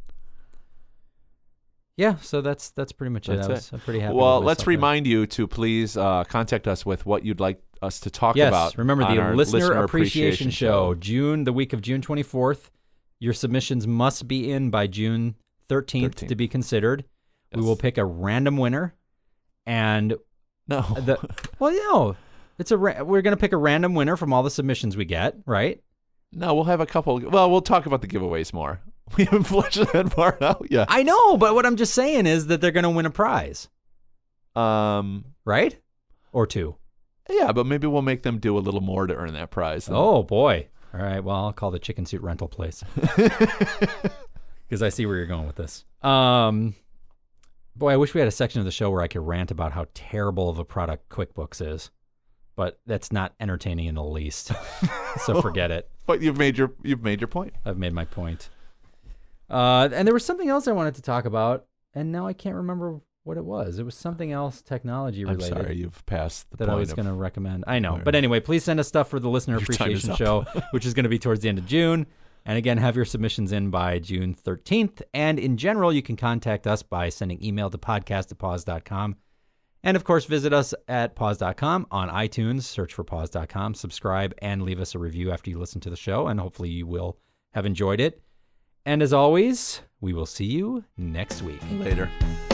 that's pretty much it. I'm pretty happy. Well, let's remind you to please contact us with what you'd like us to talk about. Yes, remember the Listener Appreciation Show, the week of June 24th. Your submissions must be in by June 13th. to be considered. Yes. We will pick a random winner, and we're going to pick a random winner from all the submissions we get, right? No, we'll have a couple. Well, we'll talk about the giveaways more. We haven't fleshed that part out yet. I know, but what I'm just saying is that they're going to win a prize. Right? Or two. Yeah, but maybe we'll make them do a little more to earn that prize. Oh, boy. All right, well, I'll call the chicken suit rental place. Because I see where you're going with this. Boy, I wish we had a section of the show where I could rant about how terrible of a product QuickBooks is. But that's not entertaining in the least. So forget it. But you've made your point. I've made my point. And there was something else I wanted to talk about, and now I can't remember what it was. It was something else technology related. I'm sorry, you've passed the that point I was going to recommend. I know. But anyway, please send us stuff for the Listener Appreciation Show, which is going to be towards the end of June. And again, have your submissions in by June 13th. And in general, you can contact us by sending email to podcast@pause.com. And of course, visit us at pause.com on iTunes. Search for pause.com, subscribe, and leave us a review after you listen to the show. And hopefully you will have enjoyed it. And as always, we will see you next week. Later.